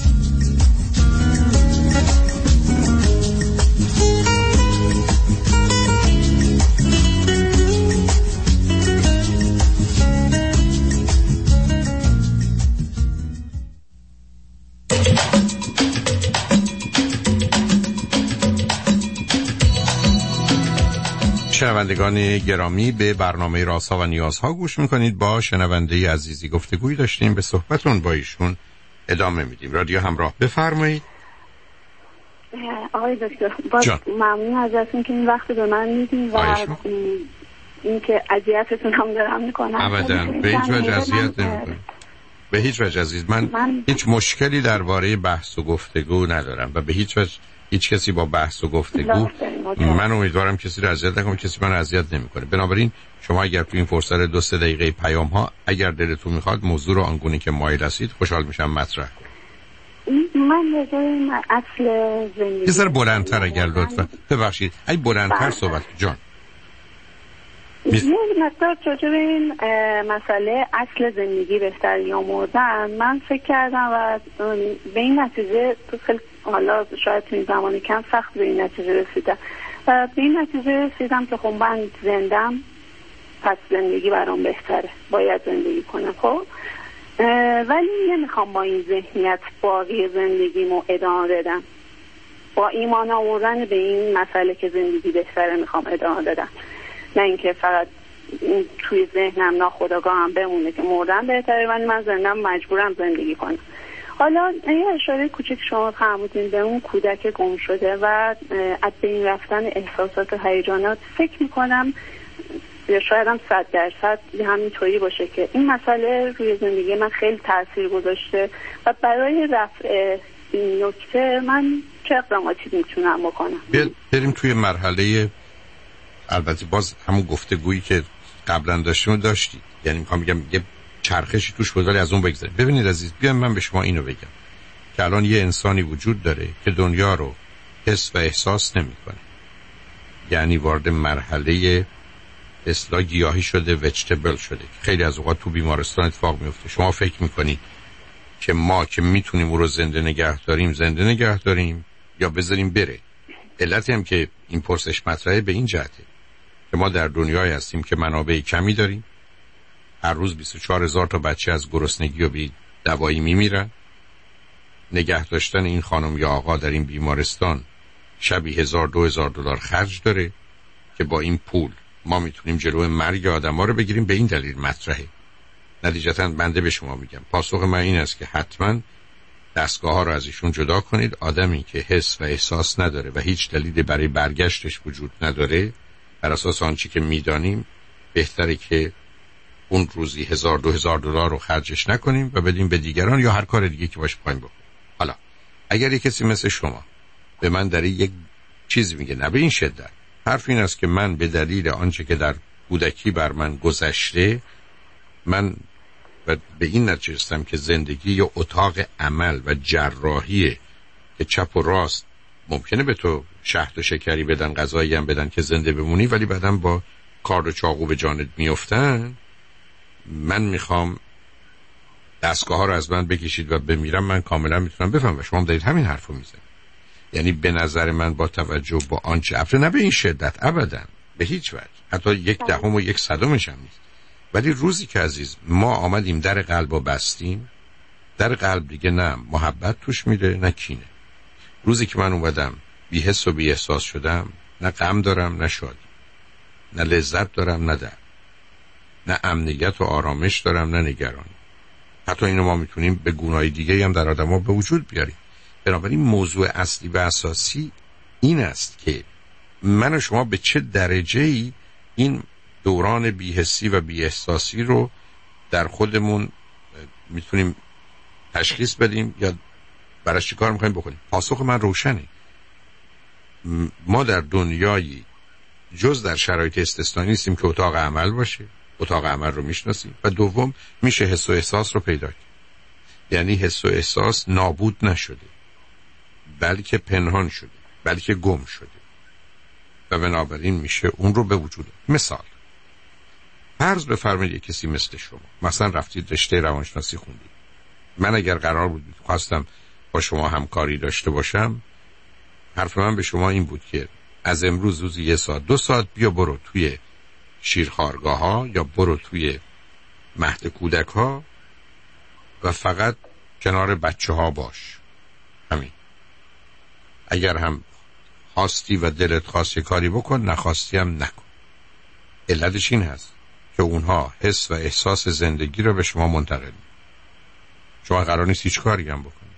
شنوندگان گرامی، به برنامه رازها و نیازها گوش میکنید. با شنونده عزیزی گفتگوی داشتیم، به صحبتون با ایشون ادامه میدیم. رادیو همراه، بفرمایید. آقای دکتر باز ممنون ازتون که این وقت به من میدین و این که اذیتتون هم دارم میکنم. ابدا به هیچ وجه اذیت نمیکنم، به هیچ وجه عزیز. من هیچ مشکلی درباره بحث و گفتگو ندارم و به هیچ وجه هیچ کسی با بحث و گفتگو، من امیدوارم کسی رو اذیت نکنه، کسی من اذیت نمیکنه. بنابراین شما اگر تو این فرصت 2-3 دقیقه پیام ها اگر دلتون میخواد موضوع رو آنگونه که مایل هستید خوشحال میشم مطرح کنید. من اصل زندگی یه ذره بلندتر اگر لطفا. ببخشید ای بلندتر صحبت جان. یه مقدار راجع به این مسئله اصل زندگی بهتر یا مردن من فکر کردم و به این نتیجه خیلی حالا شاید تو این زمان کم سخت به این نتیجه رسیدم و به این نتیجه رسیدم که خب من زندم، پس زندگی برام بهتره، باید زندگی کنم. خب ولی نمیخوام با این ذهنیت باقی زندگیمو ادامه بدم، با ایمان آوردن به این مسئله که زندگی بهتره میخوام ادامه بدم، نه اینکه فقط توی ذهنم ناخودآگاهم بمونه که مردن بهتره ولی من زندم مجبورم زندگی کنم. حالا یه اشاره کوچیک شما فرمودین به اون کودک گم شده و از بین رفتن احساسات و هیجانات، فکر میکنم یا شاید هم 100% همینطوری باشه که این مسئله روی زندگی من خیلی تاثیر گذاشته و برای رفع این نکته من چه اقداماتی میتونم بکنم؟ بریم توی مرحله، البته باز همون گفتگویی که قبلا داشتید، یعنی میخوام بگم یه چرخشی توش بود ولی از اون بگذاریم. ببینید عزیز، بیایم من به شما اینو بگم که الان یه انسانی وجود داره که دنیا رو حس و احساس نمیکنه، یعنی وارد مرحله اصطلاح گیاهی شده، وجتبل شده. خیلی از اوقات تو بیمارستان اتفاق میفته. شما فکر میکنید که ما که میتونیم او رو زنده نگه داریم یا بذاریم بره. علتی هم که این پرسش مطرحه به این جهته که ما در دنیای هستیم که منابع کمی داریم. هر روز 24,000 تا بچه از گرسنگی و بی دوایی میمیرن. نگه داشتن این خانم یا آقا در این بیمارستان شبی $1,000-2,000 خرج داره که با این پول ما میتونیم جلوی مرگ آدم ها رو بگیریم. به این دلیل مطرحه. نتیجتاً بنده به شما میگم پاسخ من این است که حتما دستگاه ها رو از ایشون جدا کنید. آدمی که حس و احساس نداره و هیچ دلیلی برای برگشتش وجود نداره، بر اساس آنچه که میدانیم بهتره که اون روزی $1,000-2,000 رو خرجش نکنیم و بدیم به دیگران یا هر کار دیگه که باش پایین بکنیم. حالا اگر یک کسی مثل شما به من در یک چیز میگه نه به این شدت، حرف این است که من به دلیل آنچه که در کودکی بر من گذشته، من به این نتیجه رسیدم که زندگی یا اتاق عمل و جراحیه که چپ و راست ممکنه به تو شهد و شکری بدن، غذایی هم بدن که زنده بمونی، ولی بعدم با کارد و چاقو به جانت میافتن. من میخوام دستگاه ها رو از من بکشید و بمیرم. من کاملا میتونم بفهمم و شما دارید همین حرفو میزنید. یعنی به نظر من با توجه با آنچه افته، نه به این شدت ابدا، به هیچ وجه، حتی 1/10 و 1/100 هم نیست. ولی روزی که عزیز ما آمدیم در قلب و بستیم، در قلب دیگه نه محبت توش میره نه کینه. روزی که من اومدم بی حس و بی احساس شدم، نه غم دارم نه شادی، نه لذت دارم نه درد، نه امنیت و آرامش دارم نه نگرانی. حتی اینو ما میتونیم به گونه‌های دیگه هم در آدم‌ها به وجود بیاریم. بنابراین موضوع اصلی و اساسی این است که من و شما به چه درجه‌ای این دوران بی‌حسی و بی‌احساسی رو در خودمون میتونیم تشخیص بدیم یا براش چی کار میخوایم بکنیم؟ پاسخ من روشنه. ما در دنیایی جز در شرایط استثنایی نیستیم که اتاق عمل باشه. اتاق عمل رو میشناسیم. و دوم میشه حس و احساس رو پیدا کرد. یعنی حس و احساس نابود نشده، بلکه پنهان شده، بلکه گم شده و بنابراین میشه اون رو به وجود. مثال فرض بفرمایید کسی مثل شما مثلا رفتید رشته روانشناسی خوندید. من اگر قرار بود خواستم با شما همکاری داشته باشم، حرف من به شما این بود که از امروز روزی 1 ساعت 2 ساعت بیا برو توی شیرخوارگاه ها یا برو توی مهد کودک ها و فقط کنار بچه ها باش. همین. اگر هم خواستی و دلت خواست کاری بکن، نخواستی هم نکن. علتش این هست که اونها حس و احساس زندگی رو به شما منتقل می‌کنن. شما قرار نیست هیچ کاری هم بکنید.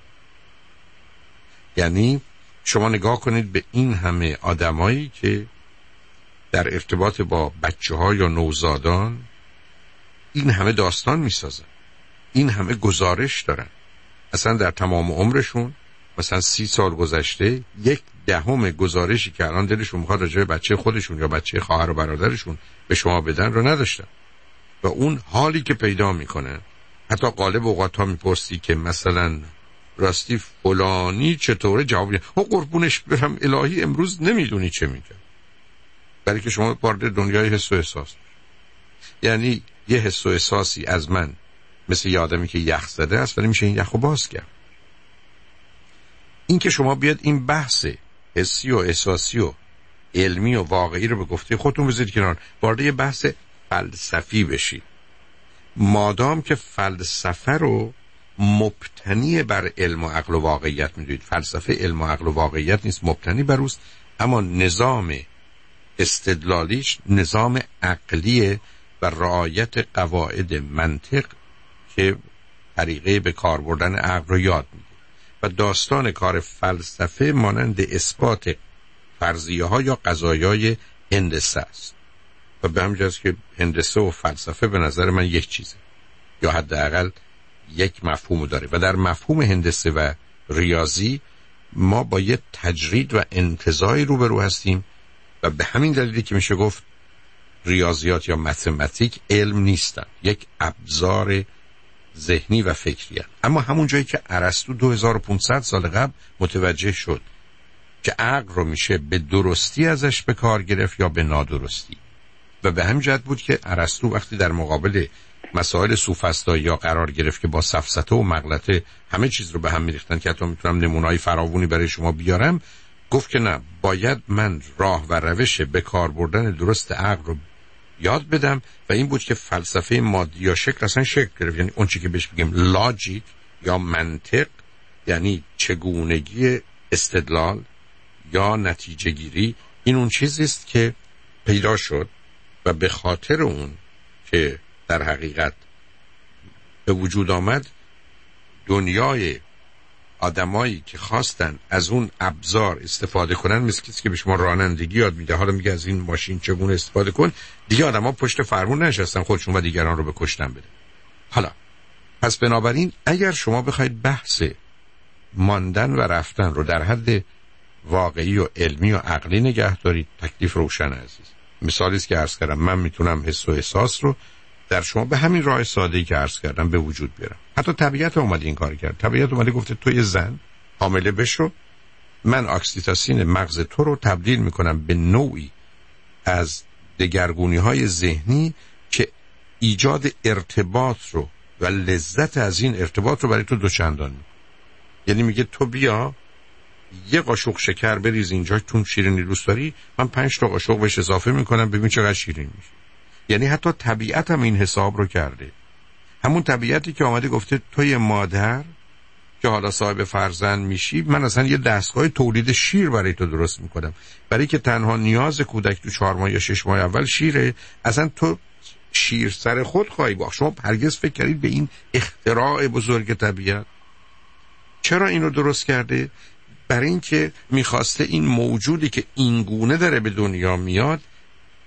یعنی شما نگاه کنید به این همه آدمایی که در ارتباط با بچه‌ها یا نوزادان این همه داستان می‌سازن، این همه گزارش دارن. اصلا در تمام عمرشون مثلا 30 سال گذشته 1/10 گزارشی که الان دلشون میخواد راجع به بچه خودشون یا بچه خواهر و برادرشون به شما بدن رو نداشتن. و اون حالی که پیدا میکنه، حتی غالب اوقات ها میپرسی که مثلا راستی فلانی چطوره، جواب میده قربونش برم الهی امروز نمیدونی چه میگه. برای که شما وارد دنیای حس و احساس. یعنی یه حس و احساسی از من مثل یه آدمی که یخ زده است ولی میشه این یخو باز کرد. این که شما بیاد این بحث حسی و احساسی و علمی و واقعی رو به گفته خودتون بذارید کنار، وارد یه بحث فلسفی بشید. مادام که فلسفه رو مبتنی بر علم و عقل و واقعیت میدونید، فلسفه علم و عقل و واقعیت نیست، مبتنی بر اوست، اما نظام استدلالیش نظام عقلیه و رعایت قواعد منطق که طریقه به کار بردن عقل رو یاد میده. و داستان کار فلسفه مانند اثبات فرضیه ها یا قضایای هندسه است. و به همین جاست که هندسه و فلسفه به نظر من یک چیزه یا حداقل یک مفهوم داره. و در مفهوم هندسه و ریاضی ما با یک تجرید و انتزاعی روبرو هستیم و به همین دلیلی که میشه گفت ریاضیات یا متماتیک علم نیستن، یک ابزار ذهنی و فکری هست. اما همون جایی که ارسطو 2500 سال قبل متوجه شد که عقل رو میشه به درستی ازش به کار گرفت یا به نادرستی. و به همین جهت بود که ارسطو وقتی در مقابل مسائل سوفسطایی یا قرار گرفت که با سفسطه و مغلطه همه چیز رو به هم میریختن که حتی میتونم نمونه‌های فراوانی برای شما بیارم، گفت که نه، باید من راه و روش به کار بردن درست عقل رو یاد بدم. و این بود که فلسفه مادی یا شکل اصلا شکل گرفت. یعنی اون چی که بهش بگیم لاجیک یا منطق، یعنی چگونگی استدلال یا نتیجه گیری، این اون چیزی است که پیدا شد و به خاطر اون که در حقیقت به وجود آمد، دنیای آدمایی که خواستن از اون ابزار استفاده کنن، مثل کسی که به شما رانندگی یاد میده، حالا میگه از این ماشین چگونه استفاده کن، دیگه آدما پشت فرمون نشستن خودشون و دیگران رو به کشتن بده. حالا پس بنابراین اگر شما بخواید بحث ماندن و رفتن رو در حد واقعی و علمی و عقلی نگه دارید، تکلیف روشن عزیز. مثالی است که عرض کردم، من میتونم حس و احساس رو در شما به همین راه ساده‌ای که عرض کردم به وجود بیارم. حتی طبیعت اومده این کار کرد. طبیعت اومده گفته تو یه زن حامله بشو، من اکسیتوسین مغز تو رو تبدیل میکنم به نوعی از دگرگونی‌های ذهنی که ایجاد ارتباط رو و لذت از این ارتباط رو برای تو دوچندان میکنه. یعنی میگه تو بیا یه قاشق شکر بریز اینجا، چون شیرینی دوست داری، من 5 تا قاشق بهش اضافه میکنم، ببین چقدر شیرین میشه. یعنی حتی طبیعت هم این حساب رو کرده. همون طبیعتی که آمده گفته تو یه مادر که حالا صاحب فرزند میشی، من اصلا یه دستگاه تولید شیر برای تو درست میکنم، برای که تنها نیاز کودک تو 4 ماه یا 6 ماه اول شیره، اصلا تو شیر سر خود خواهی باخت. شما هرگز فکر کردید به این اختراع بزرگ طبیعت؟ چرا اینو درست کرده؟ برای اینکه میخواسته این موجودی که این گونه داره به دنیا میاد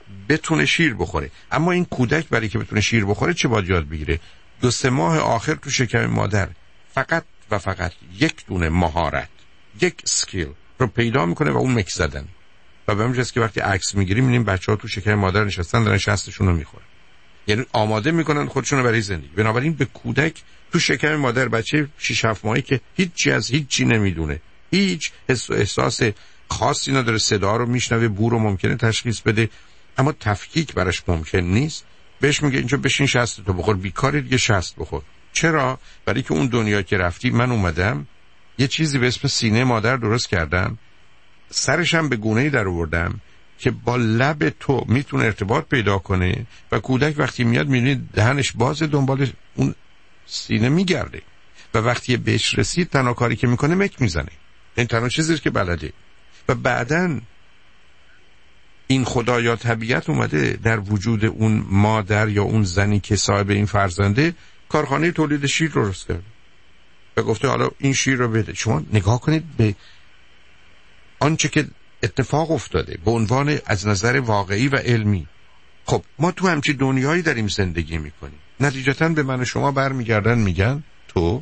بتونه شیر بخوره. اما این کودک برای که بتونه شیر بخوره چه باید یاد بگیره؟ 2-3 ماه آخر تو شکم مادر فقط و فقط یک دونه مهارت، یک اسکیل رو پیدا میکنه و اون مکس زدن. و به همین جاست که وقتی عکس میگیریم میبینیم بچه‌ها تو شکم مادر نشستن دارن شستشون رو میخورن، یعنی آماده میکنن خودشون رو برای زندگی. بنابراین به کودک تو شکم مادر، بچه 6-7 ماهه که هیچی از هیچی نمیدونه، هیچ حس و احساس خاصی نداره، صدا رو میشنوه، بو رو ممکنه تشخیص بده اما تفکیک براش ممکن نیست، بهش میگه اینجا بشین شست تو بخور، بیکاری دیگه شست بخور. چرا؟ برای که اون دنیا که رفتی من اومدم یه چیزی به اسم سینه مادر درست کردم، سرشم به گونه‌ای در آوردم که با لب تو میتونه ارتباط پیدا کنه و کودک وقتی میاد میبینی دهنش باز دنبال اون سینه میگرده و وقتی بهش رسید تنها کاری که میکنه مک میزنه. این تنها چیزیه که بلده. و بعدن این خدا یا طبیعت اومده در وجود اون مادر یا اون زنی که صاحب این فرزنده کارخانه تولید شیر رو درست کرده و گفته حالا این شیر رو بده. شما نگاه کنید به آنچه که اتفاق افتاده به عنوان از نظر واقعی و علمی. خب ما تو همچی دنیایی داریم زندگی میکنیم. نتیجتاً به من و شما برمیگردن میگن تو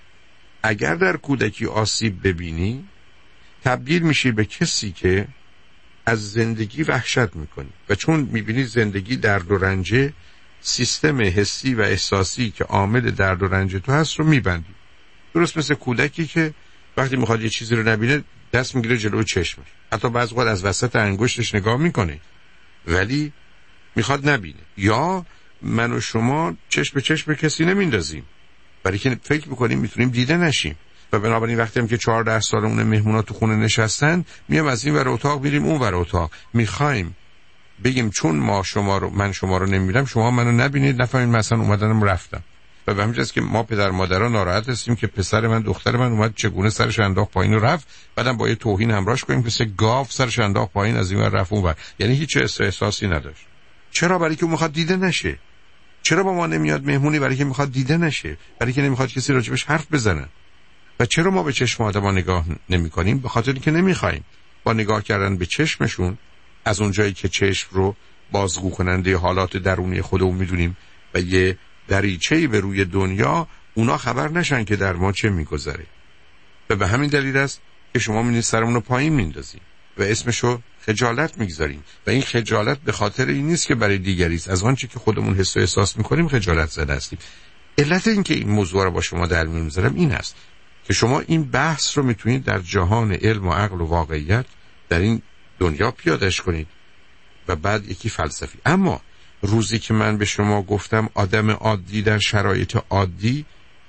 اگر در کودکی آسیب ببینی تبدیل میشی به کسی که از زندگی وحشت میکنی و چون میبینی زندگی درد و رنجه، سیستم حسی و احساسی که عامل درد و رنج تو هست رو میبندی. درست مثل کودکی که وقتی میخواد یه چیزی رو نبینه دست میگیره جلوی چشمش، حتی بعضی وقت از وسط انگشتش نگاه میکنه ولی میخواد نبینه. یا من و شما چشم به چشم کسی نمیندازیم برای که فکر میکنیم میتونیم دیده نشیم و بنابراین وقتی هم که 14 سالمون مهمونا تو خونه نشستن میام از این ور اتاق میریم اون ور اتاق، میخوایم بگیم چون من شما رو نمیبینم شما منو نبینید، نفهمید مثلا اومدنم رفتم. و به همین جاست که ما پدر مادرها ناراحت هستیم که پسر من دختر من اومد چگونه سرش انداخت پایین و رفت، بعدم با یه توهین همراهش کنیم که مثل گاو سرش انداخت پایین از این ور رفت اون ور، یعنی هیچ احساسی نداشت. چرا؟ برای که میخواد دیده نشه. چرا با ما نمیاد مهمونی؟ برای که میخواد دیده نشه، برای که نمیخواد کسی راجبش حرف بزنه. و چرا ما به چشم آدم‌ها نگاه نمی‌کنیم؟ به خاطر اینکه نمی‌خوایم با نگاه کردن به چشمشون از اون جایی که چشم رو بازگو کننده حالات درونی خودمون می‌دونیم و یه دریچه‌ای به روی دنیا اونا خبر نشن که در ما چه می‌گذره. و به همین دلیل است که شما می‌بینید سرمون رو پایین میندازیم و اسمشو خجالت می‌گذاریم و این خجالت به خاطر این نیست که برای دیگری است، از آنچه که خودمون حس و احساس می‌کنیم خجالت زده هستیم. علت این که این موضوع رو با شما در میون می‌ذارم این است که شما این بحث رو میتونید در جهان علم و عقل و واقعیت در این دنیا پیادهش کنید و بعد یکی فلسفی. اما روزی که من به شما گفتم آدم عادی در شرایط عادی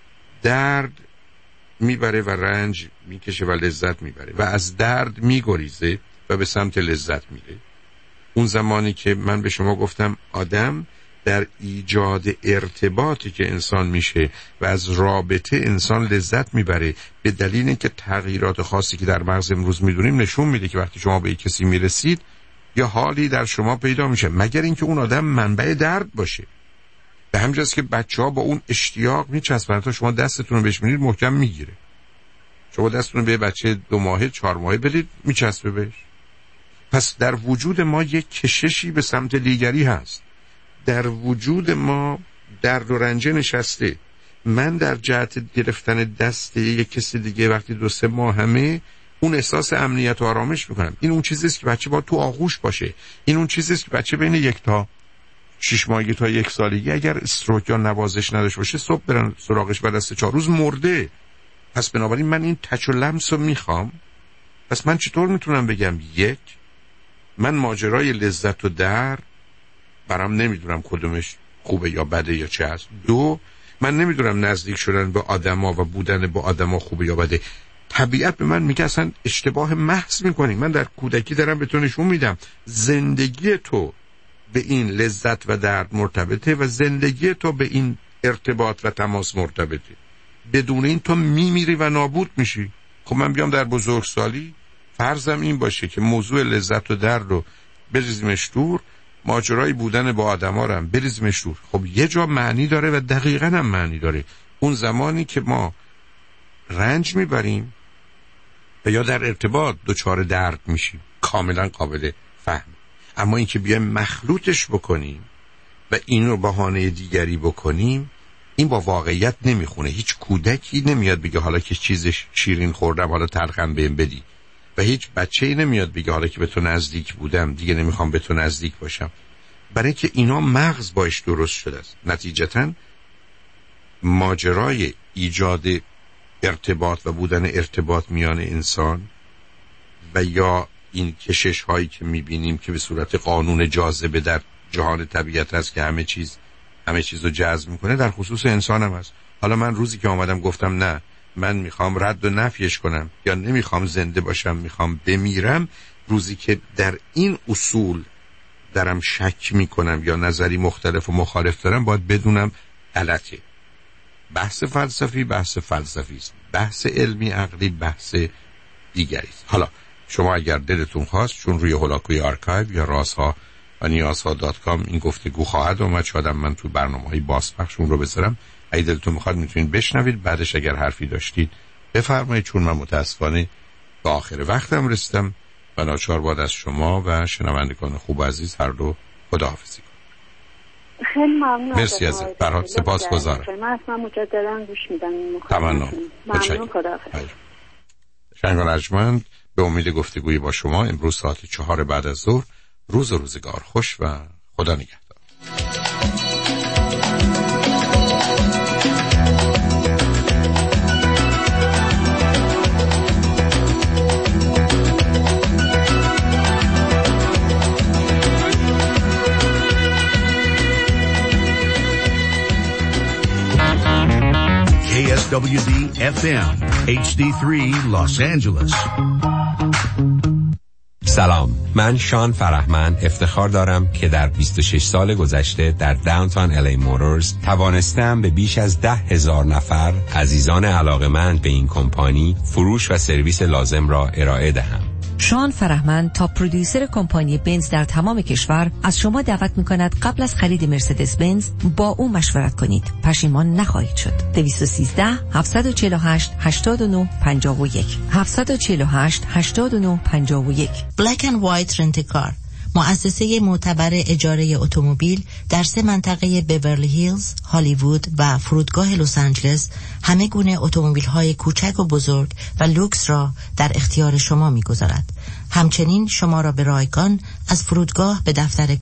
درد میبره و رنج میکشه و لذت میبره و از درد میگریزه و به سمت لذت میره، اون زمانی که من به شما گفتم آدم در ایجاد ارتباطی که انسان میشه و از رابطه انسان لذت میبره به دلیل اینکه تغییرات خاصی که در مغز امروز میدونیم نشون میده که وقتی شما به یک کسی میرسید یا حالی در شما پیدا میشه، مگر اینکه اون آدم منبع درد باشه. به همین جاست که بچه‌ها با اون اشتیاق میچسبن، تا شما دستتون رو بهش میدید محکم میگیره. شما دستتون رو به بچه 2 ماهه 4 ماهه بدید میچسبه بهش. پس در وجود ما یک کششی به سمت دیگری هست، در وجود ما درد و رنج نشسته. من در جهت گرفتن دست یک کسی دیگه وقتی 2-3 ماه همه اون احساس امنیت و آرامش میکنم. این اون چیزیست که بچه باید تو آغوش باشه. این اون چیزیست که بچه بین 1 تا 6 ماهگی تا 1 سالگی اگر استروک یا نوازش نداشته باشه صبح برن سراغش بعد از 3-4 روز مرده. پس بنابراین من این تچ و لمس رو میخوام. پس من چطور میتونم بگم 1 من ماجرای لذت و درد برام نمیدونم کدومش خوبه یا بده یا چه هست. 2 من نمیدونم نزدیک شدن به آدما و بودن با آدما خوبه یا بده. طبیعت به من میگه اصلا اشتباه محض میکنی. من در کودکی دارم به تو نشون میدم زندگی تو به این لذت و درد مرتبطه و زندگی تو به این ارتباط و تماس مرتبطه. بدون این تو میمیری و نابود میشی. خب من بیام در بزرگسالی فرضم این باشه که موضوع لذت و درد رو بریزیمش دور، ماجرای بودن با آدما رو هم بریزیمش دور. خب یه جا معنی داره و دقیقاً هم معنی داره. اون زمانی که ما رنج میبریم و یا در ارتباط دچار درد میشیم، کاملا قابل فهم. اما اینکه بیایم مخلوطش بکنیم و اینو بهانه دیگری بکنیم، این با واقعیت نمیخونه. هیچ کودکی نمیاد بگه حالا که چیزش شیرین خوردم حالا تلخم بهم بدی، و هیچ بچه‌ای نمیاد بگه حالا که به تو نزدیک بودم دیگه نمیخوام به تو نزدیک باشم، برای که اینا مغز باش درست شده است. نتیجتاً ماجرای ایجاد ارتباط و بودن ارتباط میان انسان و یا این کشش هایی که میبینیم که به صورت قانون جاذبه در جهان طبیعت هست که همه چیز رو جذب میکنه، در خصوص انسان هم هست. حالا من روزی که آمدم گفتم نه من میخوام رد و نفیش کنم یا نمیخوام زنده باشم میخوام بمیرم، روزی که در این اصول درم شک میکنم یا نظری مختلف و مخالف دارم، باید بدونم غلطه. بحث فلسفی است، بحث علمی عقلی بحث دیگری است. حالا شما اگر دلتون خواست، چون روی هولاکوی آرکایو یا رازها و نیازها.com این گفتگو خواهد اومد، شاید من تو برنامه‌های بازپخش اون رو بذارم، اگه دلتون میخواد میتونید بشنوید، بعدش اگر حرفی داشتید بفرمایید، چون من متاسفانه به آخر وقتم رسیدم و ناچار باید از شما و شنوندگان خوب عزیز هر دو خداحافظی کنم. خیلی ممنون. مرسی از برات، سپاسگزارم. من اصلا مجددا گوش میدم. تمام. ممنون. خداحافظ. شنگان ارجمند، به امید گفتگوی با شما امروز ساعت 4 بعد از ظهر. روز و روزگار خوش و خدا نگهدار. KSWD FM HD3 Los Angeles. سلام، من شان فرهمند افتخار دارم که در 26 سال گذشته در داونتاون الی موتورز توانستم به بیش از 10,000 نفر عزیزان علاقه‌مند به این کمپانی فروش و سرویس لازم را ارائه دهم. شان فرهمند تا پرودیوسر کمپانی بنز در تمام کشور از شما دعوت می‌کند قبل از خرید مرسدس بنز با او مشورت کنید. پشیمان نخواهید شد. 213 748 89 51 748 89 51. Black and White Rent a Car، مؤسسه معتبر اجاره اتومبیل در 3 منطقه بیورلی هیلز، هالیوود و فرودگاه لس آنجلس همه گونه اتومبیل‌های کوچک و بزرگ و لوکس را در اختیار شما می‌گذارد. همچنین شما را به رایگان از فرودگاه به دفتر